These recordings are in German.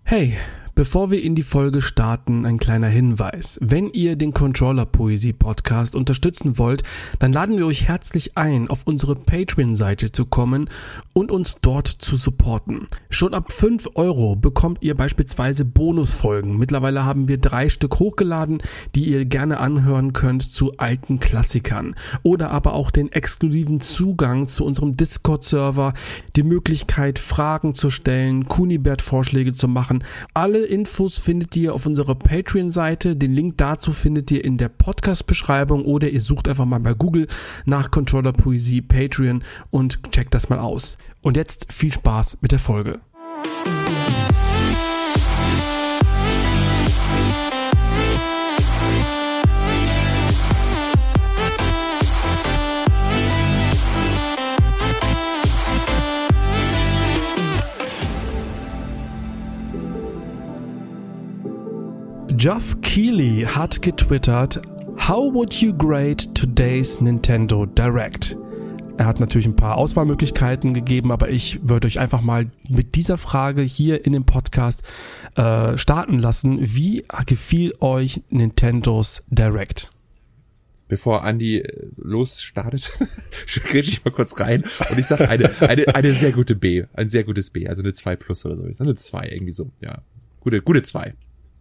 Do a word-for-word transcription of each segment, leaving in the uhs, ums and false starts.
Hey, bevor wir in die Folge starten, ein kleiner Hinweis. Wenn ihr den Controller-Poesie-Podcast unterstützen wollt, dann laden wir euch herzlich ein, auf unsere Patreon-Seite zu kommen und uns dort zu supporten. Schon ab fünf Euro bekommt ihr beispielsweise Bonusfolgen. Mittlerweile haben wir drei Stück hochgeladen, die ihr gerne anhören könnt zu alten Klassikern. Oder aber auch den exklusiven Zugang zu unserem Discord-Server, die Möglichkeit, Fragen zu stellen, Kunibert-Vorschläge zu machen. Alle Infos findet ihr auf unserer Patreon-Seite. Den Link dazu findet ihr in der Podcast-Beschreibung oder ihr sucht einfach mal bei Google nach Controller Poesie Patreon und checkt das mal aus. Und jetzt viel Spaß mit der Folge. Geoff Keighley hat getwittert, "How would you grade today's Nintendo Direct?" Er hat natürlich ein paar Auswahlmöglichkeiten gegeben, aber ich würde euch einfach mal mit dieser Frage hier in dem Podcast äh, starten lassen. Wie gefiel euch Nintendos Direct? Bevor Andi losstartet, grätsche ich mal kurz rein und ich sage eine, eine, eine sehr gute B, ein sehr gutes B, also eine zwei plus oder so, eine zwei irgendwie so, ja, gute, gute zwei.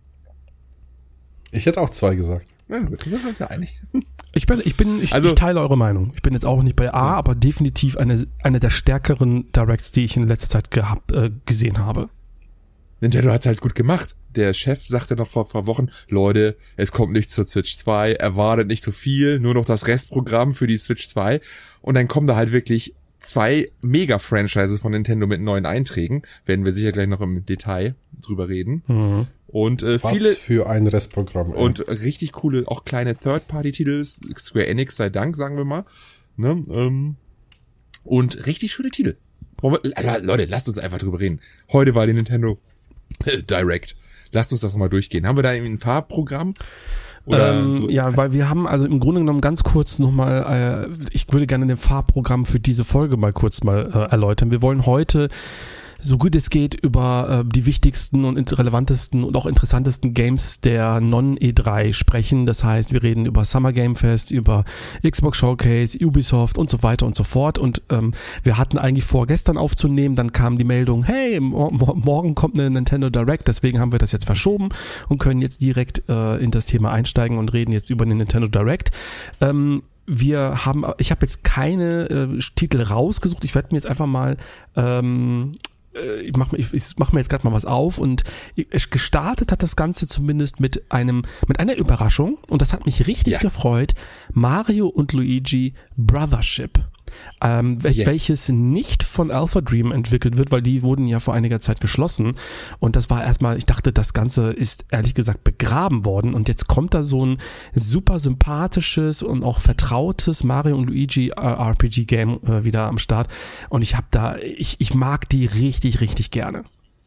Ich hätte auch zwei gesagt. Ja, gut, wir sind uns ja einig. Ich bin, ich bin, ich, also, ich teile eure Meinung. Ich bin jetzt auch nicht bei A, ja. aber definitiv eine, eine der stärkeren Directs, die ich in letzter Zeit gehabt, äh, gesehen habe. Nintendo hat's halt gut gemacht. Der Chef sagte noch vor ein paar Wochen, Leute, es kommt nichts zur Switch zwei, erwartet nicht so viel, nur noch das Restprogramm für die Switch zwei. Und dann kommen da halt wirklich zwei Mega-Franchises von Nintendo mit neuen Einträgen. Werden wir sicher gleich noch im Detail drüber reden. Mhm. Und äh, Was viele für ein Restprogramm. Ey. Und richtig coole, auch kleine Third-Party-Titel, Square Enix sei Dank, sagen wir mal. Ne? Ähm, und richtig schöne Titel. Leute, lasst uns einfach drüber reden. Heute war die Nintendo Direct. Lasst uns das nochmal durchgehen. Haben wir da irgendwie ein Farbprogramm? Oder ähm, so? Ja, weil wir haben also im Grunde genommen ganz kurz nochmal, äh, ich würde gerne den Farbprogramm für diese Folge mal kurz mal äh, erläutern. Wir wollen heute so gut es geht über äh, die wichtigsten und relevantesten und auch interessantesten Games der Non-E drei sprechen. Das heißt, wir reden über Summer Game Fest, über Xbox Showcase, Ubisoft und so weiter und so fort. Und ähm, wir hatten eigentlich vor, gestern aufzunehmen, dann kam die Meldung, hey, mo- mo- morgen kommt eine Nintendo Direct, deswegen haben wir das jetzt verschoben und können jetzt direkt äh, in das Thema einsteigen und reden jetzt über eine Nintendo Direct. Ähm, Wir haben, ich habe jetzt keine äh, Titel rausgesucht. Ich werde mir jetzt einfach mal ähm, ich mache ich, ich mach mir jetzt gerade mal was auf und ich, gestartet hat das Ganze zumindest mit einem mit einer Überraschung und das hat mich richtig ja. gefreut. Mario und Luigi Brothership. Ähm, wel- yes. welches nicht von Alpha Dream entwickelt wird, weil die wurden ja vor einiger Zeit geschlossen und das war erstmal, ich dachte, das Ganze ist ehrlich gesagt begraben worden und jetzt kommt da so ein super sympathisches und auch vertrautes Mario und Luigi äh, R P G Game äh, wieder am Start und ich habe da, ich, ich mag die richtig, richtig gerne.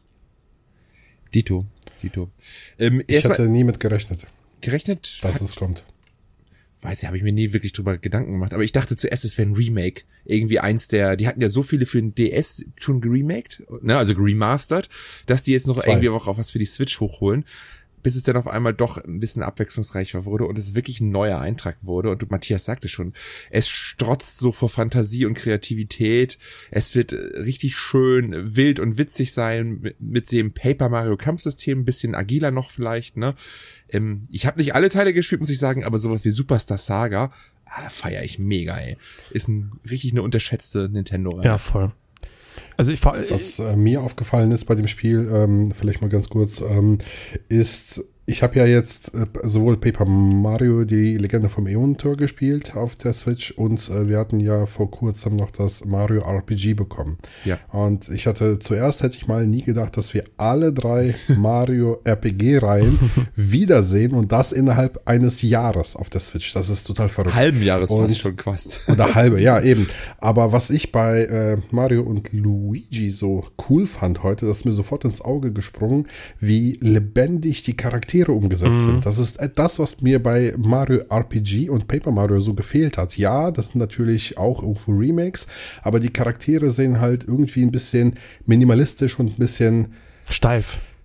Dito, Dito. Ähm, ich hatte nie mit gerechnet. Gerechnet? Dass hat, es kommt. Weiß ich, habe ich mir nie wirklich drüber Gedanken gemacht. Aber ich dachte zuerst, es wäre ein Remake. Irgendwie eins der, die hatten ja so viele für den D S schon geremaked, ne, also geremastert, dass die jetzt noch Zwei. irgendwie auch auf was für die Switch hochholen, bis es dann auf einmal doch ein bisschen abwechslungsreicher wurde und es wirklich ein neuer Eintrag wurde. Und Matthias sagte schon, es strotzt so vor Fantasie und Kreativität. Es wird richtig schön wild und witzig sein mit, mit dem Paper Mario Kampfsystem, ein bisschen agiler noch vielleicht, ne. Ähm, ich habe nicht alle Teile gespielt, muss ich sagen, aber sowas wie Superstar Saga, ah, feiere ich mega, ey. Ist ein richtig eine unterschätzte Nintendo-Reihe. Ja, voll. Also ich Was äh, mir aufgefallen ist bei dem Spiel, ähm, vielleicht mal ganz kurz, ähm, ist, ich habe ja jetzt äh, sowohl Paper Mario, die Legende vom Äonentor gespielt auf der Switch und äh, wir hatten ja vor kurzem noch das Mario R P G bekommen. Ja. Und ich hatte, zuerst hätte ich mal nie gedacht, dass wir alle drei Mario R P G-Reihen wiedersehen und das innerhalb eines Jahres auf der Switch. Das ist total verrückt. Halben Jahres und, fast schon fast. Oder halbe, ja eben. Aber was ich bei äh, Mario und Luigi so cool fand heute, das ist mir sofort ins Auge gesprungen, wie lebendig die Charaktere umgesetzt mhm. sind. Das ist das, was mir bei Mario R P G und Paper Mario so gefehlt hat. Ja, das sind natürlich auch irgendwo Remakes, aber die Charaktere sehen halt irgendwie ein bisschen minimalistisch und ein bisschen steif.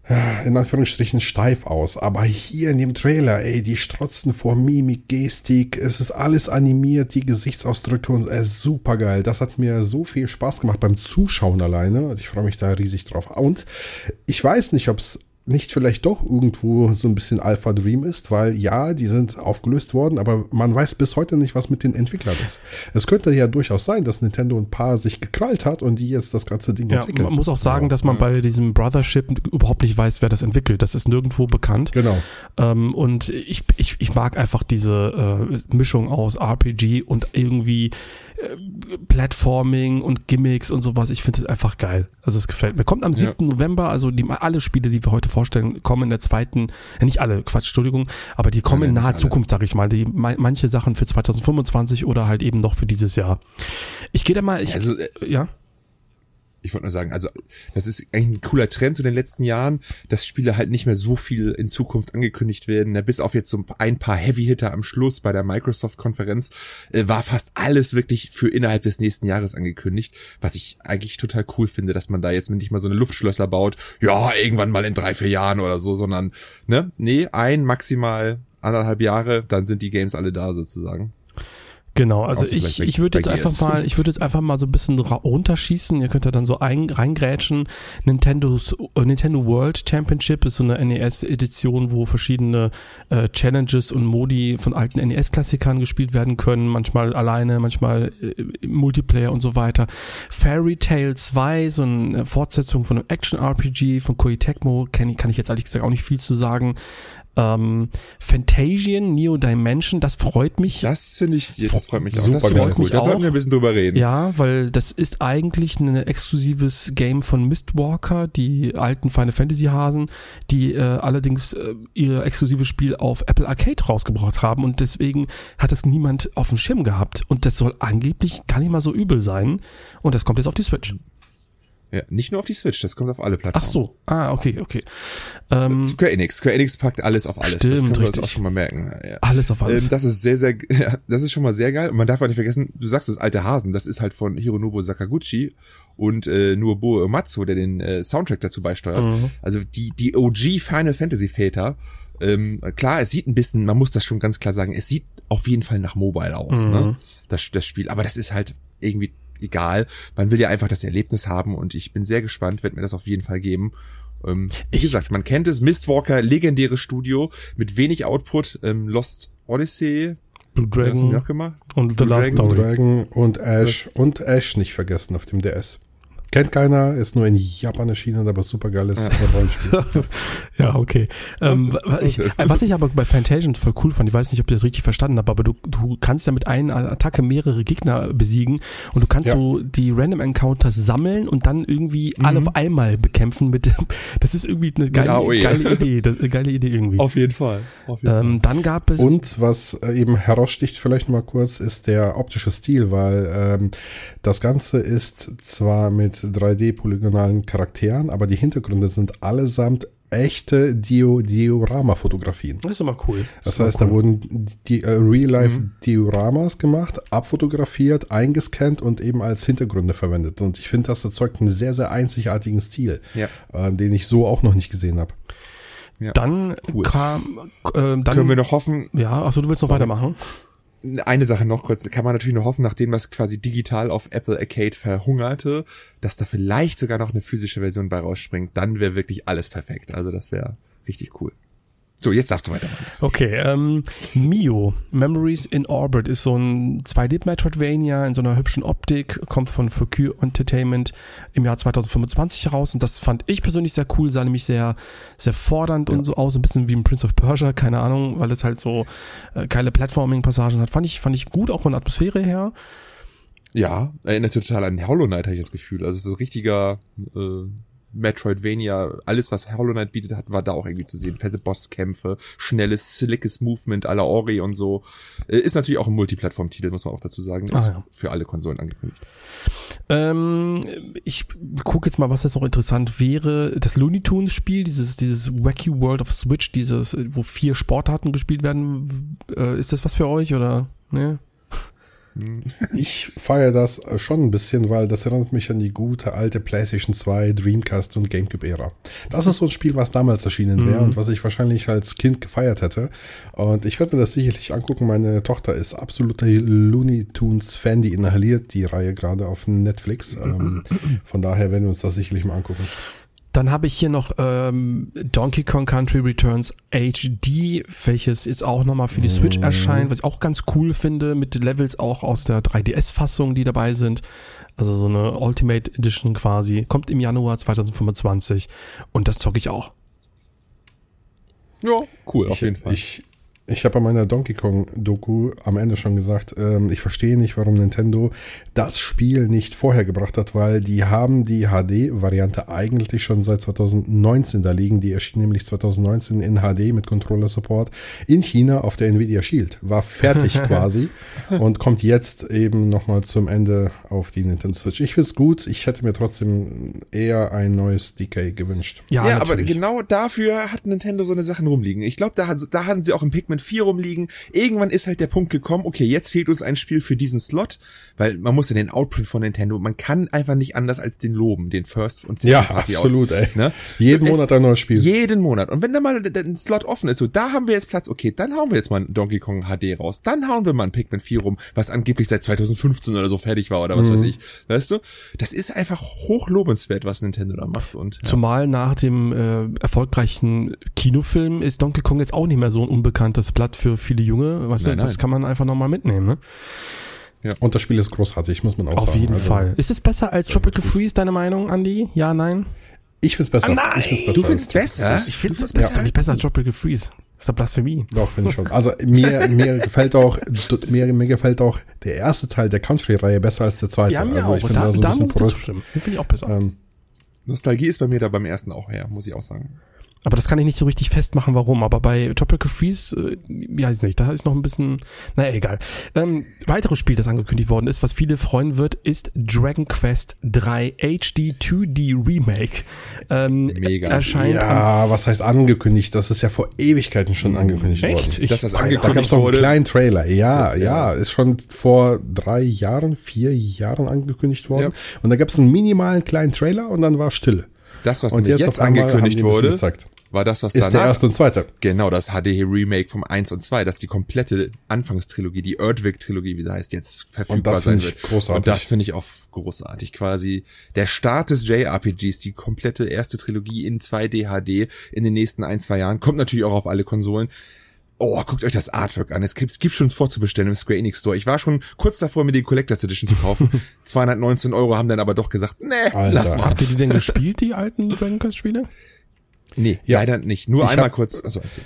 in Anführungsstrichen steif aus. Aber hier in dem Trailer, ey, die strotzen vor Mimik, Gestik, es ist alles animiert, die Gesichtsausdrücke und es ist super geil. Das hat mir so viel Spaß gemacht beim Zuschauen alleine. Ich freue mich da riesig drauf. Und ich weiß nicht, ob es nicht vielleicht doch irgendwo so ein bisschen Alpha Dream ist, weil ja, die sind aufgelöst worden, aber man weiß bis heute nicht, was mit den Entwicklern ist. Es könnte ja durchaus sein, dass Nintendo ein paar sich gekrallt hat und die jetzt das ganze Ding ja, entwickeln. Man muss auch sagen, ja. dass man bei diesem Brothership überhaupt nicht weiß, wer das entwickelt. Das ist nirgendwo bekannt. Genau. Ähm, und ich, ich, ich mag einfach diese äh, Mischung aus R P G und irgendwie Platforming und Gimmicks und sowas. Ich finde es einfach geil. Also es gefällt mir. Kommt am siebten Ja. November, also die, alle Spiele, die wir heute vorstellen, kommen in der zweiten, äh, nicht alle, Quatsch, Entschuldigung, aber die kommen Nein, in naher alle. Zukunft, sag ich mal. Die, manche Sachen für zwanzig fünfundzwanzig oder halt eben noch für dieses Jahr. Ich gehe da mal, ich, Also, äh, ja. Ich wollte nur sagen, also das ist eigentlich ein cooler Trend zu den letzten Jahren, dass Spiele halt nicht mehr so viel in Zukunft angekündigt werden. Ja, bis auf jetzt so ein paar Heavy-Hitter am Schluss bei der Microsoft-Konferenz äh, war fast alles wirklich für innerhalb des nächsten Jahres angekündigt, was ich eigentlich total cool finde, dass man da jetzt nicht mal so eine Luftschlösser baut, ja, irgendwann mal in drei, vier Jahren oder so, sondern, ne, nee, ein, maximal anderthalb Jahre, dann sind die Games alle da sozusagen. Genau, also Außer ich, vielleicht bei- ich würde bei jetzt einfach Gears. mal, ich würde jetzt einfach mal so ein bisschen ra- runterschießen. Ihr könnt ja dann so ein, reingrätschen. Nintendo's äh, Nintendo World Championship ist so eine N E S-Edition, wo verschiedene äh, Challenges und Modi von alten N E S-Klassikern gespielt werden können. Manchmal alleine, manchmal äh, im Multiplayer und so weiter. Fairy Tail zwei, so eine Fortsetzung von einem Action-R P G von Koei Tecmo, kann ich, kann ich jetzt ehrlich gesagt auch nicht viel zu sagen. Ähm, Fantasian, Neo Dimension, das freut mich. Das finde ich, das freut mich auch. Super Das finde geil. ich cool. Da Auch. sollten wir ein bisschen drüber reden. Ja, weil das ist eigentlich ein exklusives Game von Mistwalker, die alten Final Fantasy Hasen, die äh, allerdings äh, ihr exklusives Spiel auf Apple Arcade rausgebracht haben und deswegen hat das niemand auf dem Schirm gehabt und das soll angeblich gar nicht mal so übel sein und das kommt jetzt auf die Switch. Ja, nicht nur auf die Switch, das kommt auf alle Plattformen. Ach so, ah, okay, okay. Ähm, Square Enix, Square Enix packt alles auf alles. Stimmt, das können wir uns richtig. auch schon mal merken. Ja. alles auf alles. Ähm, das ist sehr, sehr, ja, das ist schon mal sehr geil. Und man darf auch nicht vergessen, du sagst das alte Hasen, das ist halt von Hironobu Sakaguchi und äh, Nobuo Uematsu, der den äh, Soundtrack dazu beisteuert. Mhm. Also die die O G Final Fantasy Väter. Ähm, klar, es sieht ein bisschen, man muss das schon ganz klar sagen, es sieht auf jeden Fall nach Mobile aus, Mhm. ne? Das, das Spiel. Aber das ist halt irgendwie egal. Man will ja einfach das Erlebnis haben und ich bin sehr gespannt, wird mir das auf jeden Fall geben. Ähm, wie Ich- gesagt, man kennt es, Mistwalker, legendäres Studio mit wenig Output, ähm, Lost Odyssey, Blue was haben die Dragon noch gemacht? und The Blue Last Dragon, Story. Dragon und Ash und Ash nicht vergessen auf dem D S. Kennt keiner, ist nur in Japan erschienen, aber super geiles Ja. Rollenspiel. Ja, okay. Ähm, wa- ich, äh, was ich aber bei Fantasian voll cool fand, ich weiß nicht, ob ich das richtig verstanden habe, aber du, du kannst ja mit einer Attacke mehrere Gegner besiegen und du kannst Ja. so die Random Encounters sammeln und dann irgendwie alle auf einmal bekämpfen mit, das ist irgendwie eine geile, A O E. geile Idee, das ist eine geile Idee irgendwie. Auf jeden Fall. Auf jeden Ähm, dann gab es, Und was äh, eben heraussticht vielleicht mal kurz, ist der optische Stil, weil ähm, das Ganze ist zwar mit drei D-polygonalen Charakteren, aber die Hintergründe sind allesamt echte Dio Diorama-Fotografien. das ist immer cool. Das ist heißt, immer da wurden die äh, Real-Life-Dioramas gemacht, abfotografiert, eingescannt und eben als Hintergründe verwendet. Und ich finde, das erzeugt einen sehr, sehr einzigartigen Stil, Ja. äh, den ich so auch noch nicht gesehen habe. Ja. Dann Cool. kam, äh, dann, Können wir noch hoffen, ja, achso, du willst noch Sorry. weitermachen? eine Sache noch kurz, kann man natürlich nur hoffen, nachdem was quasi digital auf Apple Arcade verhungerte, dass da vielleicht sogar noch eine physische Version bei rausspringt, dann wäre wirklich alles perfekt. Also das wäre richtig cool. So, jetzt darfst du weitermachen. Okay, ähm, Mio, Memories in Orbit, ist so ein zwei D-Metroidvania in so einer hübschen Optik, kommt von Focus Entertainment im Jahr zwanzig fünfundzwanzig heraus und das fand ich persönlich sehr cool, sah nämlich sehr, sehr fordernd und so aus, ein bisschen wie ein Prince of Persia, keine Ahnung, weil es halt so äh, geile Platforming-Passagen hat, fand ich, fand ich gut, auch von der Atmosphäre her. Ja, erinnert total an Hollow Knight, habe ich das Gefühl. Also so richtiger äh, Metroidvania, alles was Hollow Knight bietet hat, war da auch irgendwie zu sehen. Fette Bosskämpfe, schnelles, slickes Movement à la Ori und so. Äh, ist natürlich auch ein Multiplattform-Titel, muss man auch dazu sagen. Ist Ah, ja. für alle Konsolen angekündigt. Ähm, ich gucke jetzt mal, was jetzt noch interessant wäre. Das Looney Tunes Spiel, dieses, dieses Wacky World of Switch, dieses, wo vier Sportarten gespielt werden, äh, ist das was für euch oder, ne? Ich feiere das schon ein bisschen, weil das erinnert mich an die gute alte PlayStation zwei, Dreamcast und GameCube-Ära. Das ist so ein Spiel, was damals erschienen wäre mhm. und was ich wahrscheinlich als Kind gefeiert hätte. Und ich werde mir das sicherlich angucken. Meine Tochter ist absoluter Looney Tunes-Fan, die inhaliert die Reihe gerade auf Netflix. Ähm, von daher werden wir uns das sicherlich mal angucken. Dann habe ich hier noch ähm, Donkey Kong Country Returns H D, welches jetzt auch nochmal für die Switch mm. erscheint, was ich auch ganz cool finde, mit Levels auch aus der drei D S-Fassung, die dabei sind. Also so eine Ultimate Edition quasi. Kommt im Januar zwanzig fünfundzwanzig und das zocke ich auch. Ja, cool, auf ich, jeden Fall. Ich, ich habe bei meiner Donkey Kong Doku am Ende schon gesagt, ähm, ich verstehe nicht, warum Nintendo das Spiel nicht vorher gebracht hat, weil die haben die H D-Variante eigentlich schon seit zwanzig neunzehn da liegen. Die erschien nämlich zwanzig neunzehn in H D mit Controller-Support in China auf der Nvidia Shield. War fertig quasi und kommt jetzt eben nochmal zum Ende auf die Nintendo Switch. Ich finde es gut. Ich hätte mir trotzdem eher ein neues D K gewünscht. Ja, ja, aber genau dafür hat Nintendo so eine Sachen rumliegen. Ich glaube, da, da hatten sie auch im Pikmin vier rumliegen. Irgendwann ist halt der Punkt gekommen, okay, jetzt fehlt uns ein Spiel für diesen Slot, weil man muss ja den Outprint von Nintendo, man kann einfach nicht anders als den loben, den First und Second Party aus. Ja, absolut, ey. Ne? Jeden es, Monat ein neues Spiel. Jeden Monat. Und wenn da mal ein Slot offen ist, so, da haben wir jetzt Platz, okay, dann hauen wir jetzt mal einen Donkey Kong H D raus, dann hauen wir mal ein Pikmin vier rum, was angeblich seit zwanzig fünfzehn oder so fertig war oder was mhm. weiß ich. Weißt du? Das ist einfach hochlobenswert, was Nintendo da macht. Und ja. Zumal nach dem äh, erfolgreichen Kinofilm ist Donkey Kong jetzt auch nicht mehr so ein unbekanntes Blatt für viele Junge. Weißt nein, du, das nein. kann man einfach nochmal mitnehmen, ne? Ja. Und das Spiel ist großartig, muss man auch Auf sagen. Auf jeden also, Fall. Ist es besser als Tropical Freeze, deine Meinung, Andi? Ja, nein? Ich find's besser. Ah, nein! Ich find's besser du findest besser? Ich find's besser. besser. Ja. Nicht besser als Tropical Freeze. Das ist doch Blasphemie. Doch, finde ich schon. Also mir, mir gefällt auch, mir, mir gefällt auch der erste Teil der Country-Reihe besser als der zweite. Ja, mir also auch. ich bin da, da so ein bisschen Prost. Den finde ich auch besser. Ähm, Nostalgie ist bei mir da beim ersten auch her, muss ich auch sagen. Aber das kann ich nicht so richtig festmachen, warum. Aber bei Tropical Freeze, äh, ja, weiß nicht, da ist noch ein bisschen, naja, egal. Ähm, weiteres Spiel, das angekündigt worden ist, was viele freuen wird, ist Dragon Quest drei H D zwei D Remake. Ähm, Mega. Erscheint ja, was heißt angekündigt? Das ist ja vor Ewigkeiten schon angekündigt Echt? worden. Ich, Dass das da angekündigt gab es noch einen wurde. kleinen Trailer. Ja, ja, ja, ist schon vor drei Jahren, vier Jahren angekündigt worden. Ja. Und da gab es einen minimalen kleinen Trailer und dann war Stille. Das, was und nämlich jetzt, jetzt angekündigt wurde, war das, was ist danach... der erste und zweite. Genau, das H D-Remake vom eins und zwei, dass die komplette Anfangstrilogie, die Erdwick-Trilogie, wie sie heißt, jetzt verfügbar sein wird. Großartig. Und das finde ich auch großartig. Quasi der Start des J R P Gs, die komplette erste Trilogie in zwei D H D in den nächsten ein, zwei Jahren. Kommt natürlich auch auf alle Konsolen. Oh, guckt euch das Artwork an. Es gibt, es gibt schon vorzubestellen im Square Enix Store. Ich war schon kurz davor, mir die Collectors Edition zu kaufen. zweihundertneunzehn Euro, haben dann aber doch gesagt, nee, Alter. lass mal. Habt ihr die denn gespielt, die alten Dragon Quest Spiele? Nee, ja. leider nicht. Nur ich einmal hab, kurz. Also, erzähl.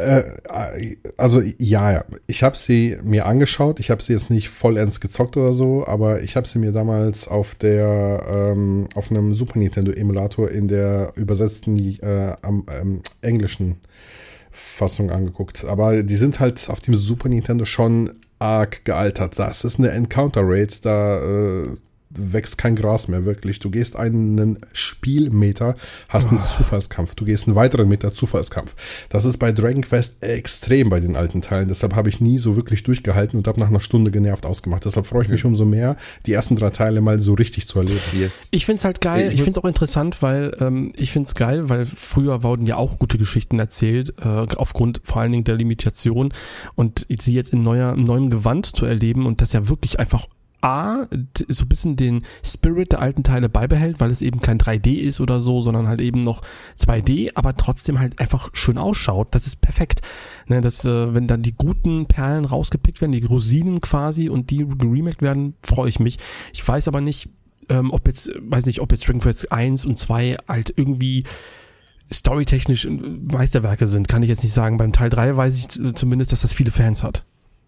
Äh, also ja, ich habe sie mir angeschaut. Ich habe sie jetzt nicht vollends gezockt oder so, aber ich habe sie mir damals auf der ähm, auf einem Super Nintendo Emulator in der übersetzten äh, am, ähm, englischen Fassung angeguckt. Aber die sind halt auf dem Super Nintendo schon arg gealtert. Das ist eine Encounter Rate, da äh, wächst kein Gras mehr, wirklich. Du gehst einen Spielmeter, hast einen oh. Zufallskampf. Du gehst einen weiteren Meter Zufallskampf. Das ist bei Dragon Quest extrem bei den alten Teilen. Deshalb habe ich nie so wirklich durchgehalten und habe nach einer Stunde genervt ausgemacht. Deshalb freue ich mich umso mehr, die ersten drei Teile mal so richtig zu erleben. Yes. Ich finde es halt geil. Ich, ich finde es auch interessant, weil ähm, ich finde es geil, weil früher wurden ja auch gute Geschichten erzählt, äh, aufgrund vor allen Dingen der Limitation. Und sie jetzt in neuer, in neuem Gewand zu erleben und das ja wirklich einfach A, so ein bisschen den Spirit der alten Teile beibehält, weil es eben kein drei D ist oder so, sondern halt eben noch zwei D, aber trotzdem halt einfach schön ausschaut. Das ist perfekt. Ne, das, äh, wenn dann die guten Perlen rausgepickt werden, die Rosinen quasi und die geremaked werden, freue ich mich. Ich weiß aber nicht, ähm, ob jetzt, weiß nicht, ob jetzt Dragon Quest eins und zwei halt irgendwie storytechnisch Meisterwerke sind, kann ich jetzt nicht sagen. Beim Teil drei weiß ich zumindest, dass das viele Fans hat.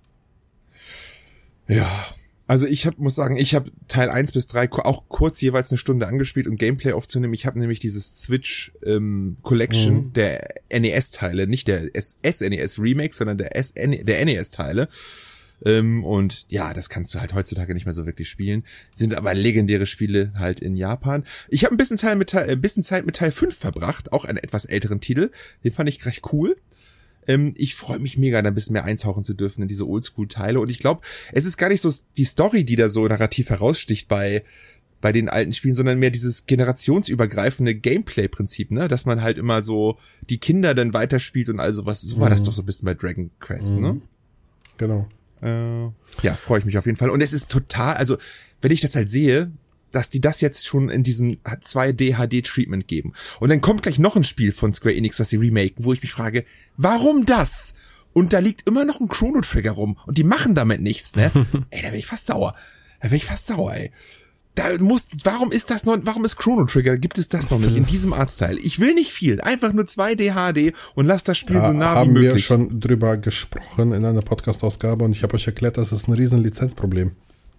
Ja, also ich hab, muss sagen, ich habe Teil eins bis drei auch kurz jeweils eine Stunde angespielt, um Gameplay aufzunehmen. Ich habe nämlich dieses Switch ähm, Collection mhm. der N E S-Teile, nicht der S N E S Remake, sondern der, S N der N E S-Teile. Ähm, und ja, das kannst du halt heutzutage nicht mehr so wirklich spielen. Sind aber legendäre Spiele halt in Japan. Ich habe ein bisschen Teil mit Teil, ein bisschen Zeit mit Teil fünf verbracht, auch einen etwas älteren Titel. Den fand ich recht cool. Ähm, ich freue mich mega, da ein bisschen mehr eintauchen zu dürfen in diese Oldschool-Teile. Und ich glaube, es ist gar nicht so die Story, die da so narrativ heraussticht bei bei den alten Spielen, sondern mehr dieses generationsübergreifende Gameplay-Prinzip, ne, dass man halt immer so die Kinder dann weiterspielt und all sowas. So war mhm. das doch so ein bisschen bei Dragon Quest, mhm. ne? Genau. Äh, ja, freue ich mich auf jeden Fall. Und es ist total, also wenn ich das halt sehe, dass die das jetzt schon in diesem zwei D H D-Treatment geben. Und dann kommt gleich noch ein Spiel von Square Enix, das sie remaken, wo ich mich frage, warum das? Und da liegt immer noch ein Chrono Trigger rum und die machen damit nichts, ne? Ey, da bin ich fast sauer. Da bin ich fast sauer, ey. Da muss, warum ist das noch, warum ist Chrono Trigger, gibt es das noch nicht in diesem Artstyle? Ich will nicht viel, einfach nur zwei D H D und lass das Spiel ja, so nah wie möglich. Haben wir schon drüber gesprochen in einer Podcast-Ausgabe und ich habe euch erklärt, das ist ein riesen Lizenzproblem.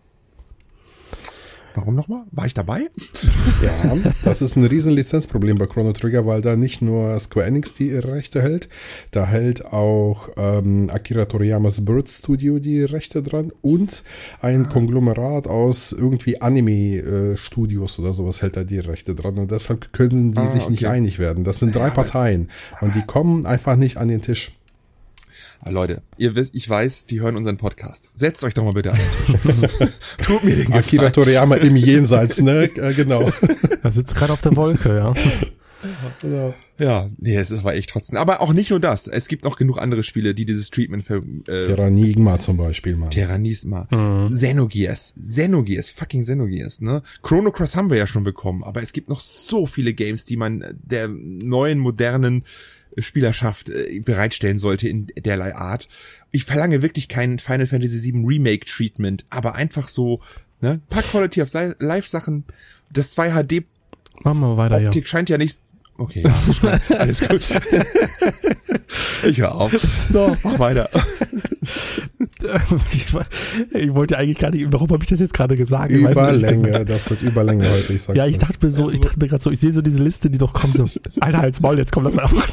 Warum nochmal? War ich dabei? Ja, das ist ein riesen Lizenzproblem bei Chrono Trigger, weil da nicht nur Square Enix die Rechte hält, da hält auch ähm, Akira Toriyamas Bird Studio die Rechte dran und ein Konglomerat aus irgendwie Anime-Studios äh, oder sowas hält da die Rechte dran und deshalb können die ah, sich okay. nicht einig werden. Das sind drei ja, Parteien und die kommen einfach nicht an den Tisch. Leute, ihr wisst, ich weiß, die hören unseren Podcast. Setzt euch doch mal bitte an den Tisch. Tut mir den Gefallen. Akira Toriyama im Jenseits, ne? Äh, genau. Er sitzt gerade auf der Wolke, ja. Genau. Ja, nee, es war echt trotzdem. Aber auch nicht nur das. Es gibt noch genug andere Spiele, die dieses Treatment für... Äh, Terranigma zum Beispiel mal. Terranigma. Mhm. Xenogears. Xenogears. Fucking Xenogears, ne? Chrono Cross haben wir ja schon bekommen. Aber es gibt noch so viele Games, die man der neuen, modernen Spielerschaft äh, bereitstellen sollte in derlei Art. Ich verlange wirklich kein Final Fantasy sieben Remake Treatment, aber einfach so, ne, paar Quality of Life Sachen. Das zwei H D Machen wir weiter, Optik ja. scheint ja nicht. Okay, ja, alles gut. Ich höre auf. So, mach weiter. Ich, ich wollte eigentlich gar nicht, warum habe ich das jetzt gerade gesagt? Überlänge, das wird Überlänge heute, ich sag's Ja, ich dachte mir so, ich dachte mir gerade so, ich sehe so diese Liste, die doch kommt, so, Alter, halt's Maul, jetzt komm, lass mal auf.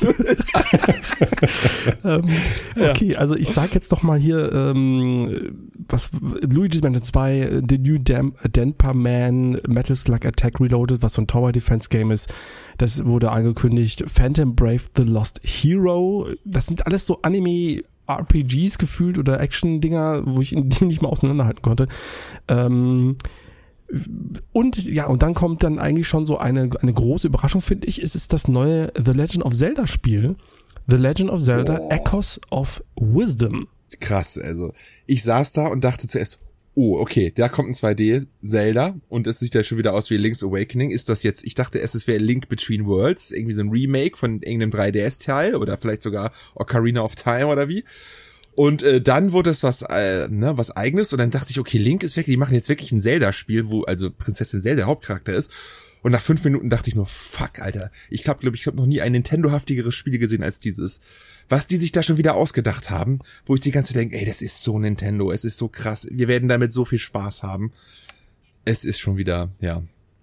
ähm, okay, also ich sag jetzt doch mal hier, ähm, was, Luigi's Mansion zwei, The New Dam- Denpa Man, Metal Slug Attack Reloaded, was so ein Tower Defense Game ist, das wurde angekündigt, Phantom Brave The Lost Hero, das sind alles so Anime R P Gs gefühlt oder Action-Dinger, wo ich die nicht mal auseinanderhalten konnte. Ähm, und ja, und dann kommt dann eigentlich schon so eine eine große Überraschung, finde ich, ist es das neue The Legend of Zelda Spiel. The Legend of Zelda oh. Echoes of Wisdom. Krass, also ich saß da und dachte zuerst, oh, okay, da kommt ein zwei D Zelda und es sieht ja schon wieder aus wie Link's Awakening. Ist das jetzt, ich dachte erst, es wäre Link Between Worlds, irgendwie so ein Remake von irgendeinem drei D S-Teil oder vielleicht sogar Ocarina of Time oder wie. Und äh, dann wurde es was, äh, ne, was Eigenes und dann dachte ich, okay, Link ist weg, die machen jetzt wirklich ein Zelda-Spiel, wo also Prinzessin Zelda Hauptcharakter ist. Und nach fünf Minuten dachte ich nur, fuck, Alter, ich glaube, glaub, ich habe noch nie ein Nintendo-haftigeres Spiel gesehen als dieses. Was die sich da schon wieder ausgedacht haben, wo ich die ganze Zeit denke, ey, das ist so Nintendo, es ist so krass, wir werden damit so viel Spaß haben. Es ist schon wieder, ja.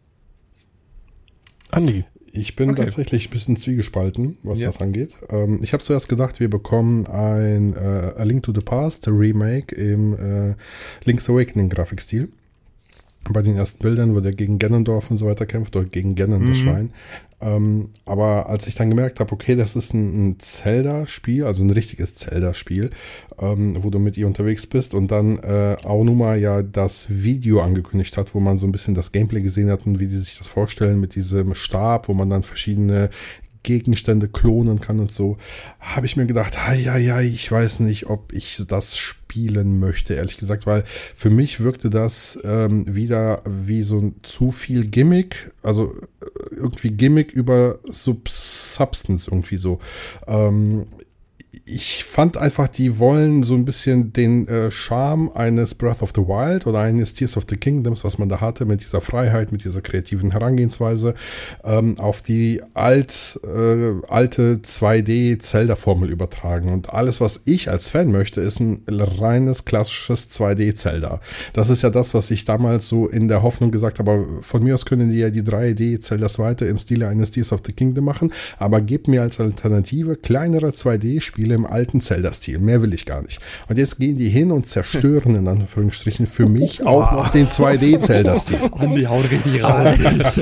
Andi. Ich bin okay. tatsächlich ein bisschen zwiegespalten, was ja. das angeht. Ähm, ich habe zuerst gedacht, wir bekommen ein äh, A Link to the Past Remake im äh, Link's Awakening Grafikstil. Bei den ersten Bildern, wo der gegen Ganondorf und so weiter kämpft, oder gegen Ganon, mhm. das Schwein. Ähm, aber als ich dann gemerkt habe, okay, das ist ein, ein Zelda-Spiel, also ein richtiges Zelda-Spiel, ähm, wo du mit ihr unterwegs bist und dann äh, Aonuma ja das Video angekündigt hat, wo man so ein bisschen das Gameplay gesehen hat und wie die sich das vorstellen mit diesem Stab, wo man dann verschiedene Gegenstände klonen kann und so, habe ich mir gedacht, ja, ja, ich weiß nicht, ob ich das spielen möchte, ehrlich gesagt, weil für mich wirkte das ähm, wieder wie so ein zu viel Gimmick, also irgendwie Gimmick über Sub- Substance irgendwie so. Ähm, ich fand einfach, die wollen so ein bisschen den äh, Charme eines Breath of the Wild oder eines Tears of the Kingdoms, was man da hatte, mit dieser Freiheit, mit dieser kreativen Herangehensweise, ähm, auf die alt, äh, alte zwei D Zelda-Formel übertragen. Und alles, was ich als Fan möchte, ist ein reines, klassisches zwei D Zelda. Das ist ja das, was ich damals so in der Hoffnung gesagt habe, aber von mir aus können die ja die drei D Zeldas weiter im Stile eines Tears of the Kingdom machen, aber gebt mir als Alternative kleinere zwei D Spiele, Spiele im alten Zelda-Stil. Mehr will ich gar nicht. Und jetzt gehen die hin und zerstören in Anführungsstrichen für mich auch noch den zwei D-Zelda-Stil. Und die hauen richtig raus.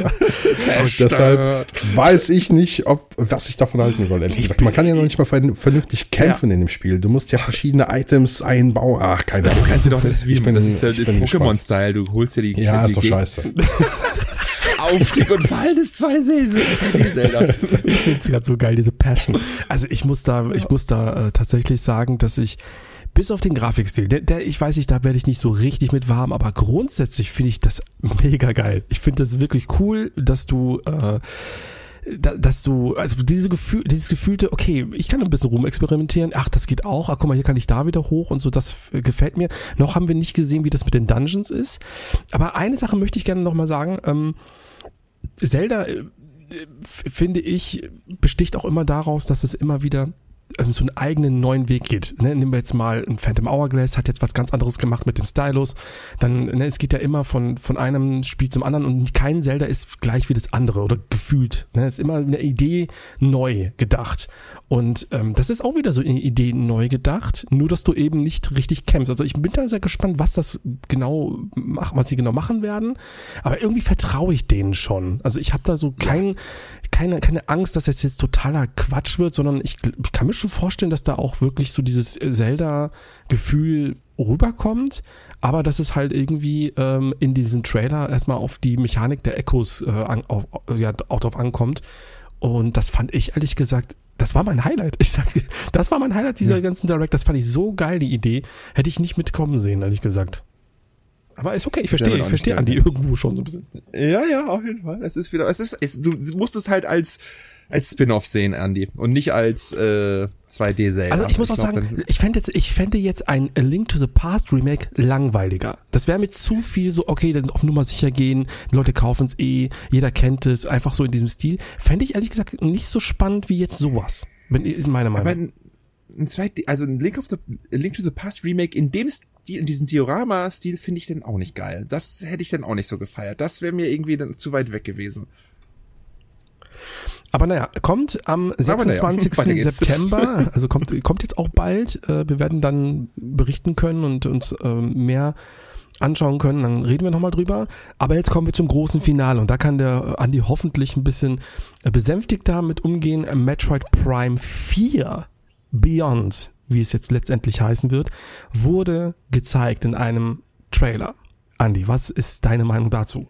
Und deshalb weiß ich nicht, ob was ich davon halten soll, ehrlich gesagt. Man kann ja noch nicht mal vernünftig kämpfen ja. in dem Spiel. Du musst ja verschiedene Items einbauen. Ach, keine Ahnung. Du kannst ja doch, das ist wie, bin, das ist ja Pokémon-Style. Du holst ja die Ja, die ist doch scheiße. Aufstieg und Fall des zwei D-Zeldas. Ich finde es gerade so geil, diese Passion. Also ich muss da, ich muss da äh, tatsächlich sagen, dass ich bis auf den Grafikstil, der, der, ich weiß nicht, da werde ich nicht so richtig mit warm, aber grundsätzlich finde ich das mega geil. Ich finde das wirklich cool, dass du äh, Da, dass du, also diese Gefühl, dieses gefühlte, okay, ich kann ein bisschen rumexperimentieren, ach, das geht auch, ach, guck mal, hier kann ich da wieder hoch und so, das f- gefällt mir. Noch haben wir nicht gesehen, wie das mit den Dungeons ist, aber eine Sache möchte ich gerne nochmal sagen, ähm, Zelda, äh, f- finde ich, besticht auch immer daraus, dass es immer wieder so einen eigenen neuen Weg geht. Ne, nehmen wir jetzt mal ein Phantom Hourglass, hat jetzt was ganz anderes gemacht mit dem Stylus. Dann, ne, es geht ja immer von von einem Spiel zum anderen und kein Zelda ist gleich wie das andere oder gefühlt. Ne, ist immer eine Idee neu gedacht. Und ähm, das ist auch wieder so eine Idee neu gedacht, nur dass du eben nicht richtig kämpfst. Also ich bin da sehr gespannt, was das genau macht, was sie genau machen werden. Aber irgendwie vertraue ich denen schon. Also ich habe da so kein, keine keine Angst, dass das jetzt totaler Quatsch wird, sondern ich, ich kann mir schon vorstellen, dass da auch wirklich so dieses Zelda-Gefühl rüberkommt, aber dass es halt irgendwie ähm, in diesem Trailer erstmal auf die Mechanik der Echos äh, an, auf, ja, auch drauf ankommt. Und das fand ich ehrlich gesagt, das war mein Highlight. Ich sag, das war mein Highlight dieser ja. ganzen Direct. Das fand ich so geil, die Idee. Hätte ich nicht mitkommen sehen, ehrlich gesagt. Aber ist okay, ich verstehe, ich verstehe Andi irgendwo schon so ein bisschen. Ja, ja, auf jeden Fall. Es ist wieder, es ist, es, du musst es halt als als Spin-off sehen, Andi, und nicht als äh, zwei D-Zelda. Also ich muss ich auch glaub, sagen, ich fände jetzt, ich fände jetzt ein A Link to the Past Remake langweiliger. Das wäre mir zu viel so, okay, dann auf Nummer sicher gehen, die Leute kaufen es eh, jeder kennt es, einfach so in diesem Stil. Fände ich ehrlich gesagt nicht so spannend wie jetzt sowas. Bin, ist meine Meinung. Aber ein, ein zwei D, also ein Link of the A Link to the Past Remake in dem Stil, in diesem Diorama-Stil finde ich dann auch nicht geil. Das hätte ich dann auch nicht so gefeiert. Das wäre mir irgendwie dann zu weit weg gewesen. Aber naja, kommt am sechsundzwanzigsten naja, September, also kommt kommt jetzt auch bald. Äh, wir werden dann berichten können und uns äh, mehr anschauen können, dann reden wir nochmal drüber. Aber jetzt kommen wir zum großen Finale und da kann der Andi hoffentlich ein bisschen besänftigter mit umgehen. Metroid Prime vier Beyond, wie es jetzt letztendlich heißen wird, wurde gezeigt in einem Trailer. Andi, was ist deine Meinung dazu?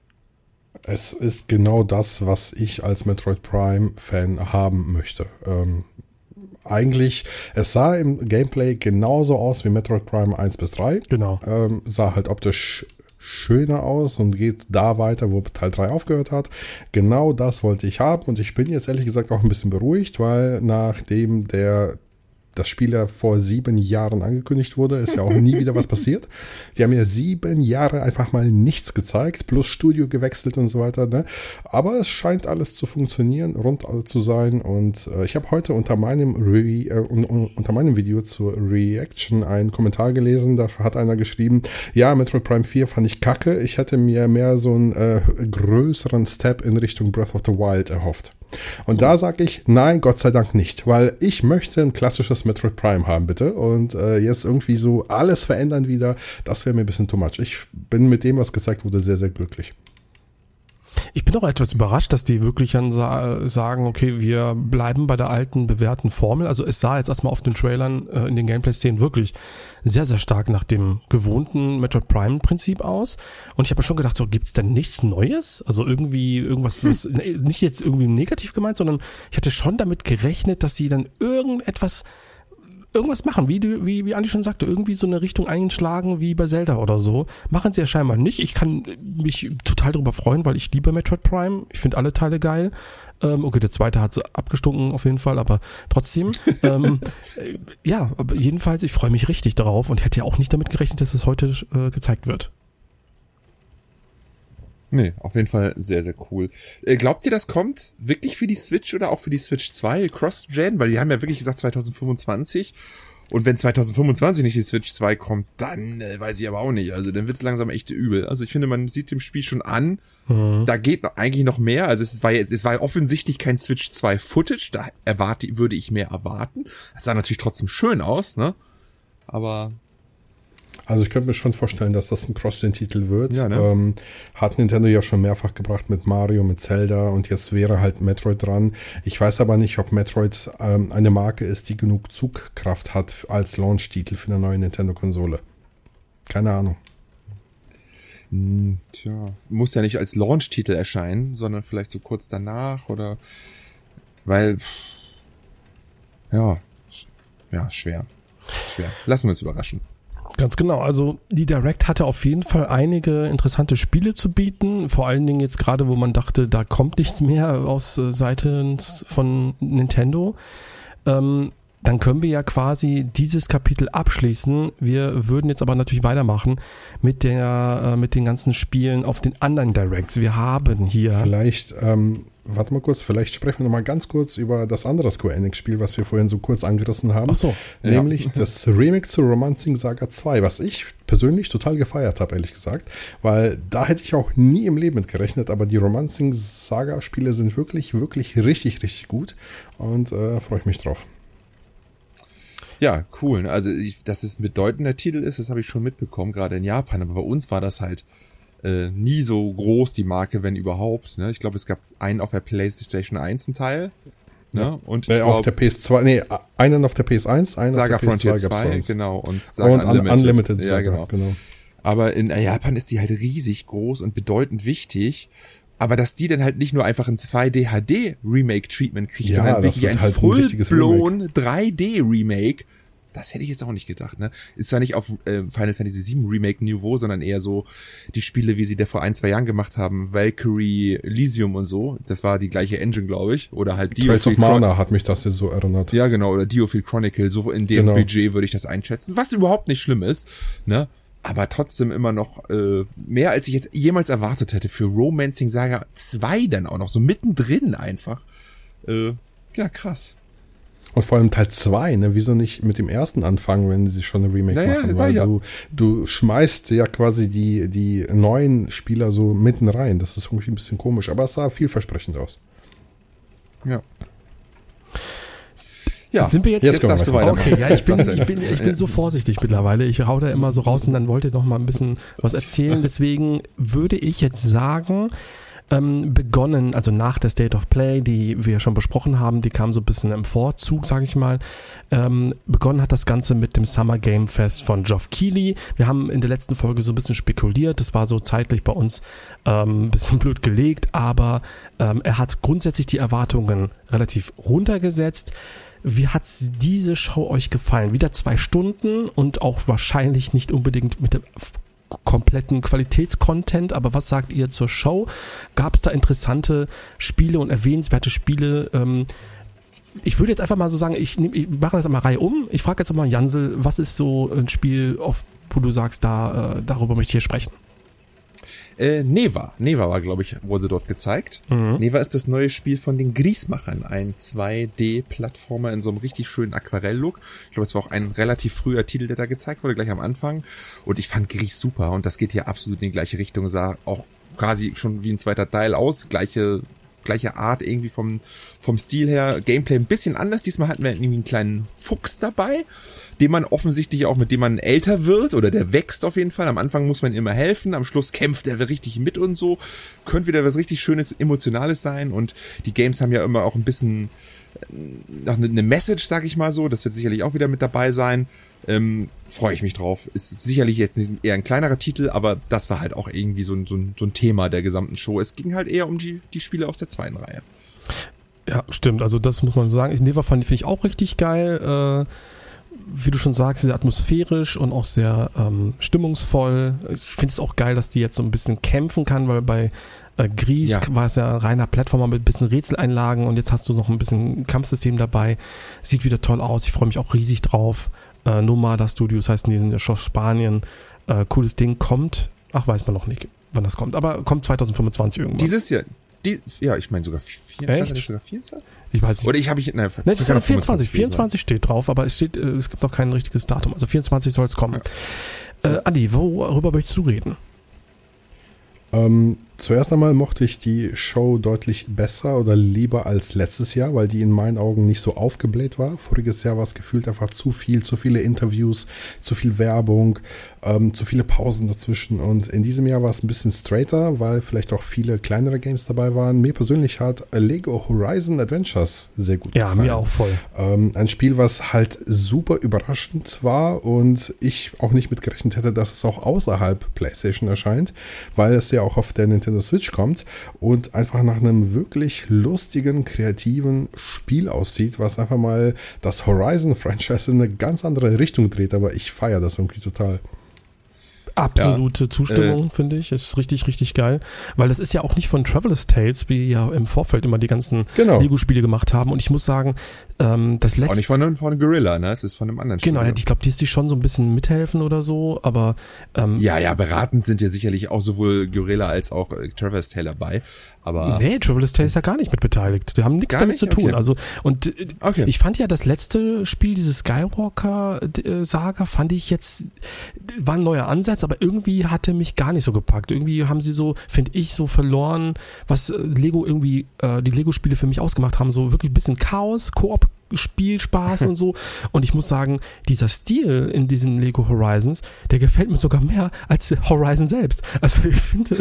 Es ist genau das, was ich als Metroid Prime-Fan haben möchte. Ähm, eigentlich, es sah im Gameplay genauso aus wie Metroid Prime eins bis drei. Genau. Ähm, sah halt optisch schöner aus und geht da weiter, wo Teil drei aufgehört hat. Genau das wollte ich haben und ich bin jetzt ehrlich gesagt auch ein bisschen beruhigt, weil nachdem der das Spiel ja vor sieben Jahren angekündigt wurde, ist ja auch nie wieder was passiert. Die haben ja sieben Jahre einfach mal nichts gezeigt, plus Studio gewechselt und so weiter. Ne? Aber es scheint alles zu funktionieren, rund zu sein. Und äh, ich habe heute unter meinem Re- äh, un- un- unter meinem Video zur Reaction einen Kommentar gelesen. Da hat einer geschrieben, ja, Metroid Prime vier fand ich kacke. Ich hätte mir mehr so einen äh, größeren Step in Richtung Breath of the Wild erhofft. Und da sage ich, nein, Gott sei Dank nicht, weil ich möchte ein klassisches Metroid Prime haben, bitte. Und äh, jetzt irgendwie so alles verändern wieder, das wäre mir ein bisschen too much. Ich bin mit dem, was gezeigt wurde, sehr, sehr glücklich. Ich bin auch etwas überrascht, dass die wirklich dann sa- sagen, okay, wir bleiben bei der alten, bewährten Formel. Also es sah jetzt erstmal auf den Trailern, äh, in den Gameplay-Szenen wirklich sehr, sehr stark nach dem gewohnten Metroid Prime-Prinzip aus. Und ich habe mir schon gedacht, so, gibt's denn nichts Neues? Also irgendwie irgendwas, hm. ist nicht jetzt irgendwie negativ gemeint, sondern ich hatte schon damit gerechnet, dass sie dann irgendetwas irgendwas machen, wie, du, wie, wie Andi schon sagte, irgendwie so eine Richtung einschlagen wie bei Zelda oder so. Machen sie ja scheinbar nicht. Ich kann mich total darüber freuen, weil ich liebe Metroid Prime. Ich finde alle Teile geil. Ähm, okay, der zweite hat so abgestunken auf jeden Fall, aber trotzdem. ähm, äh, ja, aber jedenfalls, ich freue mich richtig darauf und hätte ja auch nicht damit gerechnet, dass es heute äh, gezeigt wird. Nee, auf jeden Fall sehr, sehr cool. Äh, glaubt ihr, das kommt wirklich für die Switch oder auch für die Switch zwei Cross-Gen? Weil die haben ja wirklich gesagt zwanzig fünfundzwanzig. Und wenn zwanzig fünfundzwanzig nicht die Switch zwei kommt, dann äh, weiß ich aber auch nicht. Also dann wird's langsam echt übel. Also ich finde, man sieht dem Spiel schon an, mhm. da geht noch, eigentlich noch mehr. Also es war es war offensichtlich kein Switch zwei Footage, da erwarte würde ich mehr erwarten. Es sah natürlich trotzdem schön aus, ne? Aber also ich könnte mir schon vorstellen, dass das ein Cross-Gen-Titel wird. Ja, ne? ähm, hat Nintendo ja schon mehrfach gebracht mit Mario, mit Zelda und jetzt wäre halt Metroid dran. Ich weiß aber nicht, ob Metroid ähm, eine Marke ist, die genug Zugkraft hat als Launch-Titel für eine neue Nintendo-Konsole. Keine Ahnung. Hm, tja, muss ja nicht als Launch-Titel erscheinen, sondern vielleicht so kurz danach oder weil ja, ja, schwer. Schwer. Lassen wir uns überraschen. Ganz genau, also die Direct hatte auf jeden Fall einige interessante Spiele zu bieten, vor allen Dingen jetzt gerade, wo man dachte, da kommt nichts mehr aus äh, Seiten von Nintendo. Ähm, dann können wir ja quasi dieses Kapitel abschließen. Wir würden jetzt aber natürlich weitermachen mit der äh, mit den ganzen Spielen auf den anderen Directs. Wir haben hier... Vielleicht, ähm, warte mal kurz, vielleicht sprechen wir noch mal ganz kurz über das andere Square Enix-Spiel, was wir vorhin so kurz angerissen haben. Ach so. Nämlich ja. das Remake zu Romancing Saga zwei, was ich persönlich total gefeiert habe, ehrlich gesagt. Weil da hätte ich auch nie im Leben mit gerechnet, aber die Romancing Saga-Spiele sind wirklich, wirklich richtig, richtig gut und äh, freue ich mich drauf. Ja, cool. Also, ich, dass es ein bedeutender Titel ist, das habe ich schon mitbekommen, gerade in Japan. Aber bei uns war das halt äh, nie so groß, die Marke, wenn überhaupt. Ne? Ich glaube, es gab einen auf der PlayStation eins einen Teil. Ne? Ja. Und ich äh, glaub, auf der P S zwei, nee, einen auf der P S eins, einen Saga auf der P S zwei Frontier zwei, gab's genau. Und Saga und Unlimited. Unlimited ja, Saga, genau. genau. Aber in Japan ist die halt riesig groß und bedeutend wichtig. Aber dass die dann halt nicht nur einfach ein zwei D H D Remake Treatment kriegt, Ja, sondern das wirklich wird ein halt ein richtiges full-blown drei D Remake, das hätte ich jetzt auch nicht gedacht, ne? Ist zwar nicht auf äh, Final Fantasy sieben Remake Niveau, sondern eher so die Spiele, wie sie da vor ein, zwei Jahren gemacht haben, Valkyrie, Elysium und so. Das war die gleiche Engine, glaube ich. Oder halt Trails of Diofield Chron- Mana hat mich das jetzt so erinnert. Ja, genau, oder Diofield Chronicle, so in dem Genau. Budget würde ich das einschätzen, was überhaupt nicht schlimm ist, ne? Aber trotzdem immer noch äh, mehr, als ich jetzt jemals erwartet hätte für Romancing Saga zwei dann auch noch, so mittendrin einfach. Äh, ja, krass. Und vor allem Teil zwei, ne? Wieso nicht mit dem ersten anfangen, wenn sie schon eine Remake Naja, machen? sag Weil ja. du, du schmeißt ja quasi die, die neuen Spieler so mitten rein. Das ist irgendwie ein bisschen komisch, aber es sah vielversprechend aus. Ja. Ja, sind wir jetzt, jetzt, jetzt darfst du wir weitermachen. Okay, ja, ich bin, Sagst du. ich bin, ich bin so vorsichtig mittlerweile. Ich hau da immer so raus und dann wollt ihr noch mal ein bisschen was erzählen. Deswegen würde ich jetzt sagen, ähm, begonnen, also nach der State of Play, die wir schon besprochen haben, die kam so ein bisschen im Vorzug, sage ich mal. Ähm, begonnen hat das Ganze mit dem Summer Game Fest von Geoff Keighley. Wir haben in der letzten Folge so ein bisschen spekuliert. Das war so zeitlich bei uns ähm, ein bisschen blöd gelegt, aber ähm, er hat grundsätzlich die Erwartungen relativ runtergesetzt. Wie hat's diese Show euch gefallen? Wieder zwei Stunden und auch wahrscheinlich nicht unbedingt mit dem kompletten Qualitätscontent, aber was sagt ihr zur Show? Gab es da interessante Spiele und erwähnenswerte Spiele? Ähm, ich würde jetzt einfach mal so sagen, ich, nehm, ich mache das einmal Reihe um. Ich frage jetzt mal Jansel, was ist so ein Spiel, auf, wo du sagst, da äh, darüber möchte ich hier sprechen? Äh, Neva. Neva war, glaube ich, wurde dort gezeigt. Mhm. Neva ist das neue Spiel von den Griesmachern. Ein zwei D-Plattformer in so einem richtig schönen Aquarell-Look. Ich glaube, es war auch ein relativ früher Titel, der da gezeigt wurde, gleich am Anfang. Und ich fand Gries super. Und das geht hier absolut in die gleiche Richtung. Sah auch quasi schon wie ein zweiter Teil aus. Gleiche gleiche Art irgendwie vom vom Stil her. Gameplay ein bisschen anders. Diesmal hatten wir irgendwie einen kleinen Fuchs dabei, dem man offensichtlich auch, mit dem man älter wird oder der wächst auf jeden Fall. Am Anfang muss man immer helfen, am Schluss kämpft er richtig mit und so. Könnte wieder was richtig Schönes, Emotionales sein und die Games haben ja immer auch ein bisschen noch eine Message, sag ich mal so. Das wird sicherlich auch wieder mit dabei sein. Ähm, freue ich mich drauf. Ist sicherlich jetzt eher ein kleinerer Titel, aber das war halt auch irgendwie so ein, so ein, so ein Thema der gesamten Show. Es ging halt eher um die, die Spiele aus der zweiten Reihe. Ja, stimmt. Also das muss man sagen. Ich, Neva fand finde ich auch richtig geil. Äh, wie du schon sagst, sehr atmosphärisch und auch sehr ähm, stimmungsvoll. Ich finde es auch geil, dass die jetzt so ein bisschen kämpfen kann, weil bei äh, Gries Ja. war es ja reiner Plattformer mit ein bisschen Rätseleinlagen und jetzt hast du noch ein bisschen Kampfsystem dabei. Sieht wieder toll aus. Ich freue mich auch riesig drauf. Äh, Nomada Studios heißen die, sind ja schon aus Spanien. Äh, cooles Ding, kommt. Ach, weiß man noch nicht, wann das kommt. Aber kommt zwanzig fünfundzwanzig irgendwann. Dieses Jahr, die, ja, ich meine sogar vierundzwanzig, sogar vierundzwanzig? Ich weiß nicht. Oder ich habe ich, nein, Nein, es vierundzwanzig, vierundzwanzig steht drauf, aber es steht, es gibt noch kein richtiges Datum. Also vierundzwanzig soll es kommen. Ja. Äh, Andi, worüber möchtest du reden? Ähm, zuerst einmal mochte ich die Show deutlich besser oder lieber als letztes Jahr, weil die in meinen Augen nicht so aufgebläht war. Voriges Jahr war es gefühlt einfach zu viel, zu viele Interviews, zu viel Werbung, ähm, zu viele Pausen dazwischen. Und in diesem Jahr war es ein bisschen straighter, weil vielleicht auch viele kleinere Games dabei waren. Mir persönlich hat Lego Horizon Adventures sehr gut ja, gefallen. Ja, mir auch voll. Ähm, ein Spiel, was halt super überraschend war und ich auch nicht mit gerechnet hätte, dass es auch außerhalb PlayStation erscheint, weil es ja auch auf der Nintendo Switch kommt und einfach nach einem wirklich lustigen, kreativen Spiel aussieht, was einfach mal das Horizon-Franchise in eine ganz andere Richtung dreht, aber ich feiere das irgendwie total. Absolute ja, Zustimmung, äh, finde ich. Ist richtig, richtig geil. Weil das ist ja auch nicht von Traveler's Tales, wie ja im Vorfeld immer die ganzen genau. Lego-Spiele gemacht haben. Und ich muss sagen, ähm, das, das ist auch nicht von, von Guerrilla, ne? Es ist von einem anderen Genau, Studio. Ja, ich glaube, die ist die schon so ein bisschen mithelfen oder so, aber ähm, ja, ja, beratend sind ja sicherlich auch sowohl Guerrilla als auch äh, Traveler's Tales dabei. Aber nee, Traveler's Tales ist ja gar nicht mit beteiligt. Die haben nichts damit zu tun. Okay. Also und okay. ich fand ja das letzte Spiel, dieses Skywalker-Saga, fand ich jetzt, war ein neuer Ansatz, aber irgendwie hatte mich gar nicht so gepackt. Irgendwie haben sie so, finde ich, so verloren, was Lego irgendwie, äh, die Lego-Spiele für mich ausgemacht haben, so wirklich ein bisschen Chaos, Koop, Spielspaß und so. Und ich muss sagen, dieser Stil in diesem Lego Horizons, der gefällt mir sogar mehr als Horizon selbst. Also ich finde,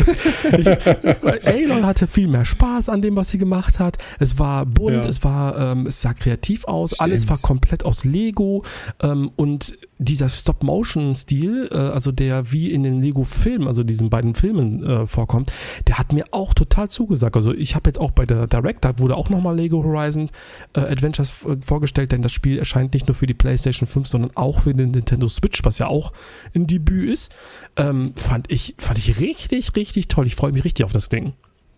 Aloy hatte viel mehr Spaß an dem, was sie gemacht hat. Es war bunt, ja. es war, ähm, es sah kreativ aus, Stimmt. alles war komplett aus Lego ähm, und dieser Stop-Motion-Stil, äh, also der wie in den Lego-Filmen, also diesen beiden Filmen äh, vorkommt, der hat mir auch total zugesagt. Also ich habe jetzt auch bei der Direct, da wurde auch nochmal Lego Horizon äh, Adventures äh, vorgestellt, denn das Spiel erscheint nicht nur für die PlayStation fünf, sondern auch für den Nintendo Switch, was ja auch ein Debüt ist. Ähm, fand ich, fand ich richtig, richtig toll. Ich freue mich richtig auf das Ding.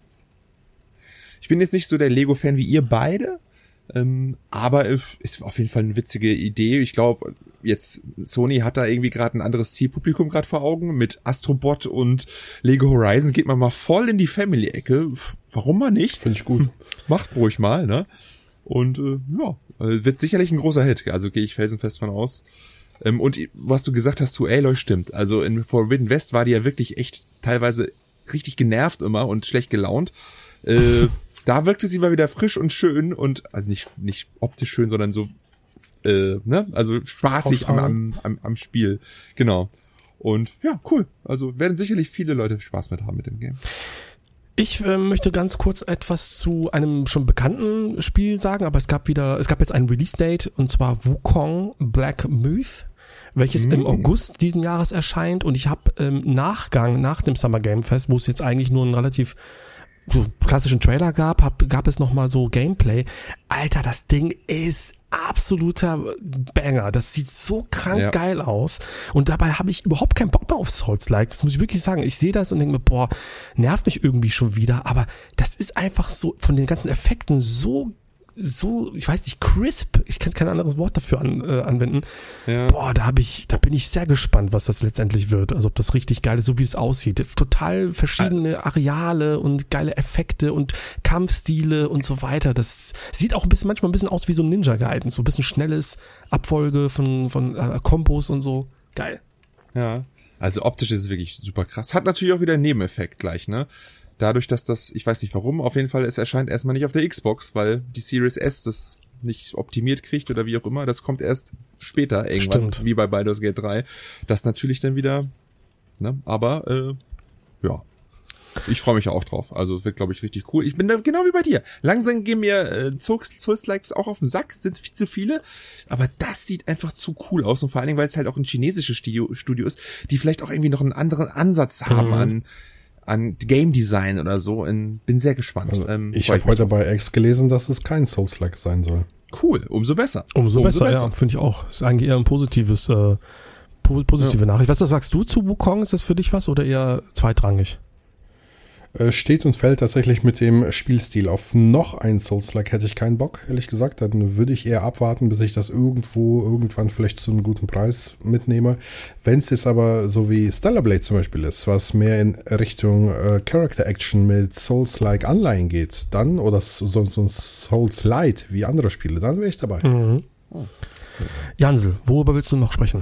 Ich bin jetzt nicht so der Lego-Fan wie ihr beide, ähm, aber ist auf jeden Fall eine witzige Idee. Ich glaube, jetzt Sony hat da irgendwie gerade ein anderes Zielpublikum gerade vor Augen. Mit Astrobot und Lego Horizon geht man mal voll in die Family-Ecke. Warum mal nicht? Finde ich gut. Macht ruhig mal, ne? Und äh, ja, wird sicherlich ein großer Hit. Also gehe ich felsenfest von aus. Ähm, und was du gesagt hast zu Aloy stimmt. Also in Forbidden West war die ja wirklich echt teilweise richtig genervt immer und schlecht gelaunt. Äh, da wirkte sie mal wieder frisch und schön und, also nicht nicht optisch schön, sondern so, äh, ne, also spaßig am, am, am, am Spiel. Genau. Und ja, cool. Also werden sicherlich viele Leute Spaß mit haben mit dem Game. Ich äh, möchte ganz kurz etwas zu einem schon bekannten Spiel sagen, aber es gab wieder, es gab jetzt ein Release-Date und zwar Wukong Black Myth, welches mm. im August diesen Jahres erscheint und ich habe im Nachgang, nach dem Summer Game Fest, wo es jetzt eigentlich nur ein relativ so klassischen Trailer gab, hab, gab es nochmal so Gameplay. Alter, das Ding ist absoluter Banger. Das sieht so krank ja. geil aus. Und dabei habe ich überhaupt keinen Bock mehr auf Souls-like. Das muss ich wirklich sagen. Ich sehe das und denke mir, boah, nervt mich irgendwie schon wieder. Aber das ist einfach so, von den ganzen Effekten so so, ich weiß nicht, crisp, ich kann kein anderes Wort dafür an, äh, anwenden. Ja. Boah, da habe ich, da bin ich sehr gespannt, was das letztendlich wird. Also ob das richtig geil ist, so wie es aussieht. Total verschiedene Areale und geile Effekte und Kampfstile und so weiter. Das sieht auch ein bisschen, manchmal ein bisschen aus wie so ein Ninja Gaiden, so ein bisschen schnelles Abfolge von von äh, Kombos und so. Geil. Ja. Also optisch ist es wirklich super krass. Hat natürlich auch wieder einen Nebeneffekt gleich, ne? Dadurch, dass das, ich weiß nicht warum, auf jeden Fall, es erscheint erstmal nicht auf der Xbox, weil die Series S das nicht optimiert kriegt oder wie auch immer. Das kommt erst später irgendwann, Stimmt. wie bei Baldur's Gate drei. Das natürlich dann wieder, ne, aber, äh, ja. Ich freue mich auch drauf. Also wird, glaube ich, richtig cool. Ich bin da genau wie bei dir. Langsam gehen mir äh, Souls-Likes auch auf den Sack, sind viel zu viele. Aber das sieht einfach zu cool aus. Und vor allen Dingen, weil es halt auch ein chinesisches Studio, Studio ist, die vielleicht auch irgendwie noch einen anderen Ansatz haben mhm. an an Game Design oder so. In, bin sehr gespannt. Also ähm, ich habe heute bei X gelesen, dass es kein Souls-like sein soll. Cool, umso besser. Umso, umso besser, besser. Ja, finde ich auch. Ist eigentlich eher ein positives, äh, positive ja. Nachricht. Was sagst du zu Wukong? Ist das für dich was oder eher zweitrangig? Steht und fällt tatsächlich mit dem Spielstil. Auf noch ein Souls-like hätte ich keinen Bock, ehrlich gesagt. Dann würde ich eher abwarten, bis ich das irgendwo, irgendwann vielleicht zu einem guten Preis mitnehme. Wenn es jetzt aber so wie Stellar Blade zum Beispiel ist, was mehr in Richtung äh, Character-Action mit Souls-like Anleihen geht, dann, oder so, so ein Souls-Light wie andere Spiele, dann wäre ich dabei. Mhm. Oh. Jansel, worüber willst du noch sprechen?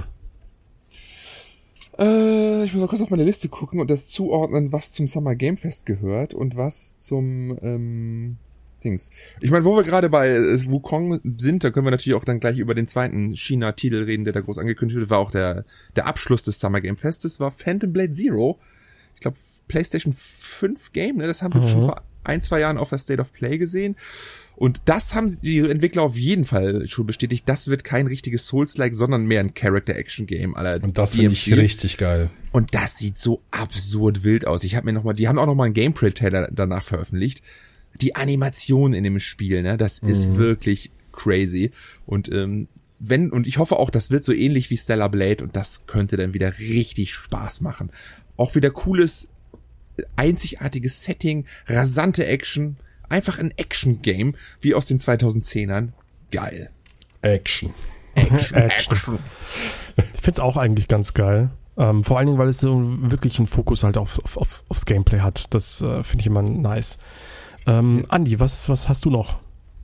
Äh, ich muss mal kurz auf meine Liste gucken und das zuordnen, was zum Summer Game Fest gehört und was zum ähm, Dings. Ich meine, wo wir gerade bei äh, Wukong sind, da können wir natürlich auch dann gleich über den zweiten China-Titel reden, der da groß angekündigt wurde. War auch der der Abschluss des Summer Game Festes, war Phantom Blade Zero. Ich glaube, PlayStation fünf Game, ne? Das haben wir mhm. schon vor ein, zwei Jahren auf der State of Play gesehen. Und das haben die Entwickler auf jeden Fall schon bestätigt. Das wird kein richtiges Souls-like, sondern mehr ein Character-Action-Game. Und das finde ich richtig geil. Und das sieht so absurd wild aus. Ich habe mir noch mal, die haben auch noch mal einen Gameplay-Trailer danach veröffentlicht. Die Animation in dem Spiel, ne, das mhm. ist wirklich crazy. Und ähm, wenn und ich hoffe auch, das wird so ähnlich wie Stellar Blade und das könnte dann wieder richtig Spaß machen. Auch wieder cooles, einzigartiges Setting, rasante Action. Einfach ein Action-Game, wie aus den zweitausendzehnern. Geil. Action. Action. Action. Ich find's auch eigentlich ganz geil. Ähm, vor allen Dingen, weil es so wirklich einen Fokus halt auf, auf, auf, aufs Gameplay hat. Das äh, finde ich immer nice. Ähm, Andi, was, was hast du noch?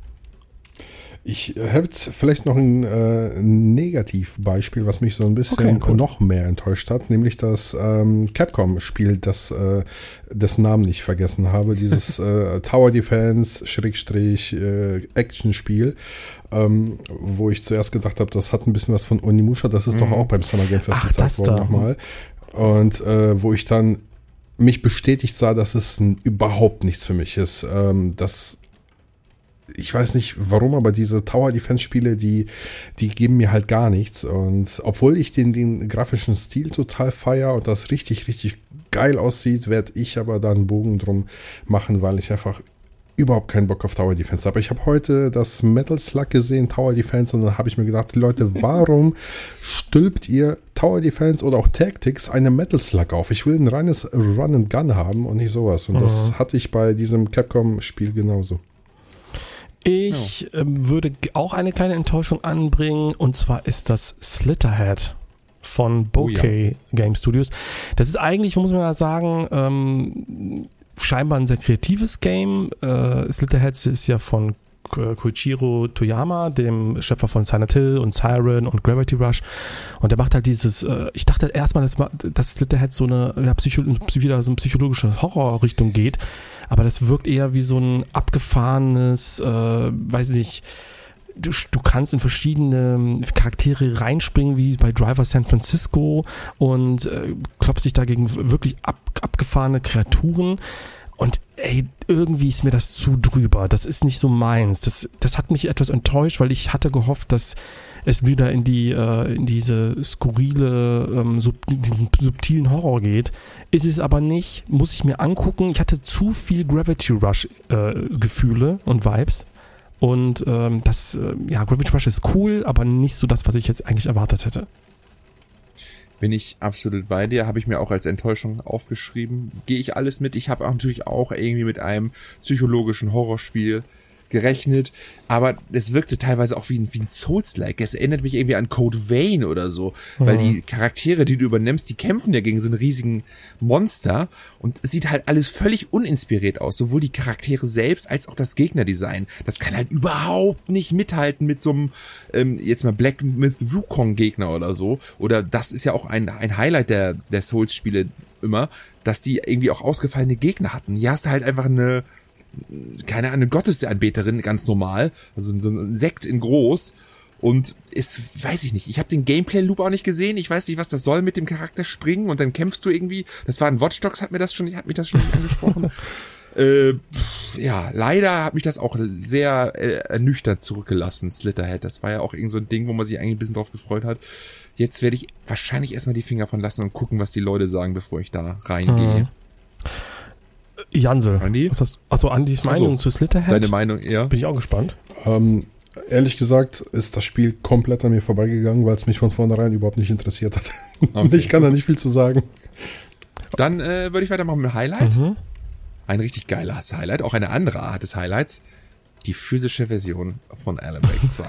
Ich habe jetzt vielleicht noch ein äh, Negativbeispiel, was mich so ein bisschen okay, cool. noch mehr enttäuscht hat, nämlich das ähm, Capcom-Spiel, das äh, dessen Namen ich vergessen habe, dieses äh, Tower Defense Schrägstrich äh, Action-Spiel, ähm, wo ich zuerst gedacht habe, das hat ein bisschen was von Onimusha, das ist mhm. doch auch beim Summer Game Fest gezeigt worden nochmal. Und äh, wo ich dann mich bestätigt sah, dass es n- überhaupt nichts für mich ist. Ähm, das Ich weiß nicht warum, aber diese Tower-Defense-Spiele, die, die geben mir halt gar nichts. Und obwohl ich den, den grafischen Stil total feiere und das richtig, richtig geil aussieht, werde ich aber da einen Bogen drum machen, weil ich einfach überhaupt keinen Bock auf Tower-Defense habe. Ich habe heute das Metal Slug gesehen, Tower-Defense, und dann habe ich mir gedacht, Leute, warum stülpt ihr Tower-Defense oder auch Tactics eine Metal Slug auf? Ich will ein reines Run-and-Gun haben und nicht sowas. Und mhm. das hatte ich bei diesem Capcom-Spiel genauso. Ich oh. ähm, würde auch eine kleine Enttäuschung anbringen, und zwar ist das Slitterhead von Bokeh oh, ja. Game Studios. Das ist eigentlich, muss man ja sagen, ähm, scheinbar ein sehr kreatives Game. Äh, Slitterhead ist ja von Koichiro Toyama, dem Schöpfer von Silent Hill und Siren und Gravity Rush. Und der macht halt dieses, äh, ich dachte erstmal, dass, dass Slitterhead so eine, ja, Psycho- wieder so eine psychologische Horrorrichtung geht. Aber das wirkt eher wie so ein abgefahrenes, äh, weiß nicht, du, du kannst in verschiedene Charaktere reinspringen, wie bei Driver San Francisco, und äh, klopfst dich dagegen wirklich ab, abgefahrene Kreaturen. Und ey, irgendwie ist mir das zu drüber. Das ist nicht so meins. Das, das hat mich etwas enttäuscht, weil ich hatte gehofft, dass es wieder in die äh, in diese skurrile, ähm, sub, diesen subtilen Horror geht. Ist es aber nicht. Muss ich mir angucken. Ich hatte zu viel Gravity Rush äh, Gefühle und Vibes. Und ähm, das, äh, ja, Gravity Rush ist cool, aber nicht so das, was ich jetzt eigentlich erwartet hätte. Bin ich absolut bei dir, habe ich mir auch als Enttäuschung aufgeschrieben. Gehe ich alles mit. Ich habe natürlich auch irgendwie mit einem psychologischen Horrorspiel gerechnet, aber es wirkte teilweise auch wie ein, wie ein Souls-like. Es erinnert mich irgendwie an Code Vein oder so, mhm. weil die Charaktere, die du übernimmst, die kämpfen ja gegen so einen riesigen Monster und es sieht halt alles völlig uninspiriert aus, sowohl die Charaktere selbst als auch das Gegnerdesign. Das kann halt überhaupt nicht mithalten mit so einem, ähm, jetzt mal Black Myth Wukong-Gegner oder so. Oder das ist ja auch ein, ein Highlight der, der Souls-Spiele immer, dass die irgendwie auch ausgefallene Gegner hatten. Hier hast du halt einfach eine keine Ahnung, eine Gottesanbeterin, ganz normal, also so ein Sekt in groß, und ist, weiß ich nicht, ich habe den Gameplay-Loop auch nicht gesehen, ich weiß nicht, was das soll mit dem Charakter springen und dann kämpfst du irgendwie, das war ein Watch Dogs, hat mir das schon, hat mich das schon angesprochen. äh, pff, ja, leider hat mich das auch sehr äh, ernüchtert zurückgelassen, Slitterhead, das war ja auch irgend so ein Ding, wo man sich eigentlich ein bisschen drauf gefreut hat. Jetzt werde ich wahrscheinlich erstmal die Finger von lassen und gucken, was die Leute sagen, bevor ich da reingehe. Hm. Jansel, Andi? Was hast, achso, Andis Meinung so, zu Slitterhead? Seine Meinung, ja. Bin ich auch gespannt. Ähm, ehrlich gesagt ist das Spiel komplett an mir vorbeigegangen, weil es mich von vornherein überhaupt nicht interessiert hat. Okay. Ich kann da nicht viel zu sagen. Dann äh, würde ich weitermachen mit Highlight. Mhm. ein richtig geiles Highlight, auch eine andere Art des Highlights, die physische Version von Alan Wake zwei.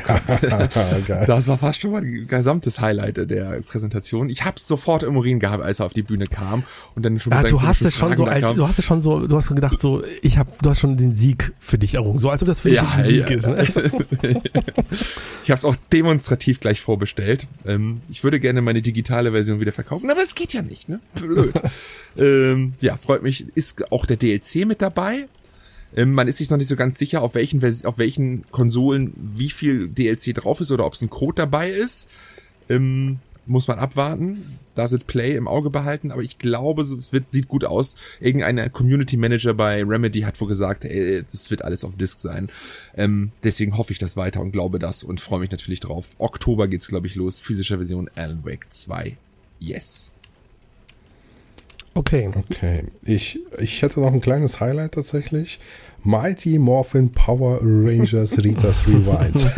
Ja, das war fast schon mal ein gesamtes Highlight der Präsentation. Ich hab's sofort im Urin gehabt, als er auf die Bühne kam und dann schon ja, mit du hast es Fragen schon so, als, du hast es schon so, du hast gedacht so, ich hab, du hast schon den Sieg für dich errungen, so als ob das für dich ja, ein Sieg ja. ist. Ne? Ich hab's auch demonstrativ gleich vorbestellt. Ähm, ich würde gerne meine digitale Version wieder verkaufen, aber es geht ja nicht, ne? Blöd. ähm, ja, freut mich. Ist auch der D L C mit dabei. Ähm, man ist sich noch nicht so ganz sicher, auf welchen, auf welchen Konsolen wie viel D L C drauf ist oder ob es ein Code dabei ist. Ähm, muss man abwarten. Da sind Play im Auge behalten, aber ich glaube, es wird, sieht gut aus. Irgendein Community Manager bei Remedy hat wohl gesagt, ey, das wird alles auf Disc sein. Ähm, deswegen hoffe ich das weiter und glaube das und freue mich natürlich drauf. Oktober geht's, glaube ich, los. Physische Version Alan Wake zwei. Yes. Okay. Okay. Ich, ich hätte noch ein kleines Highlight tatsächlich. Mighty Morphin Power Rangers Ritas Rewind.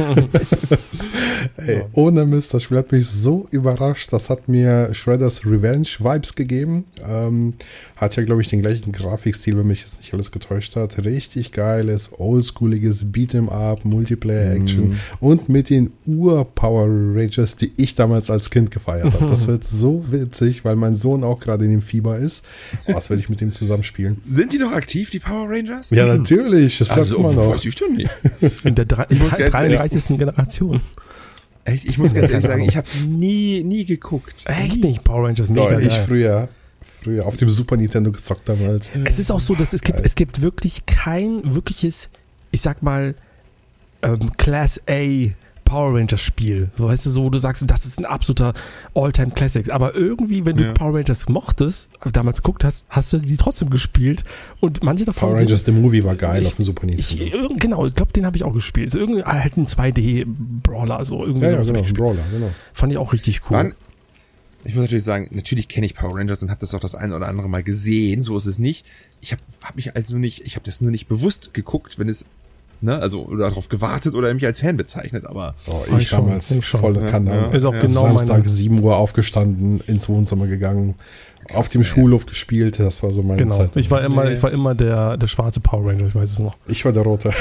Ey, ohne Mist, das Spiel hat mich so überrascht. Das hat mir Shredder's Revenge Vibes gegeben. Ähm, hat ja, glaube ich, den gleichen Grafikstil, wenn mich jetzt nicht alles getäuscht hat. Richtig geiles, oldschooliges Beat'em-up, Multiplayer-Action mm. und mit den Ur-Power Rangers, die ich damals als Kind gefeiert habe. Das wird so witzig, weil mein Sohn auch gerade in dem Fieber ist. Was werde ich mit ihm zusammen spielen? Sind die noch aktiv, die Power Rangers? Ja, natürlich. Das also, immer noch. Weiß ich doch nicht. In der drei, ich muss dreiunddreißigsten Generation. Echt? Ich muss ganz ehrlich sagen, ich habe nie, nie geguckt. Echt nie. nicht? Power Rangers mega Doch, ich geil. früher, früher auf dem Super Nintendo gezockt damals. Es ist auch so, dass es gibt, es gibt wirklich kein wirkliches, ich sag mal, ähm, Class A Power Rangers Spiel. So, weißt du, so, wo du sagst, das ist ein absoluter All-Time Classic. Aber irgendwie, wenn du ja. Power Rangers mochtest, damals geguckt hast, hast du die trotzdem gespielt. Und manche davon. Power Rangers, sind, the Movie war geil ich, auf dem Super Nintendo. Ich, irgend, genau, ich glaube, den habe ich auch gespielt. So, irgendwie halt ein zwei D Brawler, so irgendwie ja, sowas. Ja, genau, ein Brawler, genau. Fand ich auch richtig cool. Wann, ich muss natürlich sagen, natürlich kenne ich Power Rangers und habe das auch das ein oder andere Mal gesehen. So ist es nicht. Ich habe hab mich also nicht, ich habe das nur nicht bewusst geguckt, wenn es Ne, also oder darauf gewartet oder mich als Fan bezeichnet, aber oh, ich, ich damals schon, ich volle Kanne. Ja, ist auch ja. genau Samstag meine... sieben Uhr aufgestanden, ins Wohnzimmer gegangen, krass, auf dem ey. Schulhof gespielt, das war so meine genau. Zeit. Ich war immer, nee. ich war immer der, der schwarze Power Ranger, ich weiß es noch. Ich war der rote.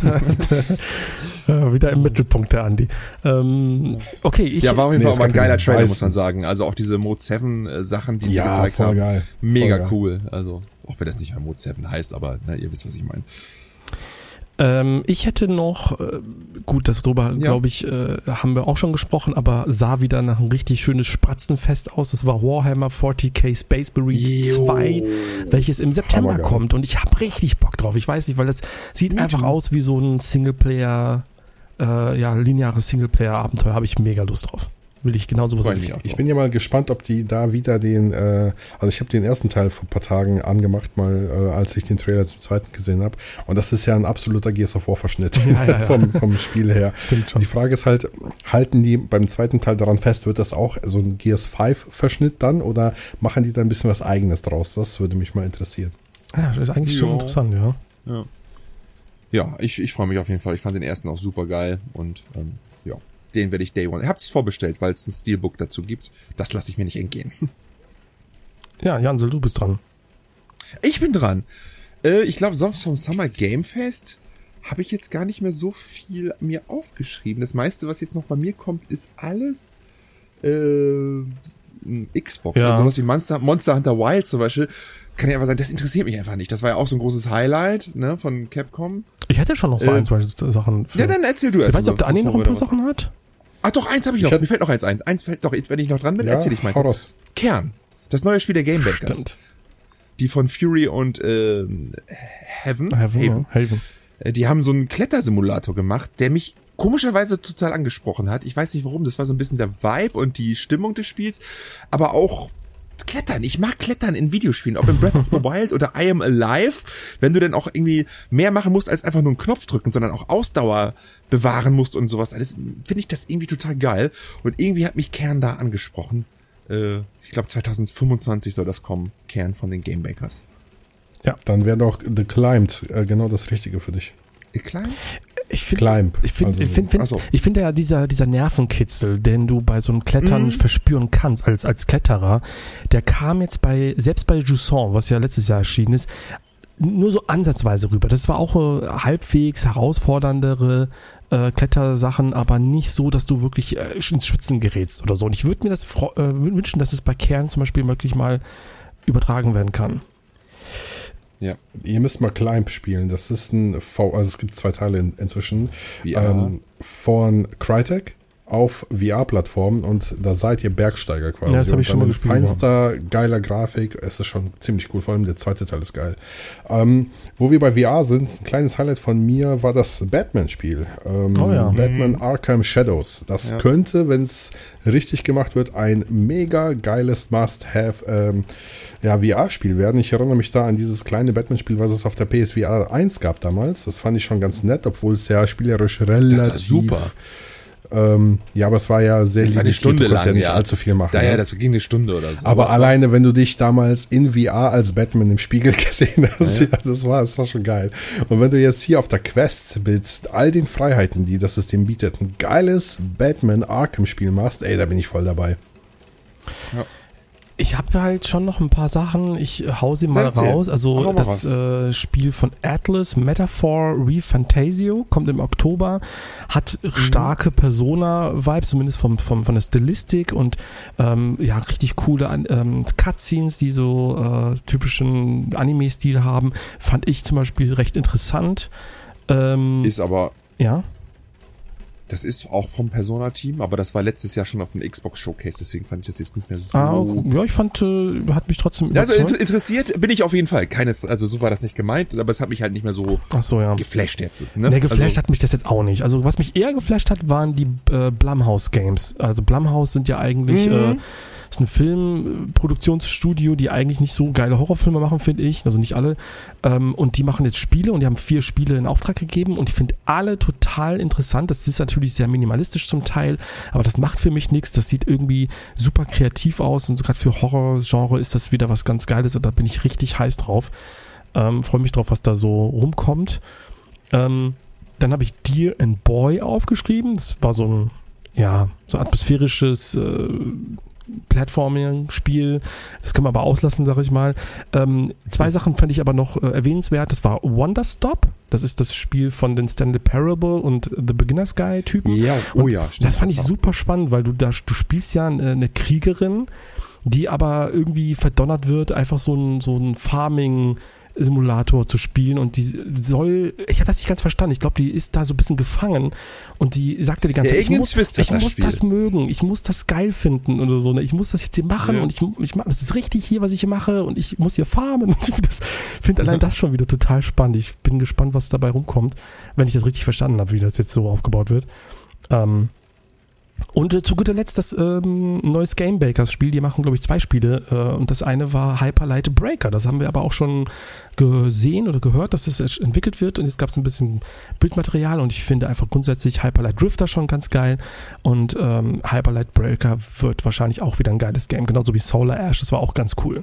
Wieder im Mittelpunkt der Andi. Ähm, okay, ich... Ja, war auf jeden Fall nee, auch mal ein geiler Trailer, weißen. muss man sagen. Also auch diese Mode sieben Sachen, die ja, sie gezeigt voll haben. Geil. Mega voll cool. Geil. Also, auch wenn das nicht mehr Mode sieben heißt, aber na, ihr wisst, was ich meine. Ähm, ich hätte noch, äh, gut, das drüber, ja. glaube ich, äh, haben wir auch schon gesprochen, aber sah wieder nach einem richtig schönes Spratzenfest aus. Das war Warhammer vierzig K Space Marines zwei, welches im September kommt. Und ich habe richtig Bock drauf. Ich weiß nicht, weil das sieht Mit einfach aus wie so ein Singleplayer, äh, ja, lineares Singleplayer-Abenteuer. Habe ich mega Lust drauf. Will ich genauso was ich, ich bin ja mal gespannt, ob die da wieder den, äh, also ich habe den ersten Teil vor ein paar Tagen angemacht, mal äh, als ich den Trailer zum zweiten gesehen habe. Und das ist ja ein absoluter Gears of War Verschnitt ja, ja, ja. vom, vom Spiel her. Stimmt schon. Die Frage ist halt, halten die beim zweiten Teil daran fest, wird das auch so ein Gears fünf Verschnitt dann oder machen die da ein bisschen was Eigenes draus? Das würde mich mal interessieren. Ja, das ist eigentlich ja. schon interessant, ja. Ja, ja ich, ich freue mich auf jeden Fall. Ich fand den ersten auch super geil und ähm, ja. Den werde ich Day One. Ich habe es vorbestellt, weil es ein Steelbook dazu gibt. Das lasse ich mir nicht entgehen. Ja, Jansel, du bist dran. Ich bin dran. Äh, ich glaube, sonst vom Summer Game Fest habe ich jetzt gar nicht mehr so viel mir aufgeschrieben. Das meiste, was jetzt noch bei mir kommt, ist alles äh, Xbox. Ja. Also sowas wie Monster, Monster Hunter Wild zum Beispiel. Kann ich einfach sagen, das interessiert mich einfach nicht. Das war ja auch so ein großes Highlight, ne, von Capcom. Ich hätte schon noch so äh, ein, zwei Sachen. Für ja, dann erzähl du erst. Ich weiß nicht, ob der Andi noch ein paar Sachen hat. Ach doch, eins habe ich noch. Ich Mir fällt noch eins ein. Eins fällt doch, wenn ich noch dran bin, ja, erzähl ich meins. Kern. Das neue Spiel der Game Bakers. Stimmt. Die von Fury und äh, Heaven. Heaven. Haven. Haven. Die haben so einen Klettersimulator gemacht, der mich komischerweise total angesprochen hat. Ich weiß nicht warum. Das war so ein bisschen der Vibe und die Stimmung des Spiels. Aber auch Klettern. Ich mag Klettern in Videospielen, ob in Breath of the Wild oder I Am Alive, wenn du dann auch irgendwie mehr machen musst, als einfach nur einen Knopf drücken, sondern auch Ausdauer bewahren musst und sowas. Alles finde ich das irgendwie total geil. Und irgendwie hat mich Kern da angesprochen. Äh, ich glaube zwanzig fünfundzwanzig soll das kommen, Kern von den Game Bakers. Ja, dann wäre doch The Climbed äh, genau das Richtige für dich. The Climbed? Ich finde, Climb, ich finde, also ich finde, find, so. ich finde ja dieser, dieser Nervenkitzel, den du bei so einem Klettern mhm. verspüren kannst als, als Kletterer, der kam jetzt bei, selbst bei Jusant, was ja letztes Jahr erschienen ist, nur so ansatzweise rüber. Das war auch äh, halbwegs herausforderndere äh, Klettersachen, aber nicht so, dass du wirklich äh, ins Schwitzen gerätst oder so. Und ich würde mir das äh, wünschen, dass es bei Kern zum Beispiel wirklich mal übertragen werden kann. Ja. Ihr müsst mal Climb spielen. Das ist ein V, also es gibt zwei Teile in, inzwischen. V R. Ähm, von Crytek auf V R-Plattformen und da seid ihr Bergsteiger quasi. Ja, das habe ich schon mal gespielt. Feinster, geiler Grafik. Es ist schon ziemlich cool, vor allem der zweite Teil ist geil. Ähm, wo wir bei V R sind, ein kleines Highlight von mir war das Batman-Spiel. Ähm, oh ja. Batman Arkham Shadows. Das ja. könnte, wenn es richtig gemacht wird, ein mega geiles Must-Have ähm, ja, V R-Spiel werden. Ich erinnere mich da an dieses kleine Batman-Spiel, was es auf der P S V R eins gab damals. Das fand ich schon ganz nett, obwohl es ja spielerisch relativ... Das war super. Ähm, ja, aber es war ja sehr das war eine Stunde lang, ja nicht ja. allzu viel machen. Ja, ja, ne? das ging eine Stunde oder so. Aber das alleine, war, wenn du dich damals in V R als Batman im Spiegel gesehen hast, ja, ja. ja, das war, das war schon geil. Und wenn du jetzt hier auf der Quest mit all den Freiheiten, die das System bietet, ein geiles Batman Arkham Spiel machst, ey, da bin ich voll dabei. Ja. Ich habe halt schon noch ein paar Sachen, ich hau sie mal Erzähl. raus. Also das äh, Spiel von Atlas, Metaphor ReFantasio, kommt im Oktober, hat mhm. starke Persona-Vibes, zumindest vom, vom, von der Stilistik und ähm, ja, richtig coole ähm, Cutscenes, die so äh, typischen Anime-Stil haben, fand ich zum Beispiel recht interessant. Ähm, Ist aber... Ja? Das ist auch vom Persona-Team, aber das war letztes Jahr schon auf dem Xbox-Showcase, deswegen fand ich das jetzt nicht mehr so... Ah, ja, ich fand, äh, hat mich trotzdem überzeugt. Also interessiert bin ich auf jeden Fall. Keine, also so war das nicht gemeint, aber es hat mich halt nicht mehr so, Ach so ja. geflasht jetzt. Ne? Nee, geflasht also, hat mich das jetzt auch nicht. Also was mich eher geflasht hat, waren die äh, Blumhouse-Games. Also Blumhouse sind ja eigentlich... Mhm. Äh, ist ein Filmproduktionsstudio, die eigentlich nicht so geile Horrorfilme machen, finde ich. Also nicht alle. Ähm, und die machen jetzt Spiele und die haben vier Spiele in Auftrag gegeben und ich finde alle total interessant. Das ist natürlich sehr minimalistisch zum Teil, aber das macht für mich nichts. Das sieht irgendwie super kreativ aus und gerade für Horrorgenre ist das wieder was ganz Geiles und da bin ich richtig heiß drauf. Ähm, freue mich drauf, was da so rumkommt. Ähm, dann habe ich Deer and Boy aufgeschrieben. Das war so ein, ja, so atmosphärisches äh, Plattforming-Spiel. Das können wir aber auslassen, sag ich mal. Ähm, zwei Sachen fand ich aber noch äh, erwähnenswert. Das war Wonderstop. Das ist das Spiel von den Stanley Parable und The Beginner's Guy-Typen. Ja, oh ja. Stimmt, das fand das ich super spannend, weil du da, du spielst ja eine, eine Kriegerin, die aber irgendwie verdonnert wird, einfach so ein, so ein Farming- Simulator zu spielen und die soll, ich habe das nicht ganz verstanden, ich glaube, die ist da so ein bisschen gefangen und die sagte die ganze ja, Zeit, ich muss, das, ich das, muss das mögen, ich muss das geil finden oder so, ne? Ich muss das jetzt hier machen ja. und ich, ich mach, das ist richtig hier, was ich hier mache und ich muss hier farmen. Ich finde allein das schon wieder total spannend. Ich bin gespannt, was dabei rumkommt, wenn ich das richtig verstanden habe, wie das jetzt so aufgebaut wird. Ähm, Und äh, zu guter Letzt das ähm, neues Game Bakers Spiel, die machen glaube ich zwei Spiele äh, und das eine war Hyper Light Breaker, das haben wir aber auch schon gesehen oder gehört, dass das entwickelt wird und jetzt gab es ein bisschen Bildmaterial und ich finde einfach grundsätzlich Hyper Light Drifter schon ganz geil und ähm, Hyper Light Breaker wird wahrscheinlich auch wieder ein geiles Game, genauso wie Solar Ash, das war auch ganz cool.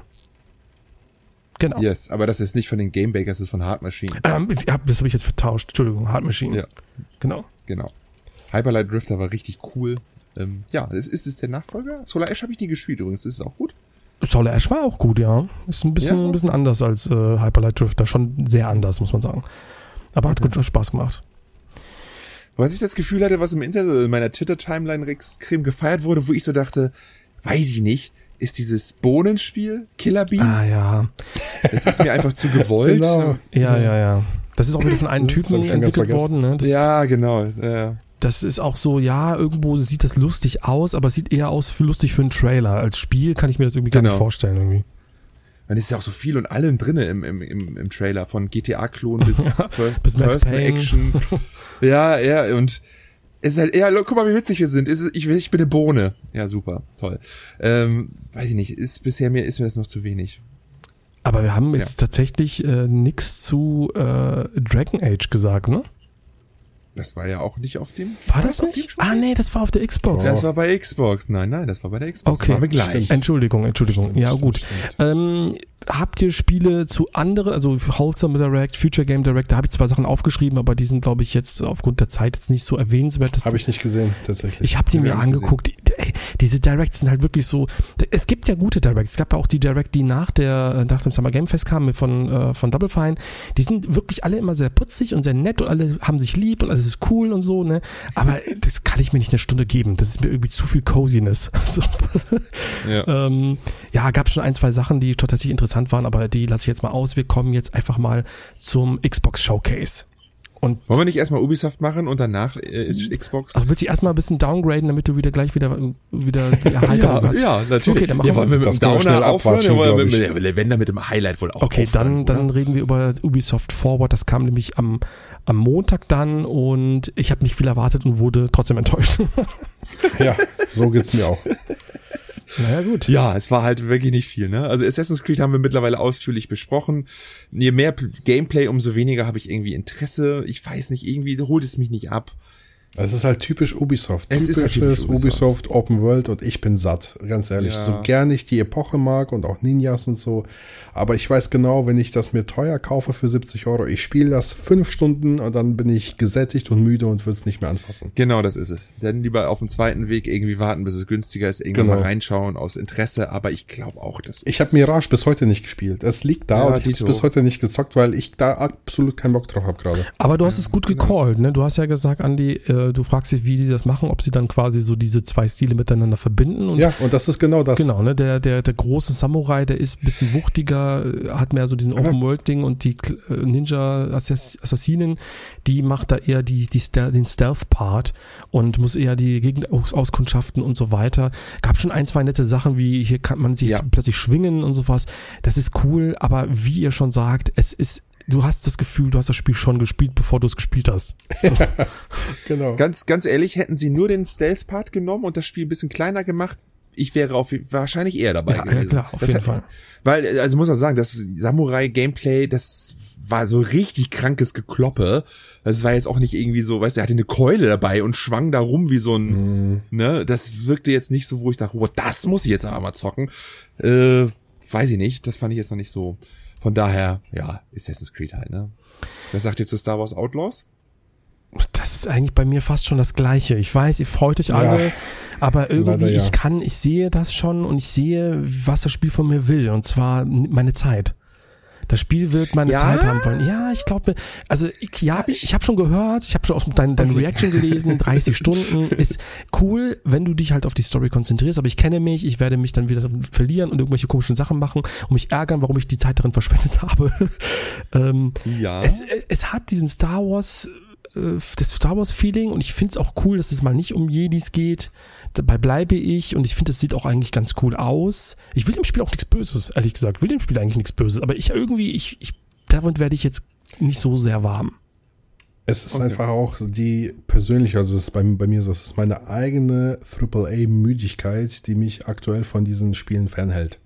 Genau. Yes, aber das ist nicht von den Game Bakers, das ist von Hard Machine. Ähm, das habe ich jetzt vertauscht, Entschuldigung, Hard Machine. Ja. Genau. Genau. Hyper Light Drifter war richtig cool. Ähm, ja, ist, ist es der Nachfolger? Solar Ash habe ich nie gespielt übrigens, ist es auch gut? Solar Ash war auch gut, ja. Ist ein bisschen, ja. ein bisschen anders als äh, Hyper Light Drifter, schon sehr anders, muss man sagen. Aber hat okay. gut Spaß gemacht. Was ich das Gefühl hatte, was im Internet, in meiner Twitter-Timeline extrem gefeiert wurde, wo ich so dachte, weiß ich nicht, ist dieses Bohnenspiel, Killer Bean? Ah ja. Das ist mir einfach zu gewollt. Genau. Ja, ja, ja. Das ist auch wieder von einem Typen entwickelt worden, ne? Das ja, genau. Ja. Das ist auch so, ja, irgendwo sieht das lustig aus, aber es sieht eher aus für lustig für einen Trailer. Als Spiel kann ich mir das irgendwie genau. gar nicht vorstellen irgendwie. Und es ist ja auch so viel und allem drinne im, im, im, im Trailer, von G T A-Klon bis ja, First-Person-Action. Ja, ja, und es ist halt eher, guck mal, wie witzig wir sind. Ich, ich bin eine Bohne. Ja, super, toll. Ähm, weiß ich nicht, ist bisher mir, ist mir das noch zu wenig. Aber wir haben jetzt ja. tatsächlich äh, nichts zu äh, Dragon Age gesagt, ne? Das war ja auch nicht auf dem... War das, das nicht? Ah, nee, das war auf der Xbox. Das war bei Xbox. Nein, nein, das war bei der Xbox. Okay. Das waren wir gleich. Entschuldigung, Entschuldigung. Stimmt, ja, stimmt, gut. Stimmt. Ähm, habt ihr Spiele zu anderen, also Wholesome Direct, Future Game Direct, da habe ich zwei Sachen aufgeschrieben, aber die sind, glaube ich, jetzt aufgrund der Zeit jetzt nicht so erwähnenswert. Habe ich nicht gesehen, tatsächlich. Ich habe die mir angeguckt. Ey, diese Directs sind halt wirklich so, es gibt ja gute Directs, es gab ja auch die Direct, die nach der, nach dem Summer Game Fest kamen von, äh, von Double Fine, die sind wirklich alle immer sehr putzig und sehr nett und alle haben sich lieb und alles ist cool und so, ne, aber das kann ich mir nicht eine Stunde geben, das ist mir irgendwie zu viel Coziness. So. Ja, ähm, ja, gab schon ein, zwei Sachen, die tatsächlich interessant waren, aber die lasse ich jetzt mal aus, wir kommen jetzt einfach mal zum Xbox Showcase. Und wollen wir nicht erstmal Ubisoft machen und danach äh, Xbox? Ach, willst du erstmal ein bisschen downgraden, damit du wieder gleich wieder, wieder die Erhaltung ja, hast? Ja, natürlich. Okay, dann machen ja, wollen wir mit dem Downer aufhören? Oder mit, mit, wenn dann mit dem Highlight wohl auch Okay, aufhören, dann, dann reden wir über Ubisoft Forward. Das kam nämlich am, am Montag dann und ich habe nicht viel erwartet und wurde trotzdem enttäuscht. Ja, so geht's mir auch. Naja, gut. Ja, es war halt wirklich nicht viel, ne? Also Assassin's Creed haben wir mittlerweile ausführlich besprochen. Je mehr Gameplay, umso weniger habe ich irgendwie Interesse. Ich weiß nicht, irgendwie holt es mich nicht ab. Es ist halt typisch Ubisoft. Es ist halt typisch Ubisoft. Ubisoft Open World und ich bin satt, ganz ehrlich. Ja. So gern ich die Epoche mag und auch Ninjas und so. Aber ich weiß genau, wenn ich das mir teuer kaufe für siebzig Euro, ich spiele das fünf Stunden und dann bin ich gesättigt und müde und will es nicht mehr anfassen. Genau, das ist es. Dann lieber auf den zweiten Weg irgendwie warten, bis es günstiger ist, irgendwann genau. mal reinschauen aus Interesse. Aber ich glaube auch, das ist... Ich habe Mirage bis heute nicht gespielt. Es liegt da ja, und ich habe bis heute nicht gezockt, weil ich da absolut keinen Bock drauf habe gerade. Aber du hast es gut gecallt, ne? Du hast ja gesagt, Andi, äh, du fragst dich, wie die das machen, ob sie dann quasi so diese zwei Stile miteinander verbinden. Und ja, und das ist genau das. Genau, ne? Der, der, der große Samurai, der ist ein bisschen wuchtiger, hat mehr so diesen Open-World-Ding und die Ninja-Assassinen, die macht da eher die, die Stel- den Stealth-Part und muss eher die Gegner aus- auskundschaften und so weiter. Gab schon ein, zwei nette Sachen, wie hier kann man sich ja. plötzlich schwingen und sowas. Das ist cool, aber wie ihr schon sagt, es ist du hast das Gefühl, du hast das Spiel schon gespielt, bevor du es gespielt hast. So. Genau. Ganz, ganz ehrlich, hätten sie nur den Stealth-Part genommen und das Spiel ein bisschen kleiner gemacht, ich wäre auf, wahrscheinlich eher dabei ja, gewesen. Ja, klar, auf das jeden hat, Fall. Weil, also muss man sagen, das Samurai-Gameplay, das war so richtig krankes Gekloppe. Das war jetzt auch nicht irgendwie so, weißt du, er hatte eine Keule dabei und schwang da rum wie so ein, mm. ne, das wirkte jetzt nicht so, wo ich dachte, oh, das muss ich jetzt aber mal zocken. Äh, weiß ich nicht, das fand ich jetzt noch nicht so. Von daher, ja, Assassin's Creed halt, ne? Was sagt ihr zu Star Wars Outlaws? Das ist eigentlich bei mir fast schon das Gleiche. Ich weiß, ihr freut euch alle, ja, aber irgendwie, leider, ja. ich kann, ich sehe das schon und ich sehe, was das Spiel von mir will, und zwar meine Zeit. Das Spiel wird meine ja? Zeit haben wollen. Ja, ich glaube, also ich, ja, hab ich, ich habe schon gehört, ich habe schon aus deinen dein okay. Reaction gelesen, dreißig Stunden ist cool, wenn du dich halt auf die Story konzentrierst, aber ich kenne mich, ich werde mich dann wieder verlieren und irgendwelche komischen Sachen machen und mich ärgern, warum ich die Zeit darin verschwendet habe. ähm, ja. Es, es hat diesen Star Wars, äh, das Star Wars Feeling und ich finde es auch cool, dass es mal nicht um Jedis geht. Dabei bleibe ich und ich finde, das sieht auch eigentlich ganz cool aus. Ich will dem Spiel auch nichts Böses, ehrlich gesagt. Ich will dem Spiel eigentlich nichts Böses, aber ich irgendwie, ich, ich damit werde ich jetzt nicht so sehr warm. Es ist okay. einfach auch die persönliche, also es ist bei, bei mir so, es ist meine eigene Triple A Müdigkeit, die mich aktuell von diesen Spielen fernhält.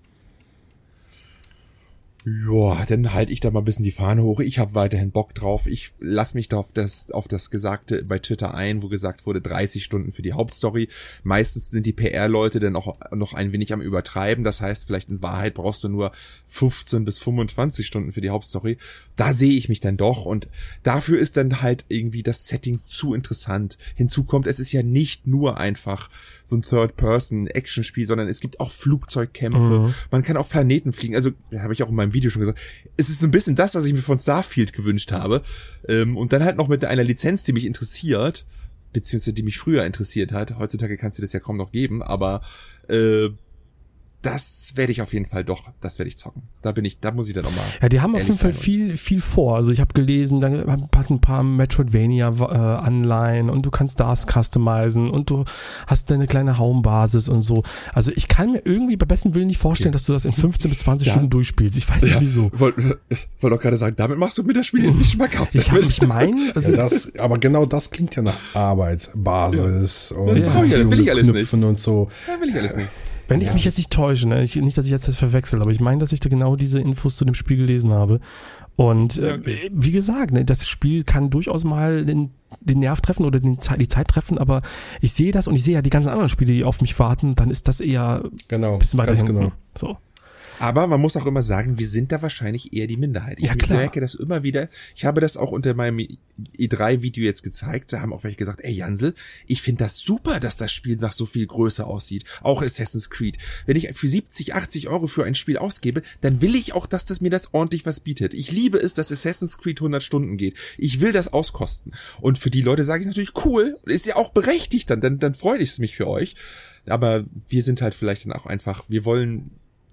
Ja, dann halte ich da mal ein bisschen die Fahne hoch. Ich habe weiterhin Bock drauf. Ich lass mich da auf das, auf das Gesagte bei Twitter ein, wo gesagt wurde, dreißig Stunden für die Hauptstory. Meistens sind die P R-Leute dann auch noch ein wenig am Übertreiben. Das heißt, vielleicht in Wahrheit brauchst du nur fünfzehn bis fünfundzwanzig Stunden für die Hauptstory. Da sehe ich mich dann doch und dafür ist dann halt irgendwie das Setting zu interessant. Hinzu kommt, es ist ja nicht nur einfach so ein Third-Person-Action-Spiel, sondern es gibt auch Flugzeugkämpfe. Mhm. Man kann auf Planeten fliegen. Also, das habe ich auch in meinem Video schon gesagt. Es ist so ein bisschen das, was ich mir von Starfield gewünscht habe. Und dann halt noch mit einer Lizenz, die mich interessiert, beziehungsweise die mich früher interessiert hat. Heutzutage kannst du das ja kaum noch geben, aber äh, das werde ich auf jeden Fall doch, das werde ich zocken. Da bin ich, da muss ich dann nochmal. Ja, die haben auf jeden Fall viel, viel vor. Also ich habe gelesen, da hat ein paar Metroidvania-Anleihen äh, und du kannst das customizen und du hast eine kleine Home-Basis und so. Also ich kann mir irgendwie bei besten Willen nicht vorstellen, okay. dass du das in fünfzehn bis zwanzig ja. Stunden durchspielst. Ich weiß nicht ja. wieso. Wollte wollt doch gerade sagen, damit machst du mir das Spiel jetzt nicht schmackhaft. Ich, hab, ich meine, also ja, das, aber genau das klingt ja nach Arbeit, Basis ja. und das brauche ich ja, will ich alles nicht. Und so. Ja, will ich alles nicht. Wenn ich mich jetzt nicht täusche, ne? ich, nicht, dass ich jetzt das verwechsel, aber ich meine, dass ich da genau diese Infos zu dem Spiel gelesen habe. Und äh, okay. wie gesagt, ne, das Spiel kann durchaus mal den, den Nerv treffen oder den, die Zeit treffen, aber ich sehe das und ich sehe ja die ganzen anderen Spiele, die auf mich warten, dann ist das eher genau, ein bisschen weiter hinten. Genau. So. Aber man muss auch immer sagen, wir sind da wahrscheinlich eher die Minderheit. Ich Ja, klar. merke das immer wieder. Ich habe das auch unter meinem E drei Video jetzt gezeigt. Da haben auch welche gesagt, ey Jansel, ich finde das super, dass das Spiel nach so viel Größe aussieht. Auch Assassin's Creed. Wenn ich für siebzig, achtzig Euro für ein Spiel ausgebe, dann will ich auch, dass das mir das ordentlich was bietet. Ich liebe es, dass Assassin's Creed hundert Stunden geht. Ich will das auskosten. Und für die Leute sage ich natürlich, cool, ist ja auch berechtigt dann, dann, dann freue ich mich für euch. Aber wir sind halt vielleicht dann auch einfach, wir wollen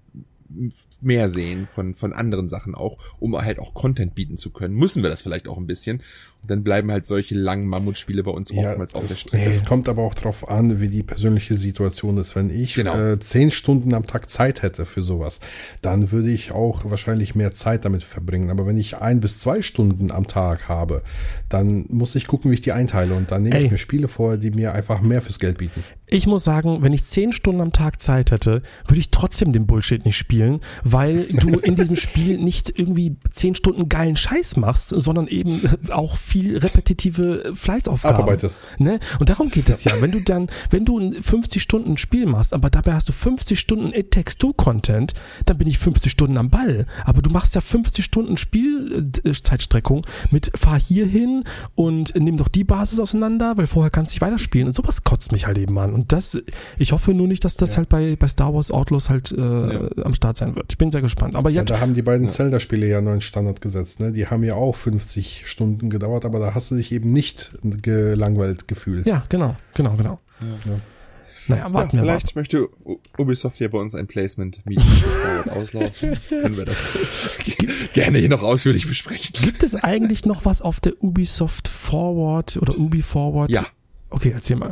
mehr sehen von von anderen Sachen auch, um halt auch Content bieten zu können. Müssen wir das vielleicht auch ein bisschen. Und dann bleiben halt solche langen Mammutspiele bei uns ja, oftmals auf es, der Strecke. Es kommt aber auch drauf an, wie die persönliche Situation ist. Wenn ich Genau. äh, zehn Stunden am Tag Zeit hätte für sowas, dann würde ich auch wahrscheinlich mehr Zeit damit verbringen. Aber wenn ich ein bis zwei Stunden am Tag habe, dann muss ich gucken, wie ich die einteile. Und dann nehme Ey. ich mir Spiele vor, die mir einfach mehr fürs Geld bieten. Ich muss sagen, wenn ich zehn Stunden am Tag Zeit hätte, würde ich trotzdem den Bullshit nicht spielen, weil du in diesem Spiel nicht irgendwie zehn Stunden geilen Scheiß machst, sondern eben auch viel repetitive Fleißaufgaben. Abarbeitest. Ne? Und darum geht es ja. Wenn du dann, wenn du ein fünfzig Stunden Spiel machst, aber dabei hast du fünfzig Stunden It Takes Two Content, dann bin ich fünfzig Stunden am Ball. Aber du machst ja fünfzig Stunden Spielzeitstreckung mit fahr hier hin und nimm doch die Basis auseinander, weil vorher kannst du nicht weiterspielen. Und sowas kotzt mich halt eben an. Und das, ich hoffe nur nicht, dass das Ja. halt bei, bei Star Wars Outlaws halt äh, Ja. am Start sein wird. Ich bin sehr gespannt. Aber Ja, jetzt, da haben die beiden Ja. Zelda-Spiele ja einen neuen Standard gesetzt. Ne? Die haben ja auch fünfzig Stunden gedauert, aber da hast du dich eben nicht gelangweilt gefühlt. ja, genau, genau, genau. Ja. Naja, Ja, warten wir mal. vielleicht möchte U- Ubisoft ja bei uns ein Placement mieten für Star Wars auslaufen. Können wir das gerne hier noch ausführlich besprechen. Gibt es eigentlich noch was auf der Ubisoft Forward oder Ubi Forward? Ja. Okay, erzähl mal.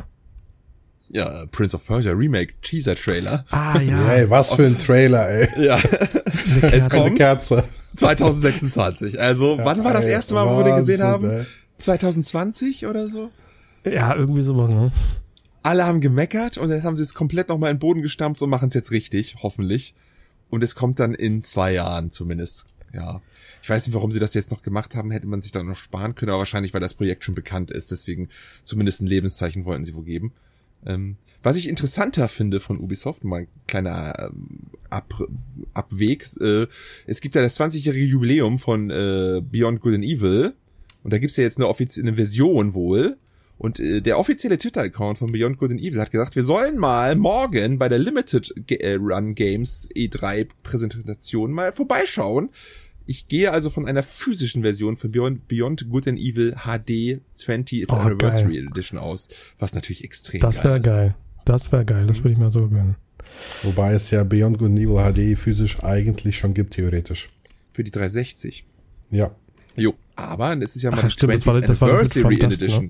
Ja, Prince of Persia Remake Teaser Trailer. Ah, ja. Hey, was für ein Trailer, ey. Ja, es Eine kommt Kerze. zwanzig sechsundzwanzig. Also, wann war das ey, erste Mal, wo wir den gesehen Wahnsinn, haben? ey. zwanzig zwanzig oder so? Ja, irgendwie sowas, ne? Alle haben gemeckert und jetzt haben sie es komplett nochmal in den Boden gestampft und machen es jetzt richtig, hoffentlich. Und es kommt dann in zwei Jahren zumindest. Ja, ich weiß nicht, warum sie das jetzt noch gemacht haben, hätte man sich dann noch sparen können, aber wahrscheinlich, weil das Projekt schon bekannt ist, deswegen zumindest ein Lebenszeichen wollten sie wohl geben. Ähm, was ich interessanter finde von Ubisoft, mal ein kleiner ähm, Ab Abweg, äh, es gibt ja das zwanzigjährige Jubiläum von äh, Beyond Good and Evil und da gibt's ja jetzt eine offizielle Version wohl. Und äh, der offizielle Twitter-Account von Beyond Good and Evil hat gesagt, wir sollen mal morgen bei der Limited G- äh, Run Games E drei Präsentation mal vorbeischauen. Ich gehe also von einer physischen Version von Beyond, Beyond Good and Evil H D twentieth Oh, Anniversary geil. Edition aus, was natürlich extrem Das geil wäre ist. geil. Das wäre geil. Das würde ich mir so gönnen. Wobei es ja Beyond Good and Evil H D physisch eigentlich schon gibt, theoretisch. Für die dreihundertsechzig. Ja. Jo, aber es ist ja mal Ach, die stimmt, das twentieth war- das war das mit Anniversary From Dust, Edition. ne?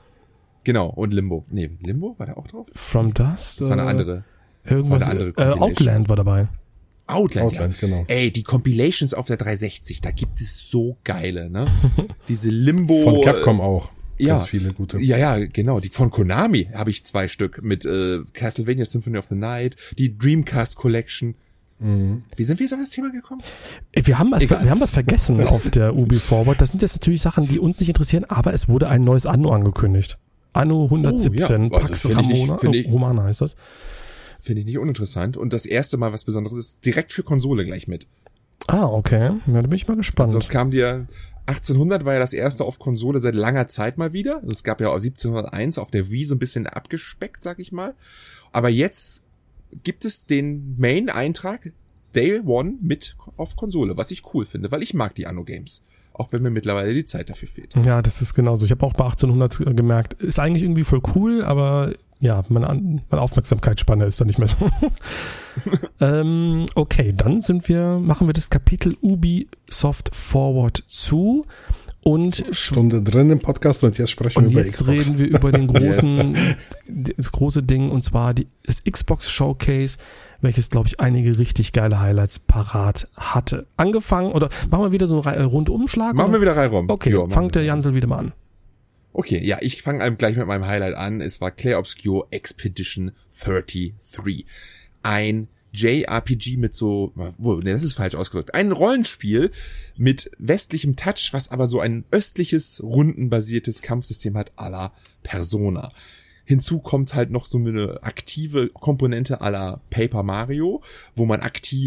Genau, und Limbo. Nee, Limbo war der auch drauf? From Dust? Das war eine äh, andere. Irgendwas. War eine andere äh, Compilation. Outland war dabei. Outland, Outland, ja. genau. Ey, die Compilations auf der dreihundertsechzig, da gibt es so geile, ne? Diese Limbo. Von Capcom auch. ja. Ganz viele gute. Ja, ja, genau. Die von Konami habe ich zwei Stück mit äh, Castlevania Symphony of the Night, die Dreamcast Collection. Mhm. Wie sind wir jetzt auf das Thema gekommen? Wir haben, was, Egal. wir haben was vergessen auf der Ubi Forward. Das sind jetzt natürlich Sachen, die uns nicht interessieren, aber es wurde ein neues Anno angekündigt. Anno hundertsiebzehn, Oh, ja. Also, Pax finde ich nicht- Ramona, finde ich- Romana heißt das. Finde ich nicht uninteressant. Und das erste Mal was Besonderes ist direkt für Konsole gleich mit. Ah, okay. Ja, da bin ich mal gespannt. Also das kam dir, achtzehnhundert war ja das erste auf Konsole seit langer Zeit mal wieder. Es gab ja auch siebzehnhunderteins auf der Wii so ein bisschen abgespeckt, sag ich mal. Aber jetzt gibt es den Main-Eintrag Day One mit auf Konsole, was ich cool finde, weil ich mag die Anno-Games. Auch wenn mir mittlerweile die Zeit dafür fehlt. Ja, das ist genauso. Ich habe auch bei achtzehnhundert gemerkt, ist eigentlich irgendwie voll cool, aber ja, meine, An- meine Aufmerksamkeitsspanne ist da nicht mehr so. ähm, okay, dann sind wir, machen wir das Kapitel Ubisoft Forward zu und Stunde drin im Podcast und jetzt sprechen Und wir über jetzt Xbox. reden wir über den großen, das große Ding, und zwar die, das Xbox Showcase, welches, glaube ich, einige richtig geile Highlights parat hatte. Angefangen, oder machen wir wieder so einen Re- Rundumschlag? Machen wir oder? wieder rein rum. Okay, Ja, machen fangt wir. der Jansel wieder mal an. Okay, ja, ich fange einem gleich mit meinem Highlight an. Es war Clair Obscure Expedition dreiunddreißig. Ein J R P G mit so, wo, ne, das ist falsch ausgedrückt. Ein Rollenspiel mit westlichem Touch, was aber so ein östliches, rundenbasiertes Kampfsystem hat, à la Persona. Hinzu kommt halt noch so eine aktive Komponente à la Paper Mario, wo man aktiv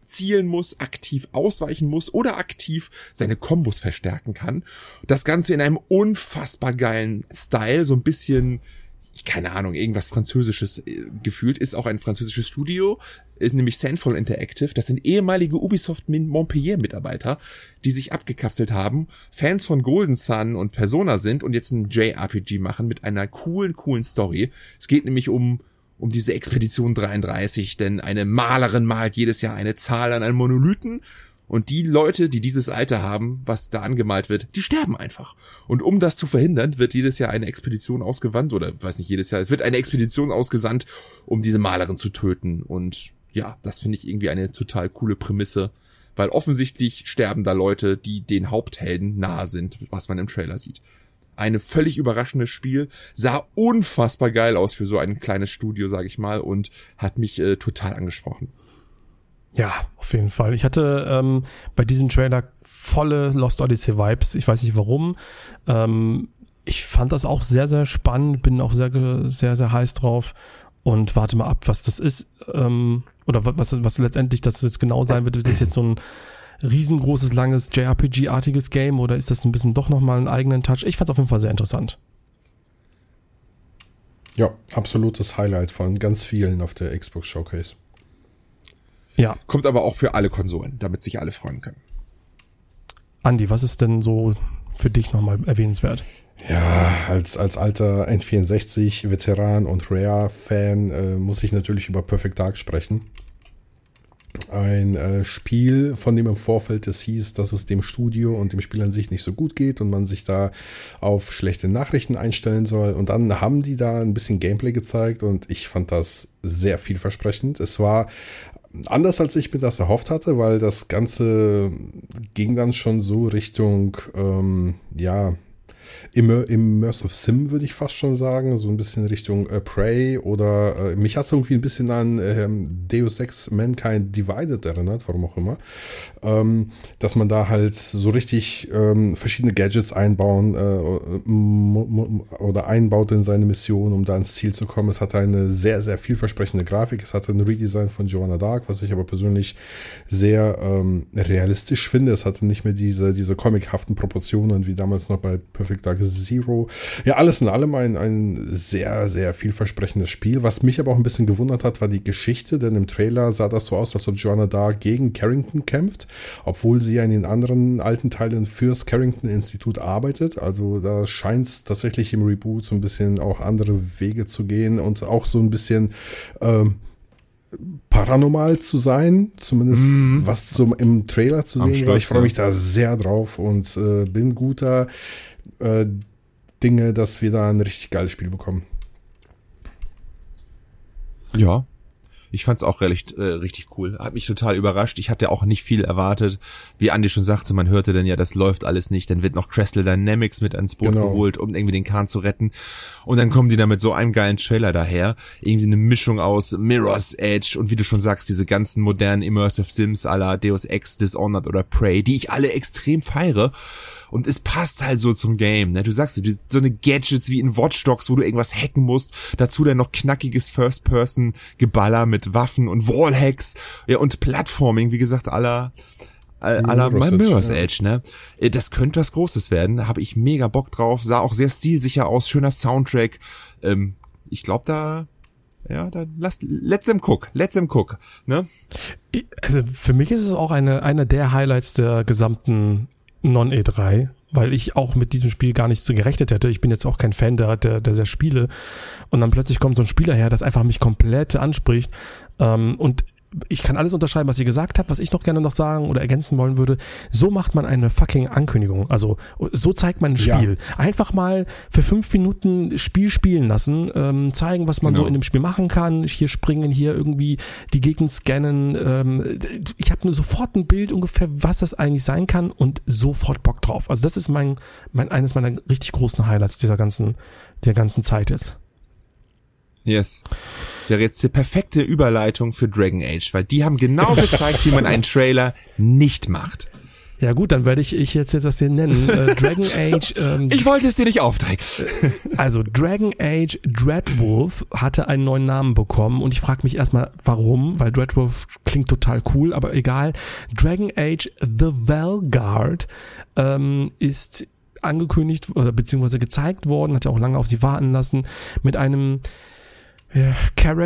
zielen muss, aktiv ausweichen muss oder aktiv seine Kombos verstärken kann. Das Ganze in einem unfassbar geilen Style, so ein bisschen, keine Ahnung, irgendwas Französisches äh, gefühlt, ist auch ein französisches Studio, ist nämlich Sandfall Interactive. Das sind ehemalige Ubisoft Montpellier-Mitarbeiter, die sich abgekapselt haben, Fans von Golden Sun und Persona sind und jetzt ein J R P G machen mit einer coolen, coolen Story. Es geht nämlich um um diese Expedition dreiunddreißig, denn eine Malerin malt jedes Jahr eine Zahl an einem Monolithen und die Leute, die dieses Alter haben, was da angemalt wird, die sterben einfach. Und um das zu verhindern, wird jedes Jahr eine Expedition ausgewandt, oder weiß nicht jedes Jahr, es wird eine Expedition ausgesandt, um diese Malerin zu töten. Und ja, das finde ich irgendwie eine total coole Prämisse, weil offensichtlich sterben da Leute, die den Haupthelden nahe sind, was man im Trailer sieht. Eine völlig überraschendes Spiel, sah unfassbar geil aus für so ein kleines Studio, sag ich mal, und hat mich äh, total angesprochen. Ja, auf jeden Fall. Ich hatte ähm, bei diesem Trailer volle Lost Odyssey Vibes. Ich weiß nicht warum. Ähm, ich fand das auch sehr, sehr spannend, bin auch sehr, sehr, sehr heiß drauf und warte mal ab, was das ist. Ähm, oder was, was letztendlich das jetzt genau sein wird. Ist das jetzt so ein riesengroßes, langes J R P G-artiges Game oder ist das ein bisschen doch nochmal einen eigenen Touch? Ich fand es auf jeden Fall sehr interessant. Ja, absolutes Highlight von ganz vielen auf der Xbox Showcase. Ja. Kommt aber auch für alle Konsolen, damit sich alle freuen können. Andi, was ist denn so für dich nochmal erwähnenswert? Ja, als, als alter N vierundsechzig-Veteran und Rare-Fan äh, muss ich natürlich über Perfect Dark sprechen. Ein äh, Spiel, von dem im Vorfeld es hieß, dass es dem Studio und dem Spiel an sich nicht so gut geht und man sich da auf schlechte Nachrichten einstellen soll. Und dann haben die da ein bisschen Gameplay gezeigt und ich fand das sehr vielversprechend. Es war anders, als ich mir das erhofft hatte, weil das Ganze ging dann schon so Richtung, ähm, ja, Immer, Immersive Sim, würde ich fast schon sagen, so ein bisschen Richtung äh, Prey oder äh, mich hat es irgendwie ein bisschen an ähm, Deus Ex Mankind Divided erinnert, warum auch immer, ähm, dass man da halt so richtig ähm, verschiedene Gadgets einbauen äh, oder einbaut in seine Mission, um da ins Ziel zu kommen. Es hatte eine sehr, sehr vielversprechende Grafik, es hatte ein Redesign von Joanna Dark, was ich aber persönlich sehr ähm, realistisch finde. Es hatte nicht mehr diese, diese comichaften Proportionen wie damals noch bei Perfect Dark Zero. Ja, alles in allem ein, ein sehr, sehr vielversprechendes Spiel. Was mich aber auch ein bisschen gewundert hat, war die Geschichte, denn im Trailer sah das so aus, als ob Joanna Dark gegen Carrington kämpft, obwohl sie ja in den anderen alten Teilen fürs Carrington-Institut arbeitet. Also da scheint es tatsächlich im Reboot so ein bisschen auch andere Wege zu gehen und auch so ein bisschen ähm, paranormal zu sein, zumindest mm. was so im Trailer zu sehen war. Ich freue mich da sehr drauf und äh, bin guter äh, Dinge, dass wir da ein richtig geiles Spiel bekommen. Ja, ich fand's auch recht, äh, richtig cool. Hat mich total überrascht. Ich hatte auch nicht viel erwartet. Wie Andi schon sagte, man hörte dann ja, das läuft alles nicht. Dann wird noch Crystal Dynamics mit ans Boot genau. geholt, um irgendwie den Kahn zu retten. Und dann kommen die da mit so einem geilen Trailer daher. Irgendwie eine Mischung aus Mirror's Edge und wie du schon sagst, diese ganzen modernen Immersive Sims à la Deus Ex, Dishonored oder Prey, die ich alle extrem feiere. Und es passt halt so zum Game, ne? Du sagst, so eine Gadgets wie in Watch Dogs, wo du irgendwas hacken musst. Dazu dann noch knackiges First-Person-Geballer mit Waffen und Wallhacks. Ja, und Plattforming, wie gesagt, à la, à la Mirror's Edge, ne? Das könnte was Großes werden. Da habe ich mega Bock drauf. Sah auch sehr stilsicher aus. Schöner Soundtrack. Ähm, ich glaube, da... Ja, dann lass, let's them cook, let's them cook, ne? Also für mich ist es auch eine, eine der Highlights der gesamten Non-E drei, weil ich auch mit diesem Spiel gar nicht so gerechnet hätte. Ich bin jetzt auch kein Fan der, der, der, der Spiele. Und dann plötzlich kommt so ein Spieler her, das einfach mich komplett anspricht. Ähm, und ich kann alles unterschreiben, was ihr gesagt habt, was ich noch gerne noch sagen oder ergänzen wollen würde. So macht man eine fucking Ankündigung. Also so zeigt man ein Spiel. Ja. Einfach mal für fünf Minuten Spiel spielen lassen, ähm, zeigen, was man genau. so in dem Spiel machen kann. Hier springen, hier irgendwie die Gegend scannen. Ähm, ich habe sofort ein Bild ungefähr, was das eigentlich sein kann und sofort Bock drauf. Also das ist mein, mein eines meiner richtig großen Highlights dieser ganzen, der ganzen Zeit ist. Yes. Das wäre jetzt die perfekte Überleitung für Dragon Age, weil die haben genau gezeigt, wie man einen Trailer nicht macht. Ja gut, dann werde ich, ich jetzt, jetzt das hier nennen. Äh, Dragon Age. Ähm, ich wollte es dir nicht aufdrängen. Also Dragon Age Dreadwolf hatte einen neuen Namen bekommen und ich frage mich erstmal, warum, weil Dreadwolf klingt total cool, aber egal. Dragon Age The Vanguard ähm, ist angekündigt oder beziehungsweise gezeigt worden, hat ja auch lange auf sie warten lassen, mit einem ja,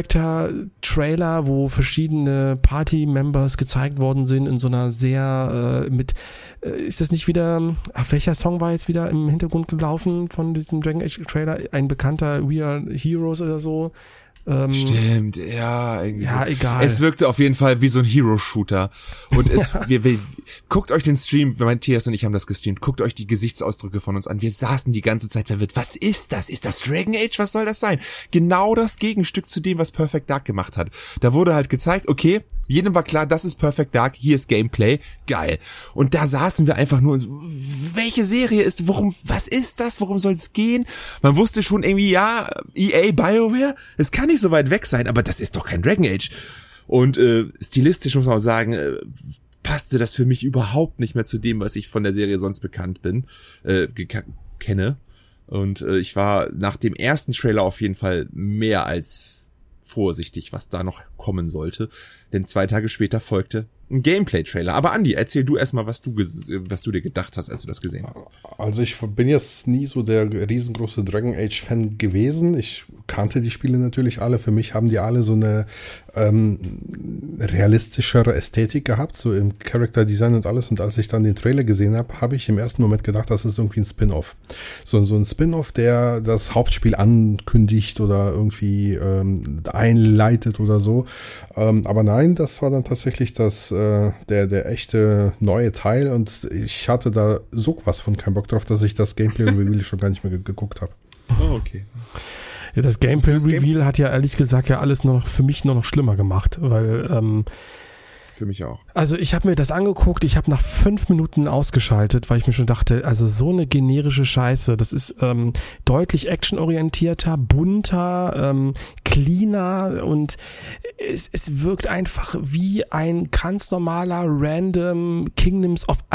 Character-Trailer, wo verschiedene Party-Members gezeigt worden sind in so einer sehr äh, mit, äh, ist das nicht wieder, ach, welcher Song war jetzt wieder im Hintergrund gelaufen von diesem Dragon Age Trailer? Ein bekannter We Are Heroes oder so? Ähm, Stimmt, ja, irgendwie ja, so. egal. Es wirkte auf jeden Fall wie so ein Hero-Shooter. Und es, wir, wir, guckt euch den Stream, Matthias und ich haben das gestreamt, guckt euch die Gesichtsausdrücke von uns an. Wir saßen die ganze Zeit verwirrt. Was ist das? Ist das Dragon Age? Was soll das sein? Genau das Gegenstück zu dem, was Perfect Dark gemacht hat. Da wurde halt gezeigt, okay, jedem war klar, das ist Perfect Dark, hier ist Gameplay, geil. Und da saßen wir einfach nur, so, welche Serie ist, worum, was ist das? Worum soll es gehen? Man wusste schon irgendwie, ja, E A, BioWare, es kann nicht so weit weg sein, aber das ist doch kein Dragon Age. Und äh, stilistisch muss man auch sagen, äh, passte das für mich überhaupt nicht mehr zu dem, was ich von der Serie sonst bekannt bin, äh, kenne. Und äh, ich war nach dem ersten Trailer auf jeden Fall mehr als vorsichtig, was da noch kommen sollte. Denn zwei Tage später folgte ein Gameplay-Trailer. Aber Andi, erzähl du erstmal, was du was du dir gedacht hast, als du das gesehen hast. Also ich bin jetzt nie so der riesengroße Dragon Age-Fan gewesen. Ich kannte die Spiele natürlich alle. Für mich haben die alle so eine ähm, realistischere Ästhetik gehabt, so im Character-Design und alles. Und als ich dann den Trailer gesehen habe, habe ich im ersten Moment gedacht, das ist irgendwie ein Spin-Off. So, so ein Spin-Off, der das Hauptspiel ankündigt oder irgendwie ähm, einleitet oder so. Ähm, aber nein, das war dann tatsächlich das äh, der der echte neue Teil und ich hatte da so was von keinen Bock drauf, dass ich das Gameplay-Reveal schon gar nicht mehr ge- geguckt habe. Oh, okay. Ja, das Gameplay-Reveal hat ja ehrlich gesagt ja alles nur noch für mich nur noch schlimmer gemacht, weil ähm, für mich auch. Also ich habe mir das angeguckt, ich habe nach fünf Minuten ausgeschaltet, weil ich mir schon dachte, also so eine generische Scheiße, das ist ähm, deutlich actionorientierter, bunter, ähm, cleaner und es, es wirkt einfach wie ein ganz normaler random Kingdoms of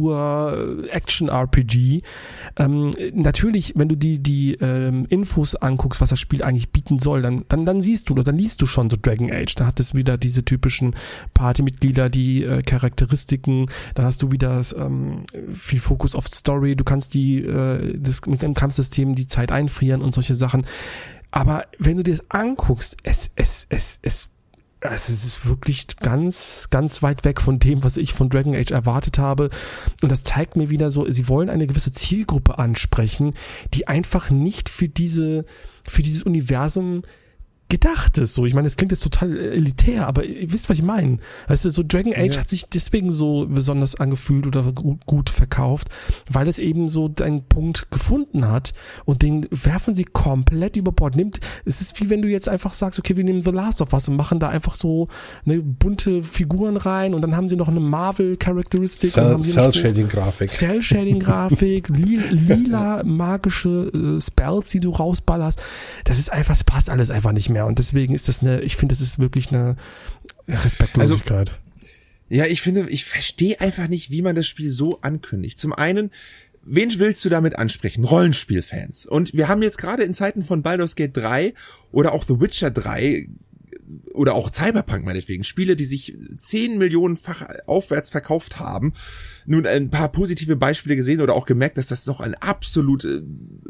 Amalur Action-R P G. Ähm, natürlich, wenn du die die ähm, Infos anguckst, was das Spiel eigentlich bieten soll, dann dann dann siehst du, oder dann liest du schon so Dragon Age, da hat es wieder diese typischen Party Mitglieder, die äh, Charakteristiken, da hast du wieder ähm, viel Fokus auf Story, du kannst die äh, das, mit dem Kampfsystem die Zeit einfrieren und solche Sachen. Aber wenn du dir das anguckst, es es es es es ist wirklich ganz ganz weit weg von dem, was ich von Dragon Age erwartet habe. Und das zeigt mir wieder so, sie wollen eine gewisse Zielgruppe ansprechen, die einfach nicht für diese für dieses Universum gedacht ist. So, ich meine, das klingt jetzt total elitär, aber ihr wisst, was ich meine. Weißt du, so Dragon Age ja. hat sich deswegen so besonders angefühlt oder gut, gut verkauft, weil es eben so einen Punkt gefunden hat und den werfen sie komplett über Bord. Nimmt, es ist wie wenn du jetzt einfach sagst, okay, wir nehmen The Last of Us und machen da einfach so eine bunte Figuren rein und dann haben sie noch eine Marvel-Charakteristik. Cell, Cell-Shading-Grafik. Cell-Shading-Grafik, li- lila magische äh, Spells, die du rausballerst. Das ist einfach, es passt alles einfach nicht mehr. Und deswegen ist das eine, ich finde, das ist wirklich eine Respektlosigkeit. Also, ja, ich finde, ich verstehe einfach nicht, wie man das Spiel so ankündigt. Zum einen, wen willst du damit ansprechen? Rollenspielfans. Und wir haben jetzt gerade in Zeiten von Baldur's Gate drei oder auch The Witcher drei oder auch Cyberpunk meinetwegen, Spiele, die sich zehn Millionenfach aufwärts verkauft haben, nun ein paar positive Beispiele gesehen oder auch gemerkt, dass das noch ein absolut äh,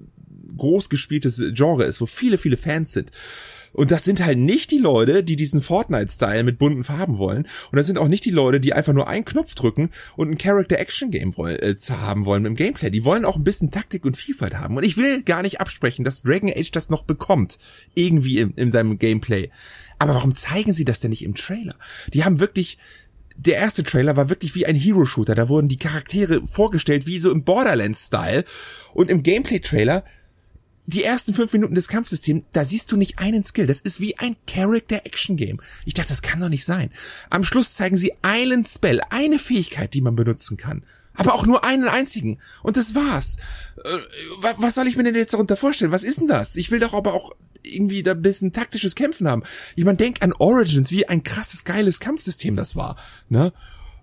groß gespieltes Genre ist, wo viele, viele Fans sind. Und das sind halt nicht die Leute, die diesen Fortnite-Style mit bunten Farben wollen. Und das sind auch nicht die Leute, die einfach nur einen Knopf drücken und ein Character-Action-Game wollen, äh, haben wollen im Gameplay. Die wollen auch ein bisschen Taktik und Vielfalt haben. Und ich will gar nicht absprechen, dass Dragon Age das noch bekommt. Irgendwie in, in seinem Gameplay. Aber warum zeigen sie das denn nicht im Trailer? Die haben wirklich... Der erste Trailer war wirklich wie ein Hero-Shooter. Da wurden die Charaktere vorgestellt wie so im Borderlands-Style. Und im Gameplay-Trailer... Die ersten fünf Minuten des Kampfsystems, da siehst du nicht einen Skill. Das ist wie ein Character-Action-Game. Ich dachte, das kann doch nicht sein. Am Schluss zeigen sie einen Spell, eine Fähigkeit, die man benutzen kann. Aber auch nur einen einzigen. Und das war's. Äh, was soll ich mir denn jetzt darunter vorstellen? Was ist denn das? Ich will doch aber auch irgendwie da ein bisschen taktisches Kämpfen haben. Ich meine, denk an Origins, wie ein krasses, geiles Kampfsystem das war. Ne?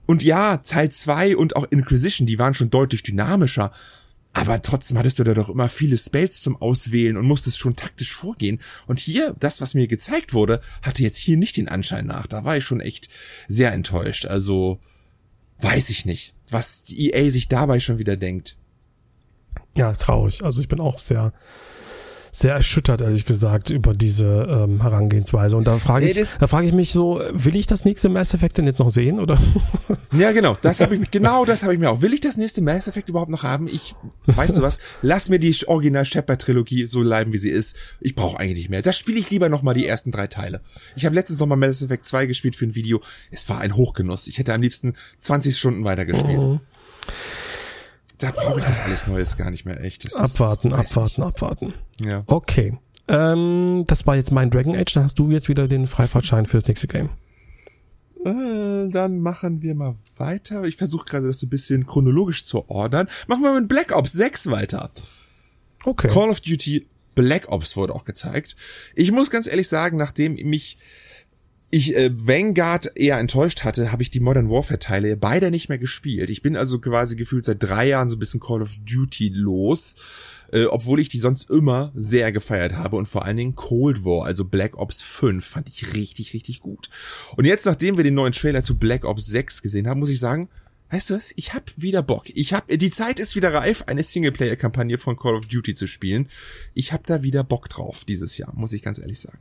Und ja, Teil zwei und auch Inquisition, die waren schon deutlich dynamischer. Aber trotzdem hattest du da doch immer viele Spells zum Auswählen und musstest schon taktisch vorgehen. Und hier, das, was mir gezeigt wurde, hatte jetzt hier nicht den Anschein nach. Da war ich schon echt sehr enttäuscht. Also, weiß ich nicht, was die E A sich dabei schon wieder denkt. Ja, traurig. Also ich bin auch sehr, sehr erschüttert, ehrlich gesagt, über diese ähm, Herangehensweise. Und da frage ich, da frage ich mich so, will ich das nächste Mass Effect denn jetzt noch sehen, oder? Ja, genau. Das habe ich mich, genau das habe ich mir auch. Will ich das nächste Mass Effect überhaupt noch haben? Ich, weißt du was? Lass mir die Original Shepard Trilogie so bleiben, wie sie ist. Ich brauche eigentlich nicht mehr. Da spiele ich lieber noch mal die ersten drei Teile. Ich habe letztens noch mal Mass Effect zwei gespielt für ein Video. Es war ein Hochgenuss. Ich hätte am liebsten zwanzig Stunden weitergespielt. Mhm. Da brauche ich das alles Neues gar nicht mehr, echt. Das abwarten, ist, abwarten, abwarten. Ja. Okay. Ähm, das war jetzt mein Dragon Age. Dann hast du jetzt wieder den Freifahrtschein für das nächste Game. Äh, dann machen wir mal weiter. Ich versuche gerade, das so ein bisschen chronologisch zu ordern. Machen wir mit Black Ops sechs weiter. Okay. Call of Duty Black Ops wurde auch gezeigt. Ich muss ganz ehrlich sagen, nachdem mich ich äh, Vanguard eher enttäuscht hatte, habe ich die Modern Warfare Teile beide nicht mehr gespielt. Ich bin also quasi gefühlt seit drei Jahren so ein bisschen Call of Duty los, äh, obwohl ich die sonst immer sehr gefeiert habe und vor allen Dingen Cold War, also Black Ops fünf, fand ich richtig, richtig gut. Und jetzt, nachdem wir den neuen Trailer zu Black Ops sechs gesehen haben, muss ich sagen, weißt du was, ich hab wieder Bock. Ich hab, die Zeit ist wieder reif, eine Singleplayer-Kampagne von Call of Duty zu spielen. Ich hab da wieder Bock drauf dieses Jahr, muss ich ganz ehrlich sagen.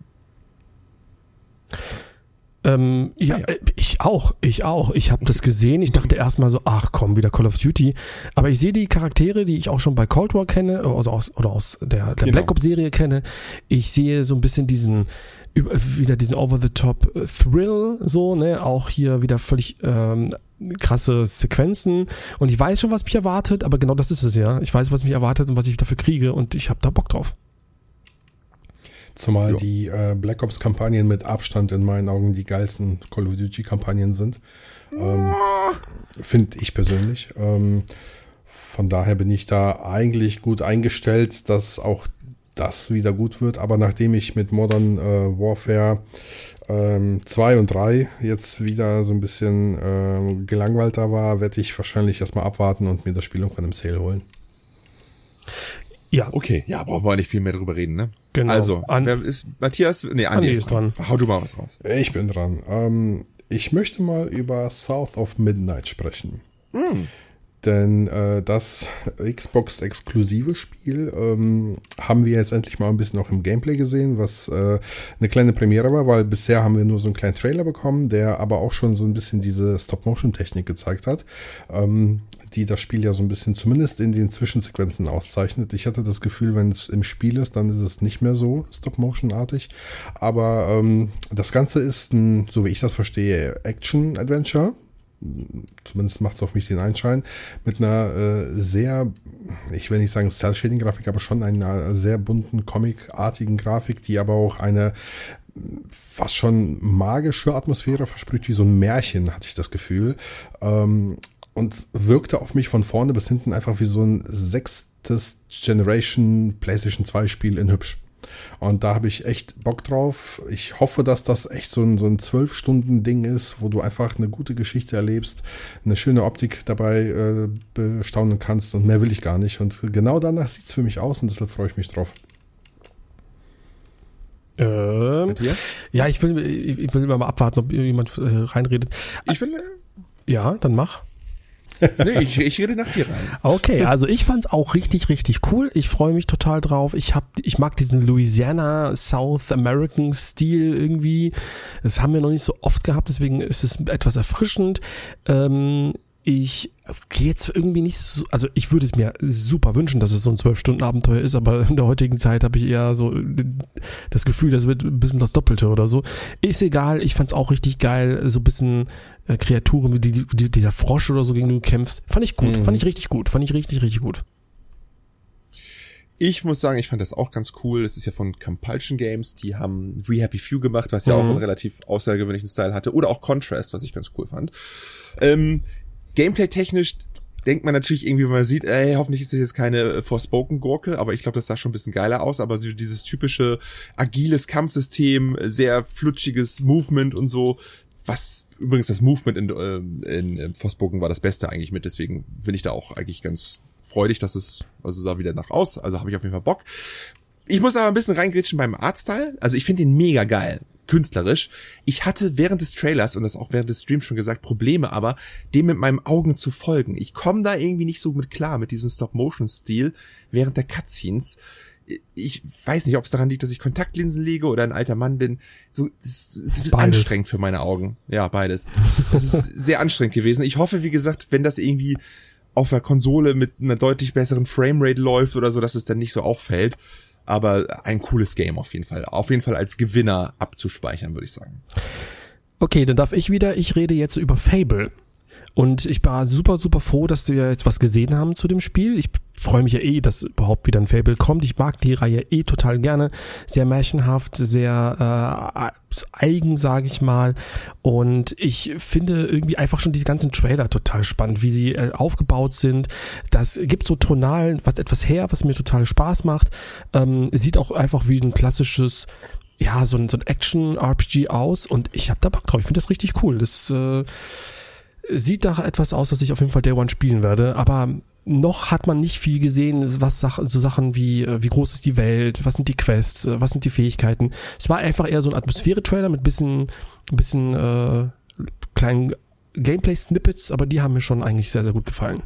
Ähm, ja, ja, ich auch, ich auch. Ich habe das gesehen. Ich dachte erstmal so, ach komm, wieder Call of Duty. Aber ich sehe die Charaktere, die ich auch schon bei Cold War kenne, also aus, oder aus der, der genau. Black Ops Serie kenne. Ich sehe so ein bisschen diesen, wieder diesen Over-the-Top-Thrill, so, ne, auch hier wieder völlig ähm, krasse Sequenzen. Und ich weiß schon, was mich erwartet, aber genau das ist es ja. Ich weiß, was mich erwartet und was ich dafür kriege und ich habe da Bock drauf. Zumal jo. die äh, Black Ops Kampagnen mit Abstand in meinen Augen die geilsten Call of Duty Kampagnen sind. Ähm, Finde ich persönlich. Ähm, von daher bin ich da eigentlich gut eingestellt, dass auch das wieder gut wird. Aber nachdem ich mit Modern äh, Warfare ähm, zwei und drei jetzt wieder so ein bisschen äh, gelangweilter war, werde ich wahrscheinlich erstmal abwarten und mir das Spiel irgendwann im Sale holen. Ja. Okay, ja, brauchen wir nicht viel mehr drüber reden, ne? Genau. Also, An- wer ist Matthias? Nee, Andi, Andi ist dran. dran. Hau du mal was raus. Ich bin dran. Ähm, ich möchte mal über South of Midnight sprechen. Mm. Denn äh, das Xbox-exklusive Spiel ähm, haben wir jetzt endlich mal ein bisschen auch im Gameplay gesehen, was äh, eine kleine Premiere war, weil bisher haben wir nur so einen kleinen Trailer bekommen, der aber auch schon so ein bisschen diese Stop-Motion-Technik gezeigt hat, ähm, die das Spiel ja so ein bisschen zumindest in den Zwischensequenzen auszeichnet. Ich hatte das Gefühl, wenn es im Spiel ist, dann ist es nicht mehr so Stop-Motion-artig. Aber ähm, das Ganze ist ein, so wie ich das verstehe, Action-Adventure. Zumindest macht es auf mich den Einschein, mit einer äh, sehr, ich will nicht sagen Cell-Shading-Grafik, aber schon einer sehr bunten, comic-artigen Grafik, die aber auch eine fast schon magische Atmosphäre versprüht, wie so ein Märchen, hatte ich das Gefühl. Ähm, und wirkte auf mich von vorne bis hinten einfach wie so ein sechstes Generation PlayStation zwei Spiel in hübsch. Und da habe ich echt Bock drauf. Ich hoffe, dass das echt so ein so ein zwölf Stunden Ding ist, wo du einfach eine gute Geschichte erlebst, eine schöne Optik dabei äh, bestaunen kannst und mehr will ich gar nicht. Und genau danach sieht es für mich aus und deshalb freue ich mich drauf. Ähm, ja, ich will, ich will mal abwarten, ob jemand äh, reinredet. Ich will. Ja, dann mach. Nee, ich, ich rede nach dir rein. Okay, also ich fand's auch richtig, richtig cool. Ich freue mich total drauf. Ich hab, ich mag diesen Louisiana South American Stil irgendwie. Das haben wir noch nicht so oft gehabt, deswegen ist es etwas erfrischend. Ähm, ich gehe jetzt irgendwie nicht so, also ich würde es mir super wünschen, dass es so ein zwölf-Stunden-Abenteuer ist, aber in der heutigen Zeit habe ich eher so das Gefühl, das wird ein bisschen das Doppelte oder so. Ist egal, ich fand's auch richtig geil, so ein bisschen äh, Kreaturen wie die, die, dieser Frosch oder so, gegen den du kämpfst. Fand ich gut, mhm. fand ich richtig gut, fand ich richtig, richtig gut. Ich muss sagen, ich fand das auch ganz cool. Es ist ja von Compulsion Games, die haben We Happy Few gemacht, was ja mhm. auch einen relativ außergewöhnlichen Style hatte, oder auch Contrast, was ich ganz cool fand. Ähm, Gameplay-technisch denkt man natürlich irgendwie, wenn man sieht, ey, hoffentlich ist das jetzt keine Forspoken-Gurke, aber ich glaube, das sah schon ein bisschen geiler aus, aber so dieses typische agiles Kampfsystem, sehr flutschiges Movement und so, was übrigens das Movement in, äh, in, in Forspoken war das Beste eigentlich mit, deswegen bin ich da auch eigentlich ganz freudig, dass es, also sah wieder nach aus, also habe ich auf jeden Fall Bock. Ich muss aber ein bisschen reingritschen beim Artstyle, also ich finde ihn mega geil, künstlerisch. Ich hatte während des Trailers und das auch während des Streams schon gesagt, Probleme aber, dem mit meinen Augen zu folgen. Ich komme da irgendwie nicht so mit klar, mit diesem Stop-Motion-Stil während der Cutscenes. Ich weiß nicht, ob es daran liegt, dass ich Kontaktlinsen lege oder ein alter Mann bin. So, es ist anstrengend für meine Augen. Ja, beides. Das ist sehr anstrengend gewesen. Ich hoffe, wie gesagt, wenn das irgendwie auf der Konsole mit einer deutlich besseren Framerate läuft oder so, dass es dann nicht so auffällt. Aber ein cooles Game auf jeden Fall. Auf jeden Fall als Gewinner abzuspeichern, würde ich sagen. Okay, dann darf ich wieder. Ich rede jetzt über Fable. Und ich war super, super froh, dass wir jetzt was gesehen haben zu dem Spiel. Ich freue mich ja eh, dass überhaupt wieder ein Fable kommt. Ich mag die Reihe eh total gerne. Sehr märchenhaft, sehr äh, eigen, sage ich mal. Und ich finde irgendwie einfach schon diese ganzen Trailer total spannend, wie sie äh, aufgebaut sind. Das gibt so tonal was etwas her, was mir total Spaß macht. Ähm, sieht auch einfach wie ein klassisches, ja, so ein, so ein Action-R P G aus. Und ich habe da Bock drauf. Ich finde das richtig cool. Das äh, sieht nach etwas aus, was ich auf jeden Fall Day One spielen werde, aber noch hat man nicht viel gesehen, was so Sachen wie, wie groß ist die Welt, was sind die Quests, was sind die Fähigkeiten. Es war einfach eher so ein Atmosphäre-Trailer mit bisschen, ein bisschen äh, kleinen Gameplay-Snippets, aber die haben mir schon eigentlich sehr, sehr gut gefallen.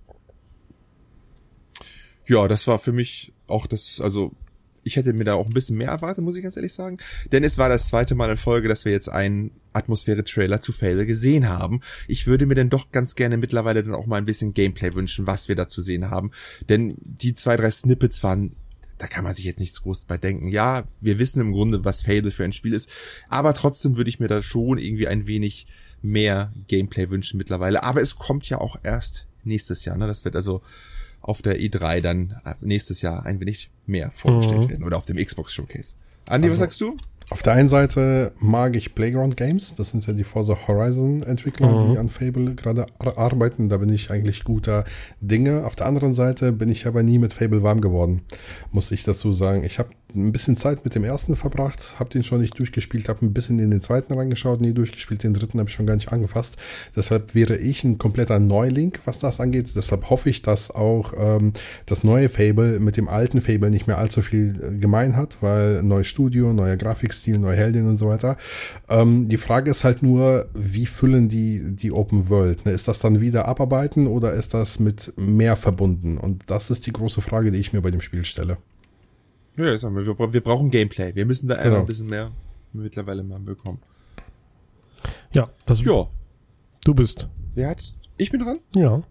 Ja, das war für mich auch das, also ich hätte mir da auch ein bisschen mehr erwartet, muss ich ganz ehrlich sagen. Denn es war das zweite Mal in Folge, dass wir jetzt einen Atmosphäre-Trailer zu Fable gesehen haben. Ich würde mir dann doch ganz gerne mittlerweile dann auch mal ein bisschen Gameplay wünschen, was wir da zu sehen haben. Denn die zwei, drei Snippets waren, da kann man sich jetzt nichts groß bei denken. Ja, wir wissen im Grunde, was Fable für ein Spiel ist. Aber trotzdem würde ich mir da schon irgendwie ein wenig mehr Gameplay wünschen mittlerweile. Aber es kommt ja auch erst nächstes Jahr, ne? Das wird also auf der E drei dann nächstes Jahr ein wenig mehr vorgestellt mhm. werden. Oder auf dem Xbox Showcase. Andi, also, was sagst du? Auf der einen Seite mag ich Playground Games. Das sind ja die Forza Horizon Entwickler, mhm. die an Fable gerade arbeiten. Da bin ich eigentlich guter Dinge. Auf der anderen Seite bin ich aber nie mit Fable warm geworden, muss ich dazu sagen. Ich habe ein bisschen Zeit mit dem ersten verbracht, habe den schon nicht durchgespielt, habe ein bisschen in den zweiten reingeschaut, nie durchgespielt, den dritten habe ich schon gar nicht angefasst. Deshalb wäre ich ein kompletter Neuling, was das angeht. Deshalb hoffe ich, dass auch ähm, das neue Fable mit dem alten Fable nicht mehr allzu viel gemein hat, weil neues Studio, neuer Grafikstil, neue Heldin und so weiter. Ähm, die Frage ist halt nur, wie füllen die die Open World? Ne? Ist das dann wieder abarbeiten oder ist das mit mehr verbunden? Und das ist die große Frage, die ich mir bei dem Spiel stelle. Ja, wir, wir brauchen Gameplay. Wir müssen da einfach Genau. ein bisschen mehr mittlerweile mal bekommen. Ja, das Ja. Du bist. Wer hat? Ich bin dran? Ja.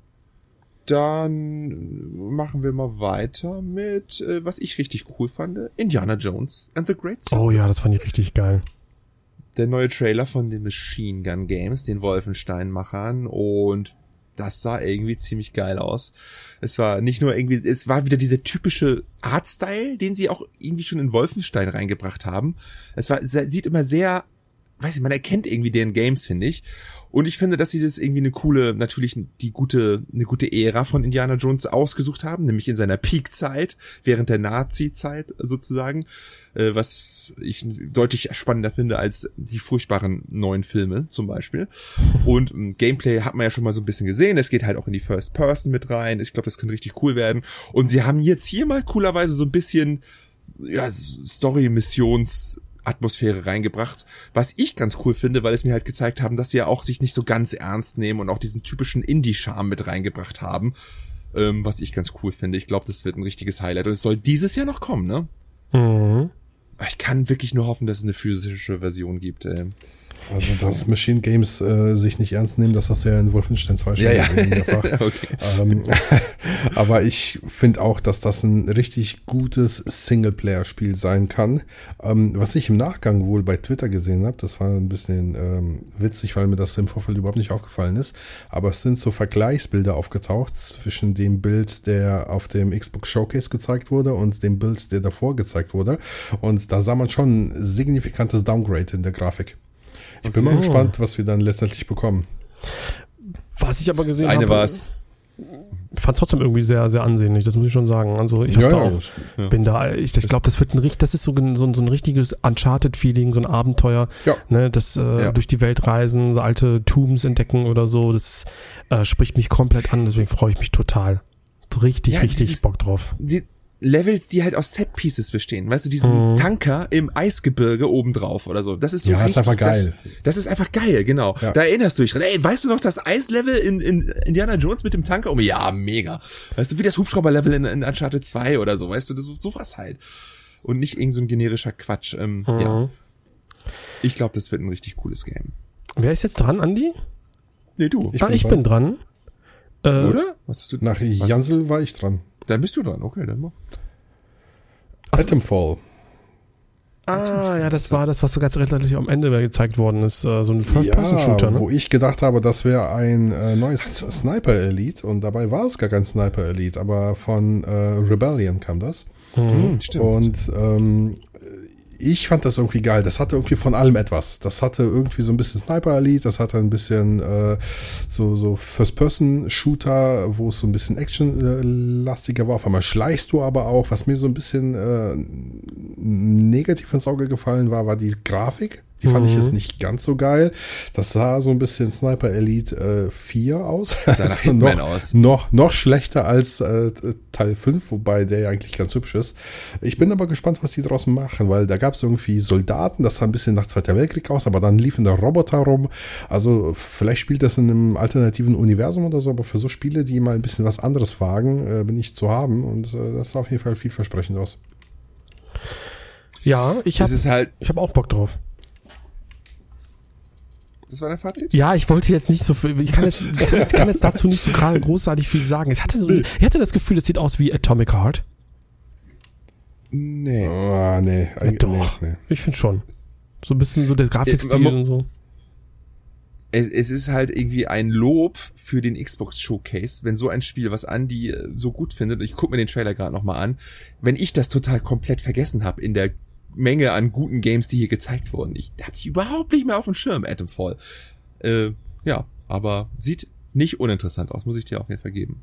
Dann machen wir mal weiter mit, äh, was ich richtig cool fand, Indiana Jones and the Great Circle. Oh ja, das fand ich richtig geil. Der neue Trailer von den Machine Gun Games, den Wolfenstein-Machern, und das sah irgendwie ziemlich geil aus. Es war nicht nur irgendwie, es war wieder dieser typische Artstyle, den sie auch irgendwie schon in Wolfenstein reingebracht haben. Es war, es sieht immer sehr, weiß ich, man erkennt irgendwie deren Games, finde ich. Und ich finde, dass sie das irgendwie eine coole, natürlich die gute, eine gute Ära von Indiana Jones ausgesucht haben, nämlich in seiner Peak-Zeit, während der Nazi-Zeit sozusagen, äh, was ich deutlich spannender finde als die furchtbaren neuen Filme zum Beispiel. Und ähm, Gameplay hat man ja schon mal so ein bisschen gesehen, es geht halt auch in die First Person mit rein, ich glaube, das könnte richtig cool werden. Und sie haben jetzt hier mal coolerweise so ein bisschen, ja, Story-Missions- Atmosphäre reingebracht, was ich ganz cool finde, weil es mir halt gezeigt haben, dass sie ja auch sich nicht so ganz ernst nehmen und auch diesen typischen Indie-Charme mit reingebracht haben, ähm, was ich ganz cool finde. Ich glaube, das wird ein richtiges Highlight und es soll dieses Jahr noch kommen, ne? Mhm. Ich kann wirklich nur hoffen, dass es eine physische Version gibt. Ey. Also, dass Machine Games äh, sich nicht ernst nehmen, das hast du ja in Wolfenstein zwei schon Ja, ja. mehrfach. Okay. Ähm, aber ich finde auch, dass das ein richtig gutes Singleplayer-Spiel sein kann. Ähm, was ich im Nachgang wohl bei Twitter gesehen habe, das war ein bisschen ähm, witzig, weil mir das im Vorfeld überhaupt nicht aufgefallen ist, aber es sind so Vergleichsbilder aufgetaucht zwischen dem Bild, der auf dem Xbox Showcase gezeigt wurde und dem Bild, der davor gezeigt wurde. Und da sah man schon ein signifikantes Downgrade in der Grafik. Ich bin Okay. mal gespannt, was wir dann letztendlich bekommen. Was ich aber gesehen Das eine habe. war es, fand trotzdem irgendwie sehr, sehr ansehnlich, das muss ich schon sagen. Also ich Ja, hab da ja, auch, das- ja. bin da, ich, ich glaube, das wird ein richtig, das ist so, ein- so, ein- so ein richtiges Uncharted-Feeling, so ein Abenteuer, Ja. ne, das äh, Ja. durch die Welt reisen, so alte Tombs entdecken oder so, das äh, spricht mich komplett an, deswegen freue ich mich total. So richtig, Ja, richtig dieses- Bock drauf. Die Levels, die halt aus Set-Pieces bestehen. Weißt du, diesen Mhm. Tanker im Eisgebirge obendrauf oder so. Das ist so Ja, ist richtig, einfach geil. Das, das ist einfach geil, genau. Ja. Da erinnerst du dich dran. Ey, weißt du noch das Eislevel in, in Indiana Jones mit dem Tanker? Oh, ja, mega. Weißt du, wie das Hubschrauber-Level in, in Uncharted zwei oder so. Weißt du, das ist sowas halt. Und nicht irgend so ein generischer Quatsch. Ähm, Mhm. Ja. Ich glaube, das wird ein richtig cooles Game. Wer ist jetzt dran, Andi? Nee, du. Ich ah, bin ich dran. bin dran. Äh, Oder? Was hast du? Nach was? Jansel war ich dran. Dann bist du dran. Okay, dann mach. Ach so. Itemfall. Ah, ja, das war das, was so ganz relativ am Ende gezeigt worden ist. Äh, so ein First-Person-Shooter, ne? Wo ich gedacht habe, das wäre ein äh, neues Sniper Elite und dabei war es gar kein Sniper Elite, aber von äh, Rebellion kam das. Mhm, stimmt. Und ähm, ich fand das irgendwie geil. Das hatte irgendwie von allem etwas. Das hatte irgendwie so ein bisschen Sniper Elite, das hatte ein bisschen äh, so, so First-Person-Shooter, wo es so ein bisschen Action-lastiger war. Auf einmal schleichst du aber auch. Was mir so ein bisschen äh, negativ ins Auge gefallen war, war die Grafik. Die fand Mhm. ich jetzt nicht ganz so geil. Das sah so ein bisschen Sniper Elite äh, vier aus. Sah nach Hitman noch, aus. noch, noch schlechter als äh, Teil fünf, wobei der ja eigentlich ganz hübsch ist. Ich bin aber gespannt, was die draußen machen, weil da gab es irgendwie Soldaten, das sah ein bisschen nach Zweiter Weltkrieg aus, aber dann liefen da Roboter rum. Also vielleicht spielt das in einem alternativen Universum oder so, aber für so Spiele, die mal ein bisschen was anderes wagen, äh, bin ich zu haben und äh, das sah auf jeden Fall vielversprechend aus. Ja, ich Es habe ist halt, ich hab auch Bock drauf. das war dein Fazit? Ja, ich wollte jetzt nicht so viel, ich kann jetzt, ich kann, ich kann jetzt dazu nicht so gerade großartig viel sagen. Ich hatte so, ich hatte das Gefühl, es sieht aus wie Atomic Heart. Nee. Ah, nee, Ja, eigentlich doch. nee, nee. Ich finde schon. So ein bisschen so der Grafikstil Ja, und so. Es, es ist halt irgendwie ein Lob für den Xbox Showcase, wenn so ein Spiel, was Andy äh, so gut findet, und ich gucke mir den Trailer gerade nochmal an, wenn ich das total komplett vergessen habe in der Menge an guten Games, die hier gezeigt wurden. Ich hatte ich überhaupt nicht mehr auf dem Schirm, Atomfall. Äh, ja, aber sieht nicht uninteressant aus, muss ich dir auf jeden Fall geben.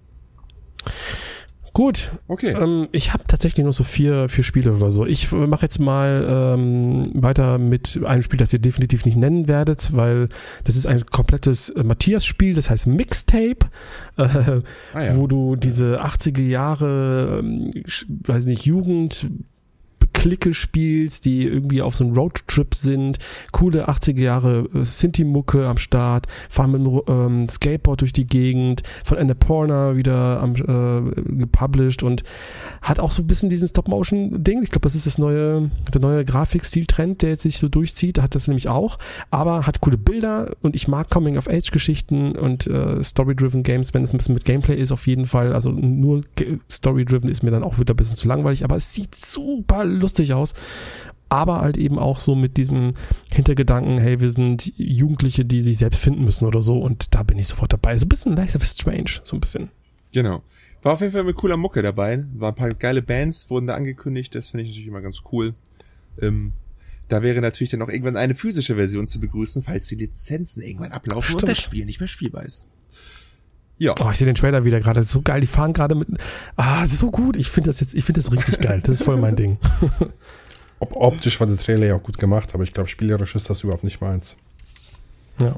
Gut. Okay. Ähm, ich habe tatsächlich noch so vier, vier Spiele oder so. Ich äh, mache jetzt mal ähm, weiter mit einem Spiel, das ihr definitiv nicht nennen werdet, weil das ist ein komplettes äh, Matthias-Spiel, das heißt Mixtape, äh, Ah ja. wo du diese achtziger Jahre, ähm, sch- weiß nicht, Jugend Clique spielst, die irgendwie auf so einem Roadtrip sind, coole achtziger Jahre äh, Sinti-Mucke am Start, fahren mit dem ähm, Skateboard durch die Gegend, von Annapurna wieder am, äh, gepublished und hat auch so ein bisschen diesen Stop-Motion-Ding. Ich glaube, das ist das neue, der neue Grafikstil-Trend, der jetzt sich so durchzieht, hat das nämlich auch, aber hat coole Bilder und ich mag Coming-of-Age-Geschichten und äh, Story-Driven Games, wenn es ein bisschen mit Gameplay ist, auf jeden Fall. Also nur Ge- Story-Driven ist mir dann auch wieder ein bisschen zu langweilig, aber es sieht super lustig aus, aber halt eben auch so mit diesem Hintergedanken, hey, wir sind Jugendliche, die sich selbst finden müssen oder so und da bin ich sofort dabei. So ein bisschen Life of Strange, so ein bisschen. Genau. War auf jeden Fall mit cooler Mucke dabei. War ein paar geile Bands, wurden da angekündigt. Das finde ich natürlich immer ganz cool. Ähm, da wäre natürlich dann auch irgendwann eine physische Version zu begrüßen, falls die Lizenzen irgendwann ablaufen Stimmt. und das Spiel nicht mehr spielbar ist. Ja. Oh, ich sehe den Trailer wieder gerade, das ist so geil, die fahren gerade mit, ah, das ist so gut, ich finde das jetzt, ich finde das richtig geil, das ist voll mein Ding. Ob, optisch war der Trailer ja auch gut gemacht, aber ich glaube, spielerisch ist das überhaupt nicht meins. Ja.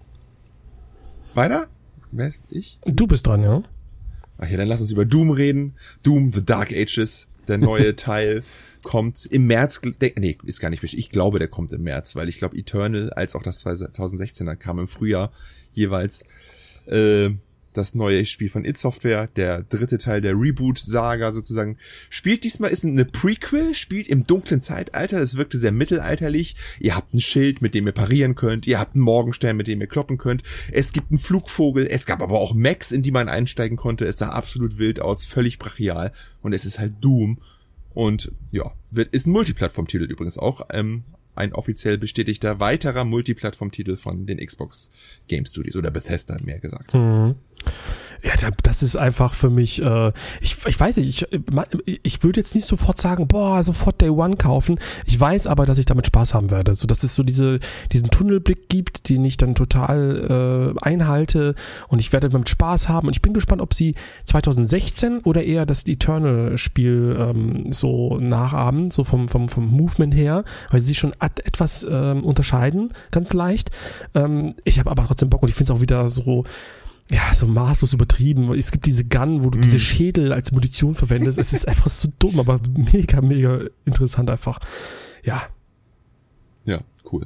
Weiter? Wer ist ich? Du bist dran, ja? Ach ja, dann lass uns über Doom reden. Doom The Dark Ages, der neue Teil, kommt im März. Nee, ist gar nicht wichtig. Ich glaube, der kommt im März, weil ich glaube, Eternal als auch das zwanzig sechzehner kam im Frühjahr jeweils. Äh, das neue Spiel von id Software, der dritte Teil der Reboot-Saga sozusagen, spielt diesmal, ist eine Prequel, spielt im dunklen Zeitalter, es wirkte sehr mittelalterlich, ihr habt ein Schild, mit dem ihr parieren könnt, ihr habt einen Morgenstern, mit dem ihr kloppen könnt, es gibt einen Flugvogel, es gab aber auch Mechs, in die man einsteigen konnte, es sah absolut wild aus, völlig brachial und es ist halt Doom und ja, wird, ist ein Multiplattform-Titel übrigens auch, ähm, ein offiziell bestätigter weiterer Multiplattform-Titel von den Xbox Game Studios oder Bethesda, mehr gesagt. Mhm. Ja, das ist einfach für mich, äh, ich, ich weiß nicht, ich, ich würde jetzt nicht sofort sagen, boah, sofort Day One kaufen. Ich weiß aber, dass ich damit Spaß haben werde. So, dass es so diese, diesen Tunnelblick gibt, den ich dann total äh, einhalte und ich werde damit Spaß haben. Und ich bin gespannt, ob sie zwanzig sechzehn oder eher das Eternal-Spiel ähm, so nachahmen, so vom, vom, vom Movement her, weil sie sich schon ad- etwas ähm, unterscheiden, ganz leicht. Ähm, ich habe aber trotzdem Bock und ich finde es auch wieder so, ja, so maßlos übertrieben. Es gibt diese Gun, wo du mm. diese Schädel als Munition verwendest. Es ist einfach so dumm, aber mega, mega interessant einfach. Ja. Ja, cool.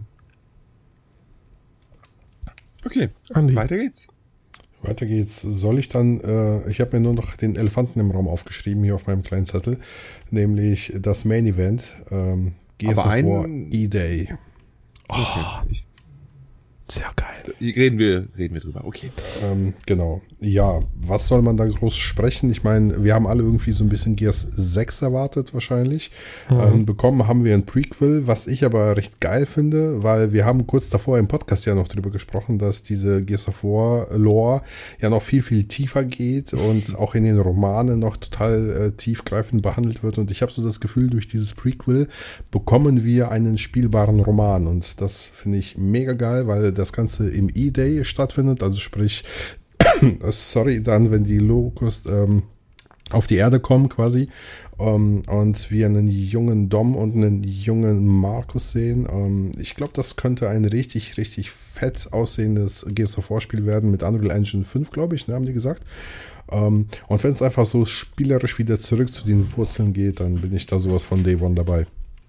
Okay, Andi. Weiter geht's. Weiter geht's. Soll ich dann, äh, ich habe mir nur noch den Elefanten im Raum aufgeschrieben, hier auf meinem kleinen Zettel, nämlich das Main Event, ähm, Gears aber of War ein E-Day. Oh, okay. Ich, sehr geil. Reden wir, reden wir drüber, okay. Ähm, genau. Ja, was soll man da groß sprechen? Ich meine, wir haben alle irgendwie so ein bisschen Gears sechs erwartet wahrscheinlich. Mhm. Ähm, bekommen haben wir ein Prequel, was ich aber recht geil finde, weil wir haben kurz davor im Podcast ja noch drüber gesprochen, dass diese Gears of War Lore ja noch viel, viel tiefer geht und auch in den Romanen noch total äh, tiefgreifend behandelt wird. Und ich habe so das Gefühl, durch dieses Prequel bekommen wir einen spielbaren Roman. Und das finde ich mega geil, weil das Ganze im E-Day stattfindet, also sprich, sorry, dann, wenn die Locust ähm, auf die Erde kommen quasi ähm, und wir einen jungen Dom und einen jungen Markus sehen. Ähm, ich glaube, das könnte ein richtig, richtig fett aussehendes Gears of War Spiel werden mit Unreal Engine fünf, glaube ich, ne, haben die gesagt. Ähm, und wenn es einfach so spielerisch wieder zurück zu den Wurzeln geht, dann bin ich da sowas von Day One dabei.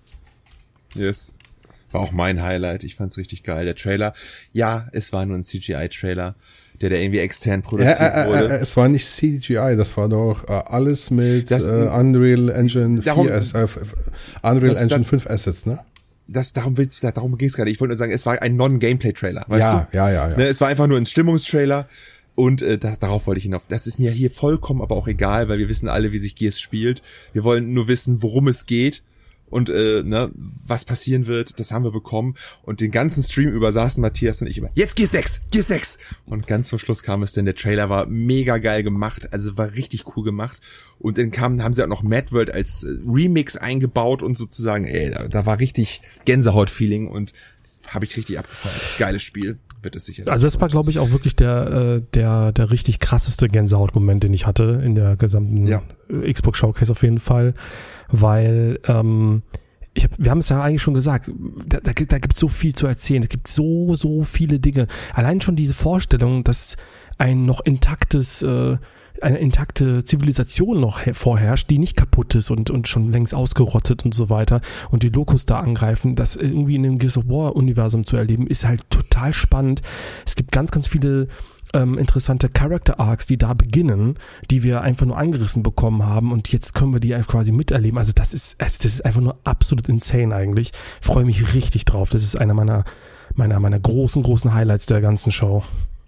Yes. War auch mein Highlight. Ich fand's richtig geil. Der Trailer, ja, es war nur ein C G I-Trailer, der da irgendwie extern produziert ja, äh, wurde. Äh, es war nicht C G I, das war doch äh, alles mit das, äh, Unreal Engine darum, vier, äh, Unreal das, Engine das, fünf Assets, ne? Das, darum will's, darum ging's gerade. Ich wollte nur sagen, es war ein Non-Gameplay-Trailer, weißt ja, du? Ja, ja, ja. Ne, es war einfach nur ein Stimmungstrailer. Und äh, das, darauf wollte ich hinauf. Das ist mir hier vollkommen aber auch egal, weil wir wissen alle, wie sich Gears spielt. Wir wollen nur wissen, worum es geht. Und äh, ne, was passieren wird, das haben wir bekommen. Und den ganzen Stream über saßen Matthias und ich über, jetzt Gears sechs, Gears sechs. Und ganz zum Schluss kam es denn, der Trailer war mega geil gemacht, also war richtig cool gemacht. Und dann kam, haben sie auch noch Mad World als Remix eingebaut und sozusagen, ey, da, da war richtig Gänsehaut-Feeling und habe ich richtig abgefallen. Geiles Spiel. Wird es sicher. Also das war, glaube ich, auch wirklich der, äh, der, der richtig krasseste Gänsehaut-Moment, den ich hatte in der gesamten ja. Xbox Showcase auf jeden Fall, weil ähm, ich hab, wir haben es ja eigentlich schon gesagt, da, da, da gibt es so viel zu erzählen, es gibt so, so viele Dinge. Allein schon diese Vorstellung, dass ein noch intaktes äh, eine intakte Zivilisation noch vorherrscht, die nicht kaputt ist und, und schon längst ausgerottet und so weiter und die Locust da angreifen, das irgendwie in dem Gears of War Universum zu erleben, ist halt total spannend. Es gibt ganz, ganz viele ähm, interessante Character Arcs, die da beginnen, die wir einfach nur angerissen bekommen haben und jetzt können wir die quasi miterleben. Also das ist, das ist einfach nur absolut insane eigentlich. Ich freue mich richtig drauf. Das ist einer meiner, meiner, meiner großen, großen Highlights der ganzen Show.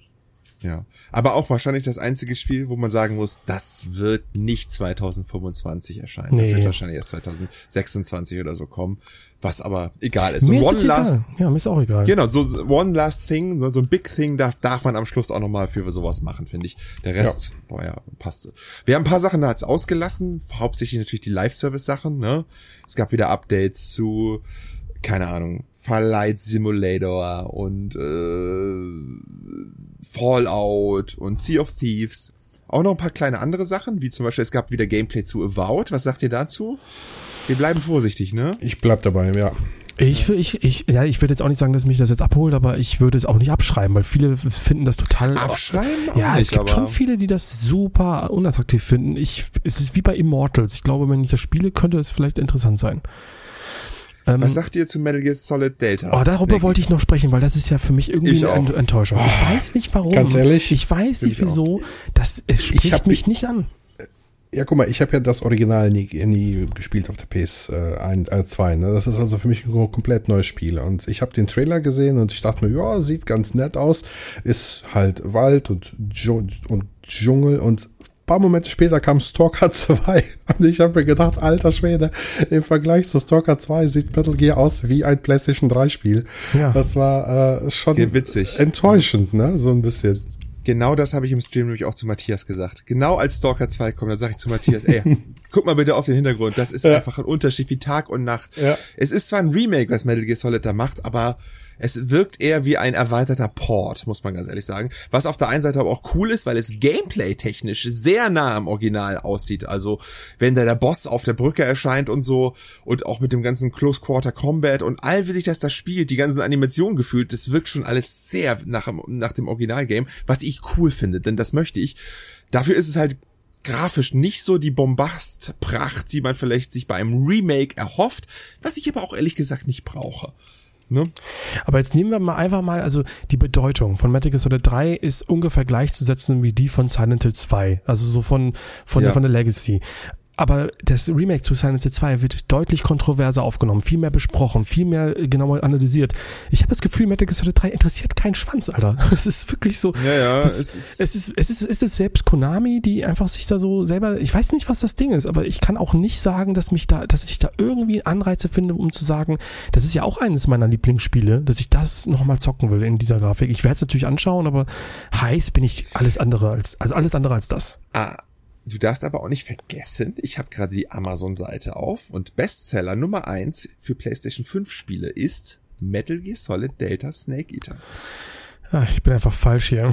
Ja, aber auch wahrscheinlich das einzige Spiel, wo man sagen muss, das wird nicht zwanzig fünfundzwanzig erscheinen. Nee. Das wird wahrscheinlich erst zwanzig sechsundzwanzig oder so kommen, was aber egal ist. Mir so ist one last, egal. Ja, mir ist auch egal. Genau, so one last thing, so ein big thing darf, darf man am Schluss auch nochmal für sowas machen, finde ich. Der Rest, ja. boah ja, passt. Wir haben ein paar Sachen da jetzt ausgelassen, hauptsächlich natürlich die Live-Service-Sachen, ne? Es gab wieder Updates zu, keine Ahnung, Flight Simulator und äh, Fallout und Sea of Thieves. Auch noch ein paar kleine andere Sachen, wie zum Beispiel, es gab wieder Gameplay zu Avowed. Was sagt ihr dazu? Wir bleiben vorsichtig, ne? Ich bleib dabei, ja. Ich, ich, ich, ja, ich würde jetzt auch nicht sagen, dass mich das jetzt abholt, aber ich würde es auch nicht abschreiben, weil viele finden das total... Abschreiben? Ja, nicht, es gibt aber schon viele, die das super unattraktiv finden. Ich, es ist wie bei Immortals. Ich glaube, wenn ich das spiele, könnte es vielleicht interessant sein. Was sagt ihr zu Metal Gear Solid Delta? Oh, darüber Snake. wollte ich noch sprechen, weil das ist ja für mich irgendwie eine Enttäuschung. Ich weiß nicht warum. Ganz ehrlich? Ich weiß nicht wieso. Das, es spricht mich nicht an. Ja, guck mal, ich habe ja das Original nie, nie gespielt auf der P S zwei. Ne? Das ist also für mich ein komplett neues Spiel. Und ich habe den Trailer gesehen und ich dachte mir, ja, sieht ganz nett aus. Ist halt Wald und, Dschung- und Dschungel und paar Momente später kam Stalker zwei und ich habe mir gedacht, alter Schwede, im Vergleich zu Stalker zwei sieht Metal Gear aus wie ein PlayStation drei Spiel. Ja. Das war äh, schon ja, witzig. enttäuschend, ne? So ein bisschen. Genau das habe ich im Stream nämlich auch zu Matthias gesagt. Genau als Stalker zwei kommt, da sage ich zu Matthias, ey, guck mal bitte auf den Hintergrund. Das ist ja. einfach ein Unterschied wie Tag und Nacht. Ja. Es ist zwar ein Remake, was Metal Gear Solid da macht, aber es wirkt eher wie ein erweiterter Port, muss man ganz ehrlich sagen. Was auf der einen Seite aber auch cool ist, weil es gameplay-technisch sehr nah am Original aussieht. Also wenn da der Boss auf der Brücke erscheint und so und auch mit dem ganzen Close-Quarter-Combat und all wie sich das da spielt, die ganzen Animationen gefühlt, das wirkt schon alles sehr nach, nach dem Original-Game, was ich cool finde, denn das möchte ich. Dafür ist es halt grafisch nicht so die Bombastpracht, die man vielleicht sich bei einem Remake erhofft, was ich aber auch ehrlich gesagt nicht brauche. Ne? Aber jetzt nehmen wir mal einfach mal, also die Bedeutung von Metal Gear Solid drei ist ungefähr gleichzusetzen wie die von Silent Hill zwei, also so von von, ja. der, von der Legacy. Aber das Remake zu Silent Hill zwei wird deutlich kontroverser aufgenommen, viel mehr besprochen, viel mehr genauer analysiert. Ich habe das Gefühl, Metal Gear Solid drei interessiert keinen Schwanz, Alter. Es ist wirklich so. Ja, ja, das, es ist es ist es ist es ist selbst Konami, die einfach sich da so selber, ich weiß nicht, was das Ding ist, aber ich kann auch nicht sagen, dass mich da, dass ich da irgendwie Anreize finde, um zu sagen, das ist ja auch eines meiner Lieblingsspiele, dass ich das nochmal zocken will in dieser Grafik. Ich werde es natürlich anschauen, aber heiß bin ich alles andere als, also alles andere als das. Ah. Du darfst aber auch nicht vergessen, ich habe gerade die Amazon-Seite auf und Bestseller Nummer eins für PlayStation fünf Spiele ist Metal Gear Solid Delta Snake Eater. Ja, ich bin einfach falsch hier.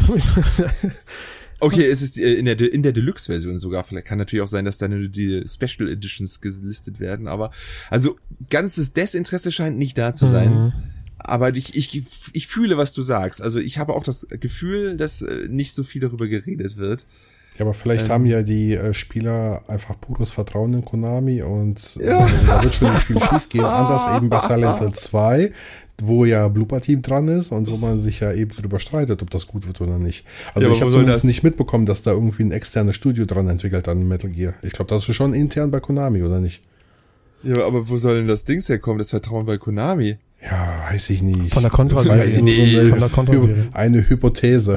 Okay, es ist in der in der Deluxe-Version sogar. Vielleicht kann natürlich auch sein, dass da nur die Special Editions gelistet werden, aber also ganzes Desinteresse scheint nicht da zu sein. Mhm. Aber ich, ich, ich fühle, was du sagst. Also ich habe auch das Gefühl, dass nicht so viel darüber geredet wird. Ja, aber vielleicht ähm, haben ja die äh, Spieler einfach pures Vertrauen in Konami und äh, ja. da wird schon nicht viel schief gehen. Anders eben bei Silent Hill zwei, wo ja Blooper Team dran ist und wo man sich ja eben drüber streitet, ob das gut wird oder nicht. Also ja, ich habe zumindest nicht mitbekommen, dass da irgendwie ein externes Studio dran entwickelt an Metal Gear. Ich glaube, das ist schon intern bei Konami, oder nicht? Ja, aber wo soll denn das Ding herkommen, das Vertrauen bei Konami? Ja, weiß ich nicht. Von der Contra-Serie. Nee. Von der Contra-Serie. Eine Hypothese.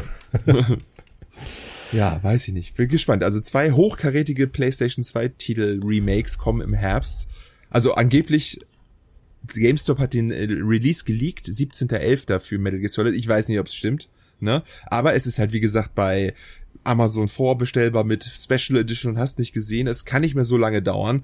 Ja, weiß ich nicht. Bin gespannt. Also zwei hochkarätige PlayStation zwei Titel Remakes kommen im Herbst. Also angeblich, GameStop hat den Release geleakt, siebzehnter elfter für Metal Gear Solid. Ich weiß nicht, ob es stimmt, ne? Aber es ist halt, wie gesagt, bei Amazon vorbestellbar mit Special Edition und hast nicht gesehen. Es kann nicht mehr so lange dauern.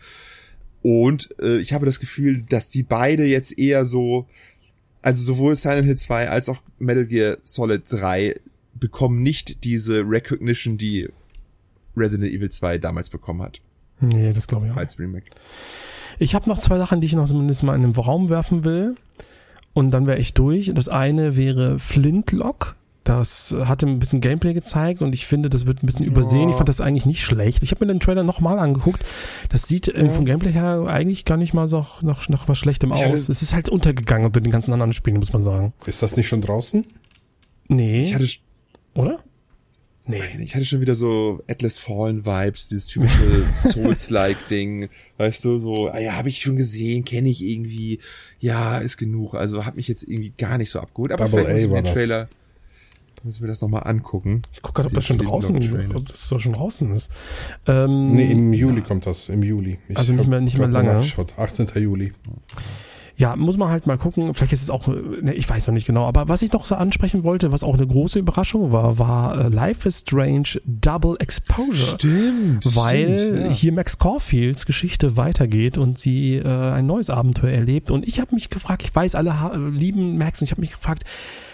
Und äh, ich habe das Gefühl, dass die beide jetzt eher so, also sowohl Silent Hill zwei als auch Metal Gear Solid drei bekommen nicht diese Recognition, die Resident Evil zwei damals bekommen hat. Nee, das glaube ich auch. Als Remake. Ich habe noch zwei Sachen, die ich noch zumindest mal in den Raum werfen will. Und dann wäre ich durch. Das eine wäre Flintlock. Das hatte ein bisschen Gameplay gezeigt und ich finde, das wird ein bisschen übersehen. Ich fand das eigentlich nicht schlecht. Ich habe mir den Trailer nochmal angeguckt. Das sieht ja. vom Gameplay her eigentlich gar nicht mal so nach, nach was Schlechtem aus. Es ist halt untergegangen unter den ganzen anderen Spielen, muss man sagen. Ist das nicht schon draußen? Nee. Ich hatte Oder? Nee. Weiß ich nicht, ich hatte schon wieder so Atlas Fallen Vibes, dieses typische Souls-like-Ding, weißt du, so, ah ja, habe ich schon gesehen, kenne ich irgendwie, ja, ist genug, also hat mich jetzt irgendwie gar nicht so abgeholt, aber Double vielleicht muss ich mir den Trailer, muss ich mir das nochmal angucken. Ich gucke gerade, ob das schon draußen ist, ob das doch schon draußen ist. Ähm, nee, im Juli kommt das, im Juli. Ich also nicht mehr, nicht mehr lange. achtzehnter Juli. Ja, muss man halt mal gucken. Vielleicht ist es auch, ne, ich weiß noch nicht genau. Aber was ich noch so ansprechen wollte, was auch eine große Überraschung war, war äh, Life is Strange Double Exposure. Stimmt. Weil stimmt, ja. hier Max Caulfields Geschichte weitergeht und sie äh, ein neues Abenteuer erlebt. Und ich habe mich gefragt, ich weiß, alle ha- lieben Max, und ich habe mich gefragt,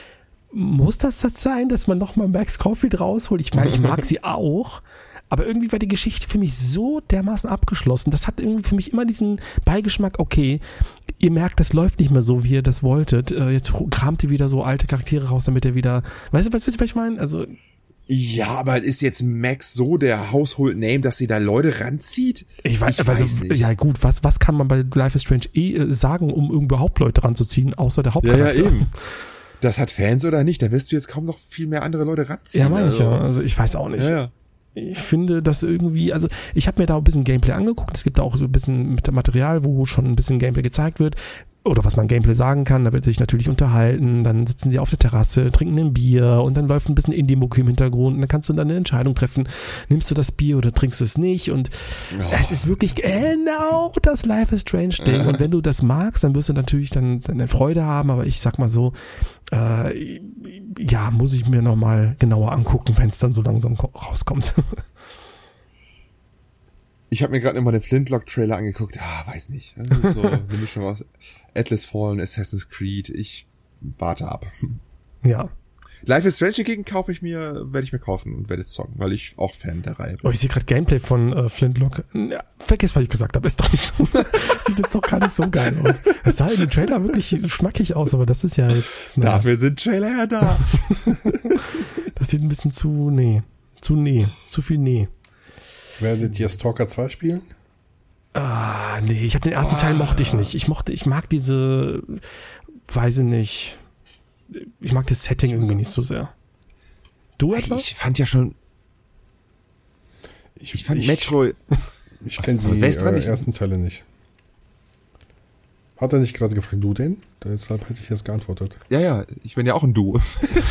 muss das das sein, dass man nochmal Max Caulfield rausholt? Ich meine, ich mag sie auch. Aber irgendwie war die Geschichte für mich so dermaßen abgeschlossen. Das hat irgendwie für mich immer diesen Beigeschmack, okay, ihr merkt, das läuft nicht mehr so, wie ihr das wolltet. Jetzt kramt ihr wieder so alte Charaktere raus, damit ihr wieder, weißt du, was, was ich meine? Also, ja, aber ist jetzt Max so der Household Name, dass sie da Leute ranzieht? Ich weiß, ich weiß also, nicht. Ja gut, was, was kann man bei Life is Strange eh sagen, um überhaupt Leute ranzuziehen, außer der Hauptcharakter? Ja, ja, eben. Das hat Fans oder nicht, da wirst du jetzt kaum noch viel mehr andere Leute ranziehen. Ja, meine ich ja. Also ich weiß auch nicht. Ja, ja. Ich finde, dass irgendwie, also ich habe mir da ein bisschen Gameplay angeguckt. Es gibt da auch so ein bisschen Material, wo schon ein bisschen Gameplay gezeigt wird. Oder was man Gameplay sagen kann, da wird sich natürlich unterhalten, dann sitzen sie auf der Terrasse, trinken ein Bier und dann läuft ein bisschen Indie-Mucke im Hintergrund und dann kannst du dann eine Entscheidung treffen, nimmst du das Bier oder trinkst es nicht und oh. es ist wirklich genau das Life is Strange Ding und wenn du das magst, dann wirst du natürlich dann, dann Freude haben, aber ich sag mal so, äh, ja, muss ich mir nochmal genauer angucken, wenn es dann so langsam rauskommt. Ich habe mir gerade immer den Flintlock-Trailer angeguckt. Ah, weiß nicht. Also so eine Mischung aus Atlas Fallen, Assassin's Creed. Ich warte ab. Ja. Life is Strange hingegen kaufe ich mir, werde ich mir kaufen und werde es zocken, weil ich auch Fan der Reihe bin. Oh, ich sehe gerade Gameplay von äh, Flintlock. Ja, vergiss, was ich gesagt habe. Ist doch nicht so. Sieht jetzt doch gar nicht so geil aus. Es sah in dem Trailer wirklich schmackig aus, aber das ist ja jetzt. Na, Dafür sind Trailer ja da. das sieht ein bisschen zu, nee. Zu nee. Zu viel nee. Werdet ihr Stalker zwei spielen? Ah, nee, ich habe den ersten oh. Teil mochte ich nicht. Ich mochte, ich mag diese, weiß ich nicht. Ich mag das Setting irgendwie nicht so sehr. Du etwa? Ich fand ja schon. Ich, ich fand ich, Metro. Ich kenne die äh, ersten Teile nicht. Hat er nicht gerade gefragt, du denn? Deshalb hätte ich jetzt geantwortet. Ja, ja, ich bin ja auch ein Du.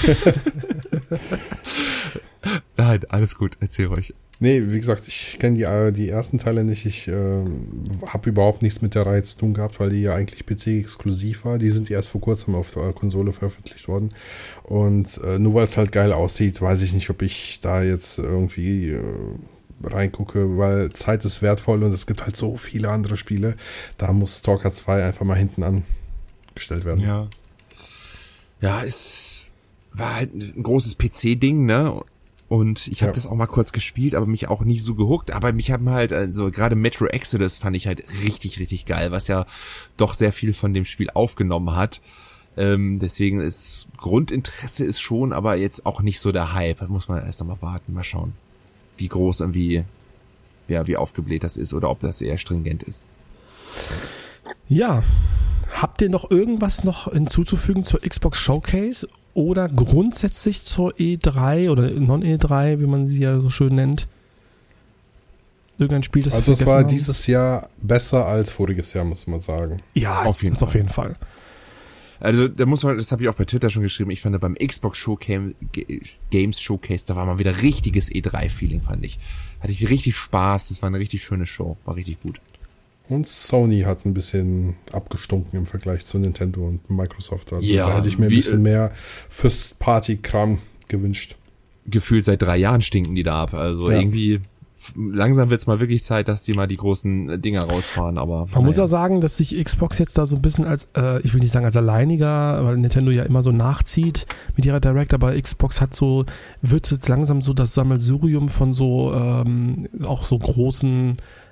Nein, alles gut, erzähl ruhig. Nee, wie gesagt, ich kenne die, die ersten Teile nicht. Ich äh, habe überhaupt nichts mit der Reihe zu tun gehabt, weil die ja eigentlich P C-exklusiv war. Die sind erst vor kurzem auf der Konsole veröffentlicht worden. Und äh, nur weil es halt geil aussieht, weiß ich nicht, ob ich da jetzt irgendwie äh, reingucke, weil Zeit ist wertvoll und es gibt halt so viele andere Spiele. Da muss Stalker zwei einfach mal hinten angestellt werden. Ja. Ja, es war halt ein großes P C-Ding, ne? Und ich habe ja. das auch mal kurz gespielt, aber mich auch nicht so gehuckt. Aber mich haben halt, also gerade Metro Exodus fand ich halt richtig, richtig geil, was ja doch sehr viel von dem Spiel aufgenommen hat. Ähm, deswegen ist Grundinteresse ist schon, aber jetzt auch nicht so der Hype. Da muss man erst noch mal warten, mal schauen, wie groß und wie, ja, wie aufgebläht das ist oder ob das eher stringent ist. Ja, habt ihr noch irgendwas noch hinzuzufügen zur Xbox Showcase? Oder grundsätzlich zur E drei oder Non-E drei, wie man sie ja so schön nennt? Irgendein Spiel, das Also es war haben? dieses Jahr besser als voriges Jahr, muss man sagen. Ja, auf jeden, das Fall. auf jeden Fall. Also da muss man, das habe ich auch bei Twitter schon geschrieben, ich fand beim Xbox Showcase, Games Showcase, da war mal wieder richtiges E drei Feeling, fand ich. Hatte ich richtig Spaß, das war eine richtig schöne Show, war richtig gut. Und Sony hat ein bisschen abgestunken im Vergleich zu Nintendo und Microsoft. Also ja, da hätte ich mir ein bisschen mehr First-Party-Kram gewünscht. Gefühlt seit drei Jahren stinken die da ab. Also ja. irgendwie langsam wird's mal wirklich Zeit, dass die mal die großen Dinger rausfahren. Aber man naja. muss ja sagen, dass sich Xbox jetzt da so ein bisschen als, äh, ich will nicht sagen als alleiniger, weil Nintendo ja immer so nachzieht mit ihrer Direct, aber Xbox hat so, wird jetzt langsam so das Sammelsurium von so ähm, auch so großen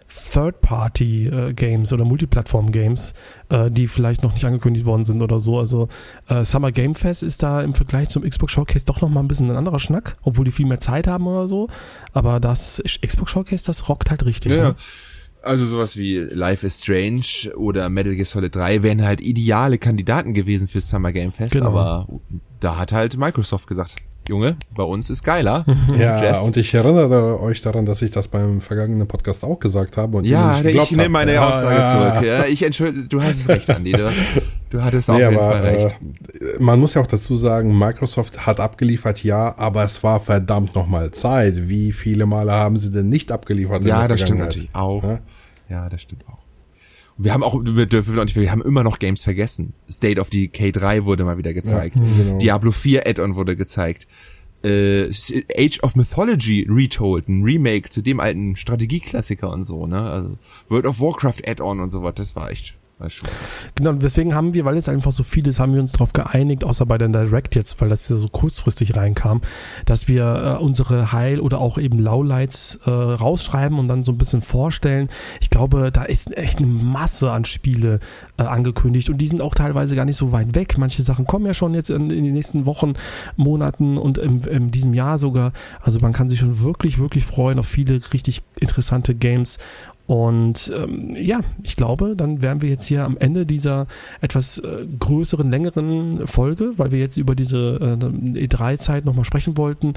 Third-Party-Games oder Multiplattform-Games, äh, die vielleicht noch nicht angekündigt worden sind oder so. Also äh, Summer Game Fest ist da im Vergleich zum Xbox Showcase doch nochmal ein bisschen ein anderer Schnack, obwohl die viel mehr Zeit haben oder so. Aber das Xbox Showcase, das rockt halt richtig. Ja, ne? Also sowas wie Life is Strange oder Metal Gear Solid drei wären halt ideale Kandidaten gewesen fürs Summer Game Fest, genau. Aber da hat halt Microsoft gesagt, Junge, bei uns ist geiler. Ja, Jeff. Und ich erinnere euch daran, dass ich das beim vergangenen Podcast auch gesagt habe. Und ja, ich nehme meine ja, Aussage ja. zurück. Ja, ich entschuldige, du hast es recht, Andi. Du, du hattest auf nee, jeden aber, Fall recht. Äh, man muss ja auch dazu sagen, Microsoft hat abgeliefert, ja, aber es war verdammt nochmal Zeit. Wie viele Male haben sie denn nicht abgeliefert? Ja, das stimmt natürlich auch. Ja? ja, das stimmt auch. Wir haben auch, wir dürfen auch nicht, wir haben immer noch Games vergessen. State of Decay drei wurde mal wieder gezeigt. Ja, genau. Diablo vier Add-on wurde gezeigt. Äh, Age of Mythology Retold, ein Remake zu dem alten Strategieklassiker und so, ne? Also World of Warcraft Add-on und so was, das war echt, war schon krass. Genau, deswegen haben wir, weil jetzt einfach so viel ist, haben wir uns darauf geeinigt, außer bei der Direct jetzt, weil das ja so kurzfristig reinkam, dass wir äh, unsere Heil- oder auch eben Lowlights äh, rausschreiben und dann so ein bisschen vorstellen. Ich glaube, da ist echt eine Masse an Spiele äh, angekündigt und die sind auch teilweise gar nicht so weit weg. Manche Sachen kommen ja schon jetzt in, in den nächsten Wochen, Monaten und im, in diesem Jahr sogar. Also man kann sich schon wirklich, wirklich freuen auf viele richtig interessante Games. Und ähm, ja, ich glaube, dann wären wir jetzt hier am Ende dieser etwas äh, größeren, längeren Folge, weil wir jetzt über diese äh, E drei Zeit nochmal sprechen wollten.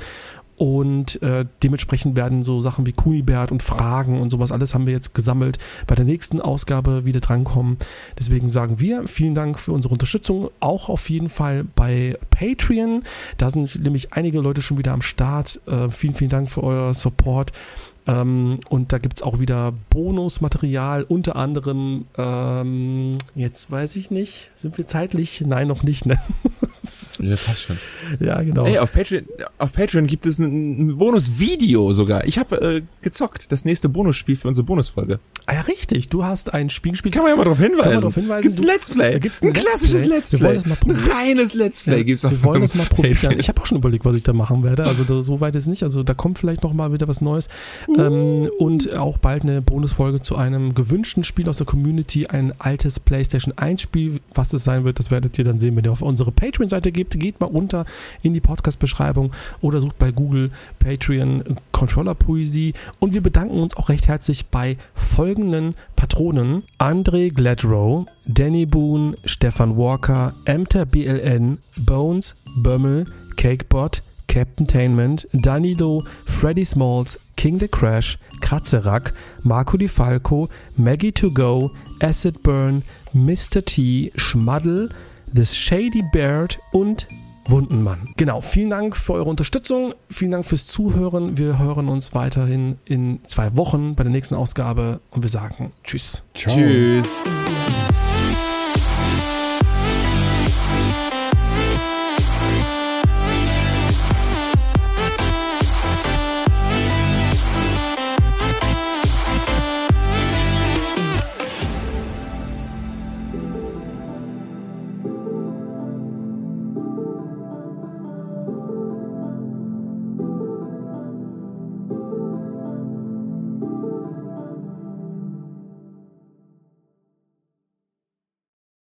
Und äh, dementsprechend werden so Sachen wie Kunibert und Fragen und sowas, alles haben wir jetzt gesammelt, bei der nächsten Ausgabe wieder drankommen. Deswegen sagen wir vielen Dank für unsere Unterstützung, auch auf jeden Fall bei Patreon. Da sind nämlich einige Leute schon wieder am Start. Äh, vielen, vielen Dank für euer Support. Ähm, und da gibt's auch wieder Bonusmaterial, unter anderem, ähm, jetzt weiß ich nicht, sind wir zeitlich? Nein, noch nicht, ne? Ja, passt schon. Ja, genau. Ey, auf Patreon, auf Patreon gibt es ein, ein Bonus-Video sogar. Ich habe äh, gezockt, das nächste Bonusspiel für unsere Bonusfolge. Ah ja, richtig. Du hast ein Spiel gespielt. Kann man ja mal drauf hinweisen. Kann man drauf hinweisen. Gibt's ein Let's Play. Da gibt's ein, ein klassisches Let's Play. Let's Play. Ein reines Let's Play ja, gibt's auf Wir wollen das mal probieren. Patreon. Ich habe auch schon überlegt, was ich da machen werde. Also da, so weit ist nicht. Also da kommt vielleicht noch mal wieder was Neues. Uh. Ähm, und auch bald eine Bonusfolge zu einem gewünschten Spiel aus der Community. Ein altes PlayStation eins Spiel. Was es sein wird, das werdet ihr dann sehen, wenn ihr auf unsere Patreon-Seite geht. Geht mal runter in die Podcast-Beschreibung oder sucht bei Google Patreon Controller-Poesie. Und wir bedanken uns auch recht herzlich bei folgenden Patronen: André Gladrow, Danny Boone, Stefan Walker, Emter B L N, Bones, Bömmel, Cakebot, Captaintainment, Danilo, Freddy Smalls, King the Crash, Kratzerack, Marco Di Falco, Maggie to Go, Acid Burn, Mister T, Schmaddel, The Shady Beard und Wundenmann. Genau, vielen Dank für eure Unterstützung, vielen Dank fürs Zuhören. Wir hören uns weiterhin in zwei Wochen bei der nächsten Ausgabe und wir sagen Tschüss. Ciao. Tschüss.